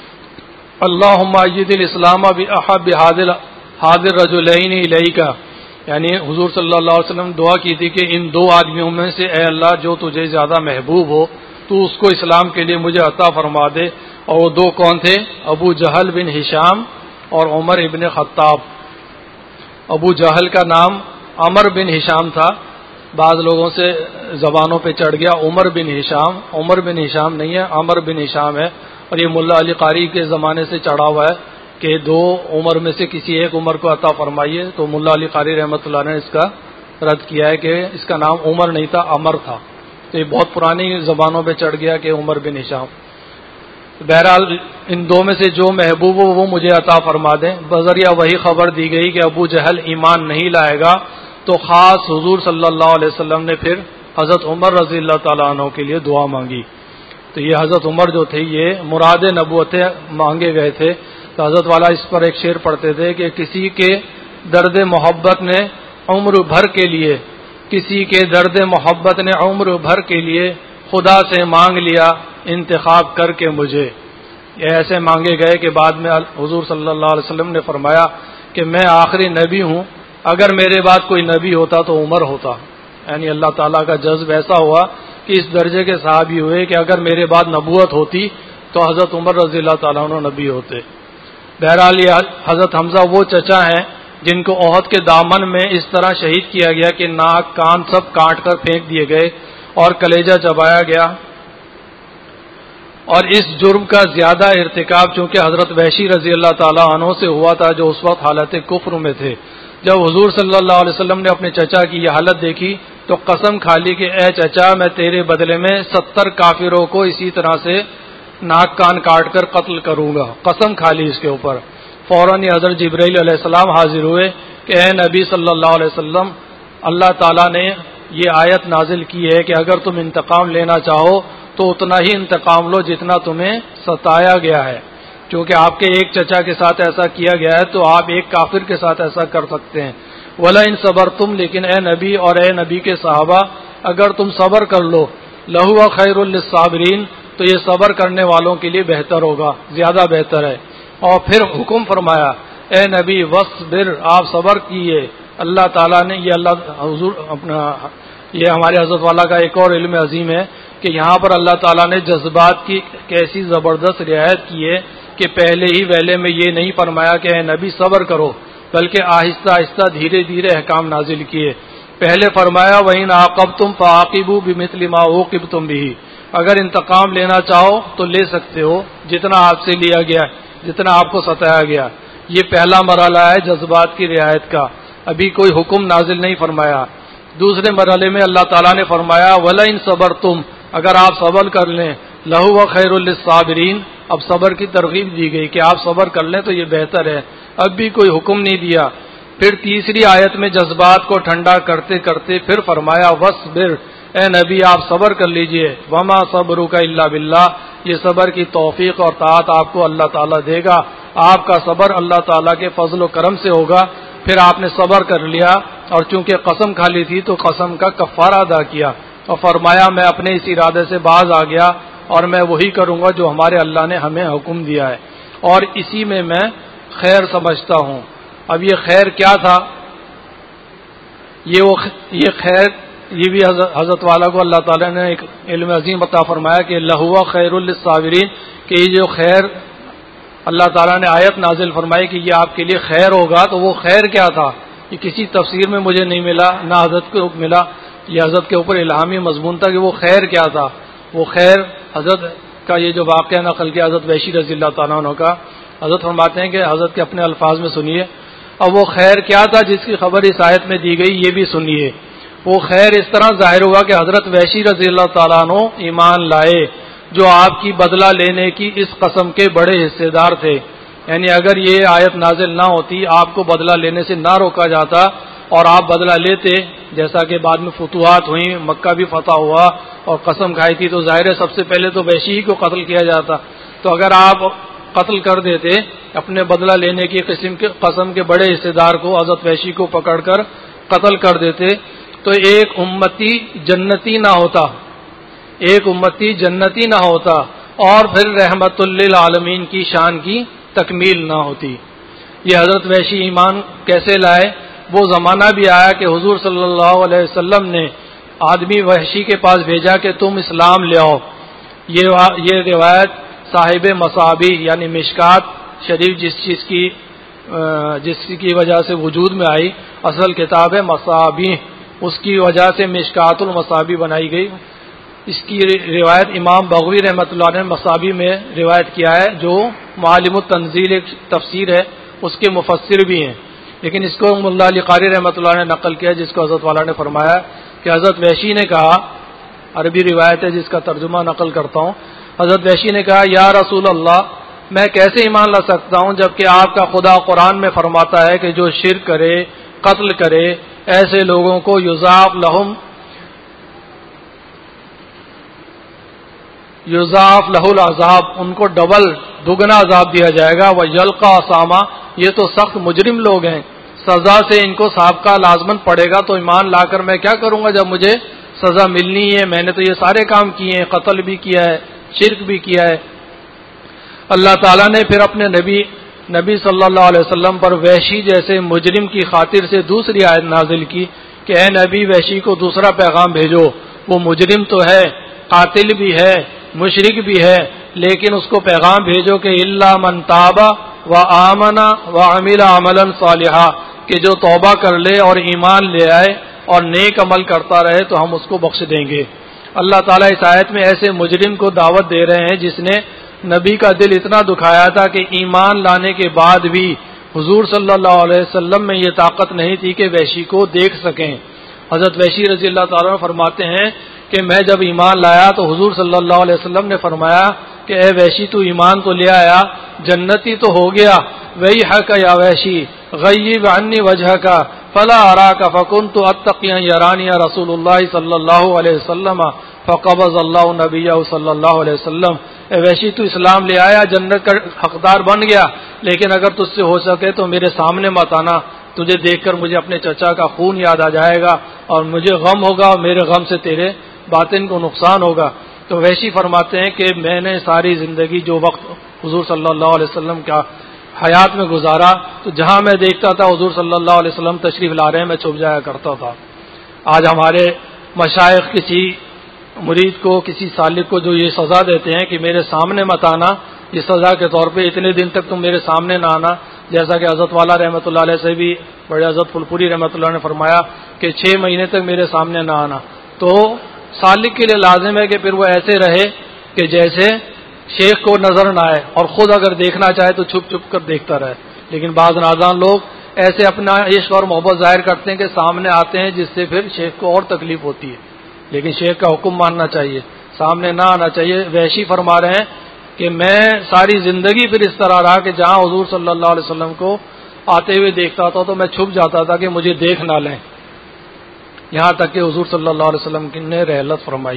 اللہم اید الاسلام باحب حاضر رجلین الیک، یعنی حضور صلی اللہ علیہ وسلم دعا کی تھی کہ ان دو آدمیوں میں سے اے اللہ جو تجھے زیادہ محبوب ہو تو اس کو اسلام کے لیے مجھے عطا فرما دے. اور وہ دو کون تھے؟ ابو جہل بن ہشام اور عمر ابن خطاب. ابو جہل کا نام عمر بن ہشام تھا، بعض لوگوں سے زبانوں پہ چڑھ گیا عمر بن ہشام. عمر بن ہشام نہیں ہے، عمر بن ہشام ہے، اور یہ ملا علی قاری کے زمانے سے چڑھا ہوا ہے کہ دو عمر میں سے کسی ایک عمر کو عطا فرمائیے. تو ملا علی قاری رحمۃ اللہ نے اس کا رد کیا ہے کہ اس کا نام عمر نہیں تھا، عمر تھا. تو یہ بہت پرانی زبانوں پہ چڑھ گیا کہ عمر بن ہشام. بہرحال ان دو میں سے جو محبوب ہو وہ مجھے عطا فرما دیں. بذریعہ وہی خبر دی گئی کہ ابو جہل ایمان نہیں لائے گا، تو خاص حضور صلی اللہ علیہ وسلم نے پھر حضرت عمر رضی اللہ تعالیٰ عنہ کے لیے دعا مانگی. تو یہ حضرت عمر جو تھے یہ مراد نبوت مانگے گئے تھے. تو حضرت والا اس پر ایک شعر پڑھتے تھے کہ کسی کے درد محبت نے عمر بھر کے لیے کسی کے درد محبت نے عمر بھر کے لیے خدا سے مانگ لیا انتخاب کر کے مجھے. یہ ایسے مانگے گئے کہ بعد میں حضور صلی اللہ علیہ وسلم نے فرمایا کہ میں آخری نبی ہوں، اگر میرے بعد کوئی نبی ہوتا تو عمر ہوتا. یعنی اللہ تعالیٰ کا جذب ایسا ہوا کہ اس درجے کے صحابی ہوئے کہ اگر میرے بعد نبوت ہوتی تو حضرت عمر رضی اللہ تعالیٰ عنہ نبی ہوتے. بہرحال یہ حضرت حمزہ وہ چچا ہیں جن کو احد کے دامن میں اس طرح شہید کیا گیا کہ ناک کان سب کاٹ کر پھینک دیے گئے، اور کلیجہ چبایا گیا. اور اس جرم کا زیادہ ارتکاب چونکہ حضرت وحشی رضی اللہ تعالیٰ عنہ سے ہوا تھا جو اس وقت حالت کفر میں تھے. جب حضور صلی اللہ علیہ وسلم نے اپنے چچا کی یہ حالت دیکھی تو قسم کھا لی کہ اے چچا میں تیرے بدلے میں ستر کافروں کو اسی طرح سے ناک کان کاٹ کر قتل کروں گا. قسم کھا لی اس کے اوپر. فوراً حضرت جبرائیل علیہ السلام حاضر ہوئے کہ اے نبی صلی اللہ علیہ وسلم اللہ تعالیٰ نے یہ آیت نازل کی ہے کہ اگر تم انتقام لینا چاہو تو اتنا ہی انتقام لو جتنا تمہیں ستایا گیا ہے. چونکہ آپ کے ایک چچا کے ساتھ ایسا کیا گیا ہے تو آپ ایک کافر کے ساتھ ایسا کر سکتے ہیں. ولا ان صبر تم لیکن اے نبی اور اے نبی کے صحابہ اگر تم صبر کر لو لہو خیر للصابرین تو یہ صبر کرنے والوں کے لیے بہتر ہوگا، زیادہ بہتر ہے. اور پھر حکم فرمایا اے نبی وصبر آپ صبر کیے. اللہ تعالیٰ نے یہ اللہ حضور اپنا یہ ہمارے حضرت والا کا ایک اور علم عظیم ہے کہ یہاں پر اللہ تعالیٰ نے جذبات کی کیسی زبردست رعایت کی ہے کہ پہلے ہی ویلے میں یہ نہیں فرمایا کہ اے نبی صبر کرو، بلکہ آہستہ آہستہ دھیرے دھیرے احکام نازل کیے. پہلے فرمایا وَإِنْ عَاقَبْتُمْ فَعَاقِبُوا بِمِثْلِ مَا عُوقِبْتُمْ بِهِ اگر انتقام لینا چاہو تو لے سکتے ہو جتنا آپ سے لیا گیا جتنا آپ کو ستایا گیا. یہ پہلا مرحلہ ہے جذبات کی رعایت کا، ابھی کوئی حکم نازل نہیں فرمایا. دوسرے مرحلے میں اللہ تعالیٰ نے فرمایا وَلَا إِن صَبَرْتُمْ اگر آپ صبر کر لیں لَهُوَ خَيْرٌ لِلصَّابِرِينَ اب صبر کی ترغیب دی گئی کہ آپ صبر کر لیں تو یہ بہتر ہے. اب بھی کوئی حکم نہیں دیا. پھر تیسری آیت میں جذبات کو ٹھنڈا کرتے کرتے پھر فرمایا وَاصْبِرْ اے نبی آپ صبر کر لیجئے وَمَا صَبْرُكَ إِلَّا بِاللَّهِ یہ صبر کی توفیق اور طاعت آپ کو اللہ تعالیٰ دے گا. آپ کا صبر اللہ تعالیٰ کے فضل و کرم سے ہوگا. پھر آپ نے صبر کر لیا اور چونکہ قسم کھا لی تھی تو قسم کا کفارہ ادا کیا اور فرمایا میں اپنے اس ارادے سے باز آ گیا اور میں وہی کروں گا جو ہمارے اللہ نے ہمیں حکم دیا ہے اور اسی میں میں خیر سمجھتا ہوں. اب یہ خیر کیا تھا؟ یہ وہ یہ خیر یہ بھی حضرت والا کو اللہ تعالیٰ نے ایک علم عظیم عطا فرمایا کہ لہو خیر للصابرین کہ یہ جو خیر اللہ تعالیٰ نے آیت نازل فرمائی کہ یہ آپ کے لیے خیر ہوگا تو وہ خیر کیا تھا یہ کسی تفسیر میں مجھے نہیں ملا نہ حضرت کو ملا. یہ حضرت کے اوپر الہامی مضمون تھا کہ وہ خیر کیا تھا. وہ خیر حضرت کا یہ جو واقعہ نقل کیا حضرت وحشی رضی اللہ تعالیٰ عنہ کا حضرت فرماتے ہیں کہ حضرت کے اپنے الفاظ میں سنیے. اب وہ خیر کیا تھا جس کی خبر اس آیت میں دی گئی یہ بھی سنیے. وہ خیر اس طرح ظاہر ہوا کہ حضرت وحشی رضی اللہ تعالیٰ عنہ ایمان لائے جو آپ کی بدلہ لینے کی اس قسم کے بڑے حصے دار تھے. یعنی اگر یہ آیت نازل نہ ہوتی آپ کو بدلہ لینے سے نہ روکا جاتا اور آپ بدلہ لیتے جیسا کہ بعد میں فتوحات ہوئیں مکہ بھی فتح ہوا اور قسم کھائی تھی تو ظاہر ہے سب سے پہلے تو وحشی کو قتل کیا جاتا. تو اگر آپ قتل کر دیتے اپنے بدلہ لینے کی قسم کے قسم کے بڑے حصے دار کو حضرت وحشی کو پکڑ کر قتل کر دیتے تو ایک امتی جنتی نہ ہوتا ایک امتی جنتی نہ ہوتا اور پھر رحمت للعالمین کی شان کی تکمیل نہ ہوتی. یہ حضرت وحشی ایمان کیسے لائے؟ وہ زمانہ بھی آیا کہ حضور صلی اللہ علیہ وسلم نے آدمی وحشی کے پاس بھیجا کہ تم اسلام لے آؤ. یہ یہ روایت صاحب مصابیح یعنی مشکات شریف جس چیز کی جس کی وجہ سے وجود میں آئی اصل کتاب ہے مصابیح اس کی وجہ سے مشکات المصابیح بنائی گئی. اس کی روایت امام بغوی رحمۃ اللہ نے مصابی میں روایت کیا ہے جو معالم التنزیل ایک تفسیر ہے اس کے مفسر بھی ہیں. لیکن اس کو ملا علی قاری رحمۃ اللہ نے نقل کیا جس کو حضرت والا نے فرمایا کہ حضرت وحشی نے کہا عربی روایت ہے جس کا ترجمہ نقل کرتا ہوں. حضرت وحشی نے کہا یا رسول اللہ میں کیسے ایمان لا سکتا ہوں جبکہ آپ کا خدا قرآن میں فرماتا ہے کہ جو شرک کرے قتل کرے ایسے لوگوں کو یضاعف لہم یضاعف لہ العذاب ان کو ڈبل دگنا عذاب دیا جائے گا. وہ یلقا اسامہ یہ تو سخت مجرم لوگ ہیں سزا سے ان کو سابقہ لازمن پڑے گا. تو ایمان لا کر میں کیا کروں گا جب مجھے سزا ملنی ہے؟ میں نے تو یہ سارے کام کیے ہیں قتل بھی کیا ہے شرک بھی کیا ہے. اللہ تعالیٰ نے پھر اپنے نبی نبی صلی اللہ علیہ وسلم پر وحشی جیسے مجرم کی خاطر سے دوسری آیت نازل کی کہ اے نبی وحشی کو دوسرا پیغام بھیجو. وہ مجرم تو ہے قاتل بھی ہے مشرک بھی ہے لیکن اس کو پیغام بھیجو کہ الا من تاب و آمن و عمل عملا صالحا کہ جو توبہ کر لے اور ایمان لے آئے اور نیک عمل کرتا رہے تو ہم اس کو بخش دیں گے. اللہ تعالیٰ اس آیت میں ایسے مجرم کو دعوت دے رہے ہیں جس نے نبی کا دل اتنا دکھایا تھا کہ ایمان لانے کے بعد بھی حضور صلی اللہ علیہ وسلم میں یہ طاقت نہیں تھی کہ وحشی کو دیکھ سکیں۔ حضرت وحشی رضی اللہ تعالیٰ فرماتے ہیں کہ میں جب ایمان لایا تو حضور صلی اللہ علیہ وسلم نے فرمایا کہ اے وحشی تو ایمان تو لے آیا، جنتی تو ہو گیا، ویحک یا وحشی غیب عنی وجہک فلا اراک فکنت اتقیا یرانی رسول اللہ صلی اللہ علیہ وسلم فقبض اللہ نبیہ صلی اللہ علیہ وسلم۔ اے وحشی تو اسلام لے آیا، جنت کا حقدار بن گیا، لیکن اگر تجھ سے ہو سکے تو میرے سامنے مت آنا، تجھے دیکھ کر مجھے اپنے چچا کا خون یاد آ جائے گا اور مجھے غم ہوگا اور میرے غم سے تیرے باطن کو نقصان ہوگا۔ تو وحشی فرماتے ہیں کہ میں نے ساری زندگی جو وقت حضور صلی اللہ علیہ وسلم کا حیات میں گزارا تو جہاں میں دیکھتا تھا حضور صلی اللہ علیہ وسلم تشریف لا رہے ہیں میں چھپ جایا کرتا تھا۔ آج ہمارے مشائخ کسی مرید کو، کسی سالک کو جو یہ سزا دیتے ہیں کہ میرے سامنے مت آنا، یہ سزا کے طور پہ اتنے دن تک تم میرے سامنے نہ آنا، جیسا کہ حضرت والا رحمۃ اللہ علیہ سے بھی بڑے حضرت پھلپوری رحمۃ اللہ نے فرمایا کہ چھ مہینے تک میرے سامنے نہ آنا۔ تو سالک کے لیے لازم ہے کہ پھر وہ ایسے رہے کہ جیسے شیخ کو نظر نہ آئے، اور خود اگر دیکھنا چاہے تو چھپ چھپ کر دیکھتا رہے۔ لیکن بعض نادان لوگ ایسے اپنا عشق اور محبت ظاہر کرتے ہیں کہ سامنے آتے ہیں، جس سے پھر شیخ کو اور تکلیف ہوتی ہے، لیکن شیخ کا حکم ماننا چاہیے، سامنے نہ آنا چاہیے۔ وحشی فرما رہے ہیں کہ میں ساری زندگی پھر اس طرح رہا کہ جہاں حضور صلی اللہ علیہ وسلم کو آتے ہوئے دیکھتا تھا تو میں چھپ جاتا تھا کہ مجھے دیکھ نہ لیں، یہاں تک کہ حضور صلی اللہ علیہ وسلم نے رحلت فرمائی۔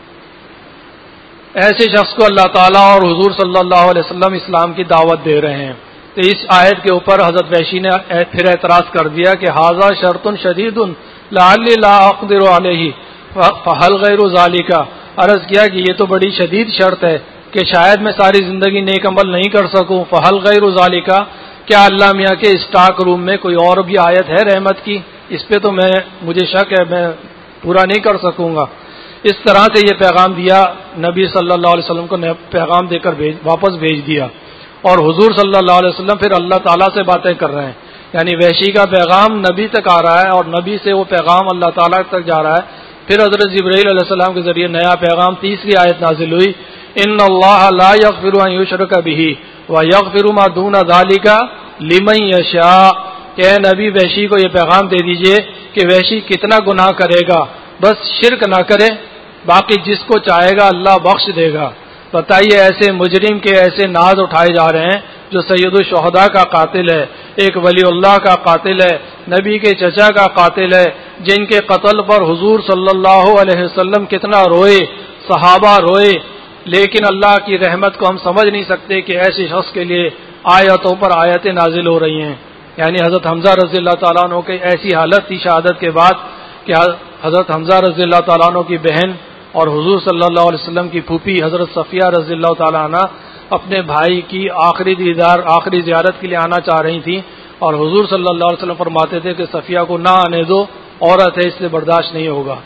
ایسے شخص کو اللہ تعالیٰ اور حضور صلی اللہ علیہ وسلم اسلام کی دعوت دے رہے ہیں۔ تو اس آیت کے اوپر حضرت وحشی نے پھر اعتراض کر دیا کہ ھذا شرط شدید لعلی لا اقدر علیہ فہل غیر ذالک، عرض کیا کہ یہ تو بڑی شدید شرط ہے کہ شاید میں ساری زندگی نیک عمل نہیں کر سکوں، فہل غیر ذالک، کیا اللہ میاں کے اسٹاک روم میں کوئی اور بھی آیت ہے رحمت کی؟ اس پہ تو میں مجھے شک ہے، میں پورا نہیں کر سکوں گا۔ اس طرح سے یہ پیغام دیا، نبی صلی اللہ علیہ وسلم کو پیغام دے کر بھیج واپس بھیج دیا، اور حضور صلی اللہ علیہ وسلم پھر اللہ تعالیٰ سے باتیں کر رہے ہیں، یعنی وحشی کا پیغام نبی تک آ رہا ہے اور نبی سے وہ پیغام اللہ تعالیٰ تک جا رہا ہے۔ پھر حضرت جبرائیل علیہ السلام کے ذریعے نیا پیغام، تیسری آیت نازل ہوئی، ان اللہ لا یغفر ان یشرک بہ ویغفر ما دون ذالک لمن یشاء، کہ اے نبی وحشی کو یہ پیغام دے دیجئے کہ وحشی کتنا گناہ کرے گا، بس شرک نہ کرے، باقی جس کو چاہے گا اللہ بخش دے گا۔ بتائیے ایسے مجرم کے ایسے ناز اٹھائے جا رہے ہیں جو سید الشہداء کا قاتل ہے، ایک ولی اللہ کا قاتل ہے، نبی کے چچا کا قاتل ہے، جن کے قتل پر حضور صلی اللہ علیہ وسلم کتنا روئے، صحابہ روئے، لیکن اللہ کی رحمت کو ہم سمجھ نہیں سکتے کہ ایسے شخص کے لیے آیتوں پر آیتیں نازل ہو رہی ہیں۔ یعنی حضرت حمزہ رضی اللہ تعالیٰ عنہ کی ایسی حالت تھی شہادت کے بعد کہ حضرت حمزہ رضی اللہ تعالیٰ عنہ کی بہن اور حضور صلی اللہ علیہ وسلم کی پھوپھی حضرت صفیہ رضی اللہ تعالیٰ عنہ اپنے بھائی کی آخری دیدار آخری زیارت کے لیے آنا چاہ رہی تھیں، اور حضور صلی اللہ علیہ وسلم فرماتے تھے کہ صفیہ کو نہ آنے دو، عورت ہے، اس سے برداشت نہیں ہوگا۔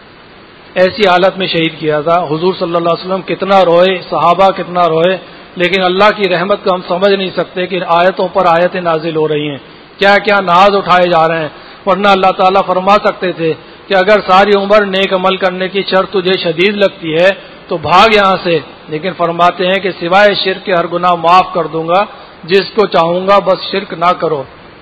ایسی حالت میں شہید کیا تھا۔ حضور صلی اللہ علیہ وسلم کتنا روئے، صحابہ کتنا روئے، لیکن اللہ کی رحمت کو ہم سمجھ نہیں سکتے کہ آیتوں پر آیتیں نازل ہو رہی ہیں، کیا کیا ناز اٹھائے جا رہے ہیں، ورنہ اللہ تعالیٰ فرما سکتے تھے کہ اگر ساری عمر نیک عمل کرنے کی شرط تجھے شدید لگتی ہے تو بھاگ یہاں سے، لیکن فرماتے ہیں کہ سوائے شرک کے ہر گناہ معاف کر دوں گا، جس کو چاہوں گا بس شرک نہ کرو۔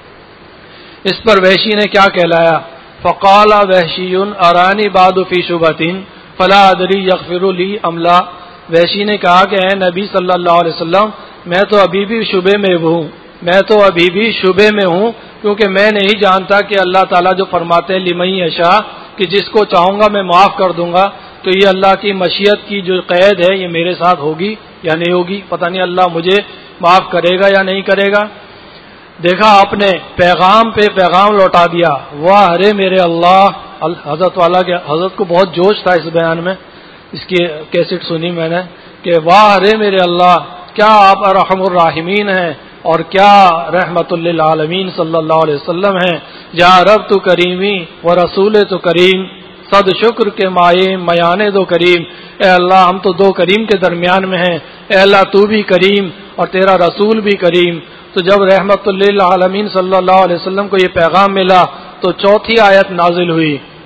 اس پر وحشی نے کیا کہلایا، فقال وحشی ارانی بعد فی شبہۃ فلا ادری یغفر لی ام لا، وحشی نے کہا کہ اے نبی صلی اللہ علیہ وسلم میں تو ابھی بھی شبے میں ہوں میں تو ابھی بھی شبے میں ہوں کیونکہ میں نہیں جانتا کہ اللہ تعالیٰ جو فرماتے ہیں لمن یشاء کہ جس کو چاہوں گا میں معاف کر دوں گا، تو یہ اللہ کی مشیت کی جو قید ہے یہ میرے ساتھ ہوگی یا نہیں ہوگی، پتہ نہیں اللہ مجھے معاف کرے گا یا نہیں کرے گا۔ دیکھا آپ نے پیغام پہ پیغام لوٹا دیا، واہ ارے میرے اللہ۔ حضرت والا کے حضرت کو بہت جوش تھا اس بیان میں، اس کی کیسٹ سنی میں نے کہ واہ ارے میرے اللہ، کیا آپ ارحم الراحمین ہیں اور کیا رحمت للعالمین صلی اللہ علیہ وسلم ہیں۔ یا رب تو کریمی و رسول تو کریم، صد شکر کے مائے میانے دو کریم، اے اللہ ہم تو دو کریم کے درمیان میں ہیں، اے اللہ تو بھی کریم اور تیرا رسول بھی کریم۔ تو جب رحمت للعالمین صلی اللہ علیہ وسلم کو یہ پیغام ملا تو چوتھی آیت نازل ہوئی،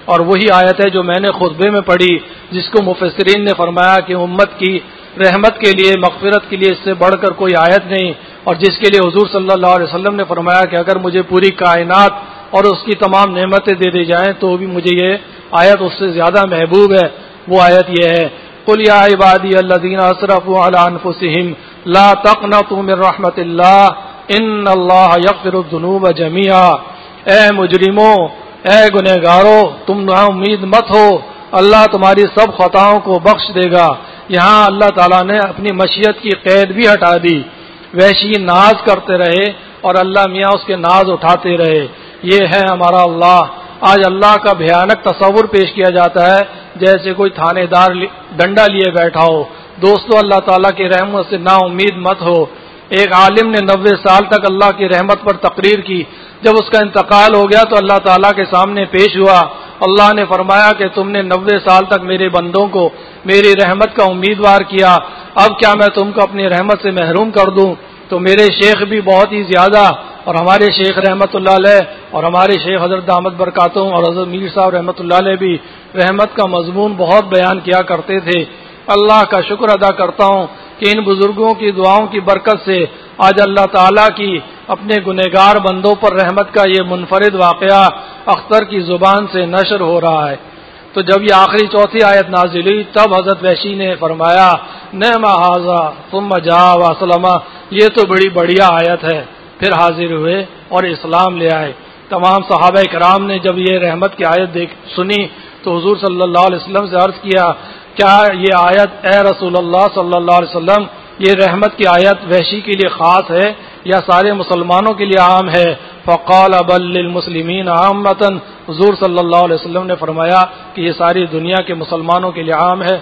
اور وہی آیت ہے جو میں نے خطبے میں پڑھی، جس کو مفسرین نے فرمایا کہ امت کی رحمت کے لیے، مغفرت کے لیے اس سے بڑھ کر کوئی آیت نہیں، اور جس کے لیے حضور صلی اللہ علیہ وسلم نے فرمایا کہ اگر مجھے پوری کائنات اور اس کی تمام نعمتیں دے دی جائیں تو بھی مجھے یہ آیت اس سے زیادہ محبوب ہے۔ وہ آیت یہ ہے، قل یا عبادی الذین اسرفوا علی انفسہم لا تقنطوا من رحمت اللہ ان اللہ یغفر الذنوب جميعا۔ اے مجرموں، اے گنہگاروں، تم نا امید مت ہو، اللہ تمہاری سب خطاؤں کو بخش دے گا۔ یہاں اللہ تعالیٰ نے اپنی مشیت کی قید بھی ہٹا دی، وحشی ناز کرتے رہے اور اللہ میاں اس کے ناز اٹھاتے رہے۔ یہ ہے ہمارا اللہ۔ آج اللہ کا بھیانک تصور پیش کیا جاتا ہے جیسے کوئی تھانے دار ڈنڈا لیے بیٹھا ہو۔ دوستو، اللہ تعالیٰ کی رحمت سے نا امید مت ہو۔ ایک عالم نے نوے سال تک اللہ کی رحمت پر تقریر کی، جب اس کا انتقال ہو گیا تو اللہ تعالیٰ کے سامنے پیش ہوا۔ اللہ نے فرمایا کہ تم نے نوے سال تک میرے بندوں کو میری رحمت کا امیدوار کیا، اب کیا میں تم کو اپنی رحمت سے محروم کر دوں؟ تو میرے شیخ بھی بہت ہی زیادہ، اور ہمارے شیخ رحمت اللہ علیہ اور ہمارے شیخ حضرت دامت برکاتہم اور حضرت میر صاحب رحمت اللہ علیہ بھی رحمت کا مضمون بہت بیان کیا کرتے تھے۔ اللہ کا شکر ادا کرتا ہوں کہ ان بزرگوں کی دعاؤں کی برکت سے آج اللہ تعالیٰ کی اپنے گنہگار بندوں پر رحمت کا یہ منفرد واقعہ اختر کی زبان سے نشر ہو رہا ہے۔ تو جب یہ آخری چوتھی آیت نازل ہوئی تب حضرت وحشی نے فرمایا، نعم ھذا ثم جاء واسلم، یہ تو بڑی بڑھیا آیت ہے۔ پھر حاضر ہوئے اور اسلام لے آئے۔ تمام صحابہ کرام نے جب یہ رحمت کی آیت دیکھ سنی تو حضور صلی اللہ علیہ وسلم سے عرض کیا، کیا یہ آیت اے رسول اللہ صلی اللہ علیہ وسلم، یہ رحمت کی آیت وحشی کے لیے خاص ہے یا سارے مسلمانوں کے لیے عام ہے؟ فقال بل للمسلمین عامۃ، حضور صلی اللہ علیہ وسلم نے فرمایا کہ یہ ساری دنیا کے مسلمانوں کے لیے عام ہے۔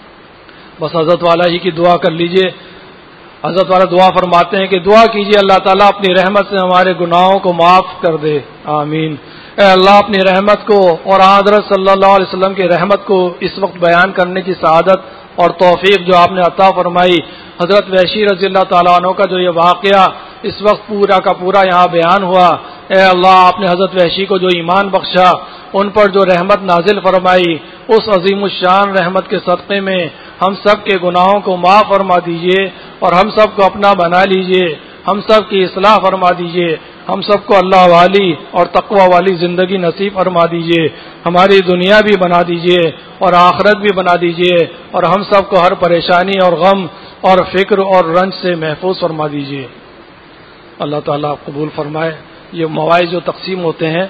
بس حضرت والا ہی کی دعا کر لیجئے۔ حضرت والا دعا فرماتے ہیں کہ دعا کیجئے اللہ تعالیٰ اپنی رحمت سے ہمارے گناہوں کو معاف کر دے، آمین۔ اے اللہ اپنی رحمت کو اور حضرت صلی اللہ علیہ وسلم کی رحمت کو اس وقت بیان کرنے کی سعادت اور توفیق جو آپ نے عطا فرمائی، حضرت وحشی رضی اللہ تعالیٰ عنہ کا جو یہ واقعہ اس وقت پورا کا پورا یہاں بیان ہوا، اے اللہ آپ نے حضرت وحشی کو جو ایمان بخشا، ان پر جو رحمت نازل فرمائی، اس عظیم الشان رحمت کے صدقے میں ہم سب کے گناہوں کو معاف فرما دیجئے اور ہم سب کو اپنا بنا لیجئے، ہم سب کی اصلاح فرما دیجئے، ہم سب کو اللہ والی اور تقوی والی زندگی نصیب فرما دیجئے، ہماری دنیا بھی بنا دیجئے اور آخرت بھی بنا دیجئے، اور ہم سب کو ہر پریشانی اور غم اور فکر اور رنج سے محفوظ فرما دیجئے۔ اللہ تعالیٰ قبول فرمائے۔ یہ مواعظ جو تقسیم ہوتے ہیں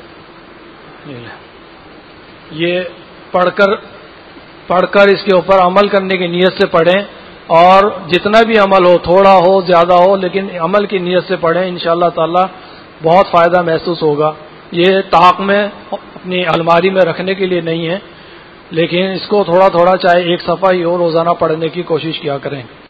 یہ پڑھ کر پڑھ کر اس کے اوپر عمل کرنے کی نیت سے پڑھیں، اور جتنا بھی عمل ہو، تھوڑا ہو زیادہ ہو، لیکن عمل کی نیت سے پڑھیں، انشاءاللہ تعالی بہت فائدہ محسوس ہوگا۔ یہ طاق میں اپنی الماری میں رکھنے کے لیے نہیں ہے، لیکن اس کو تھوڑا تھوڑا چاہے ایک صفحہ ہی ہو روزانہ پڑھنے کی کوشش کیا کریں۔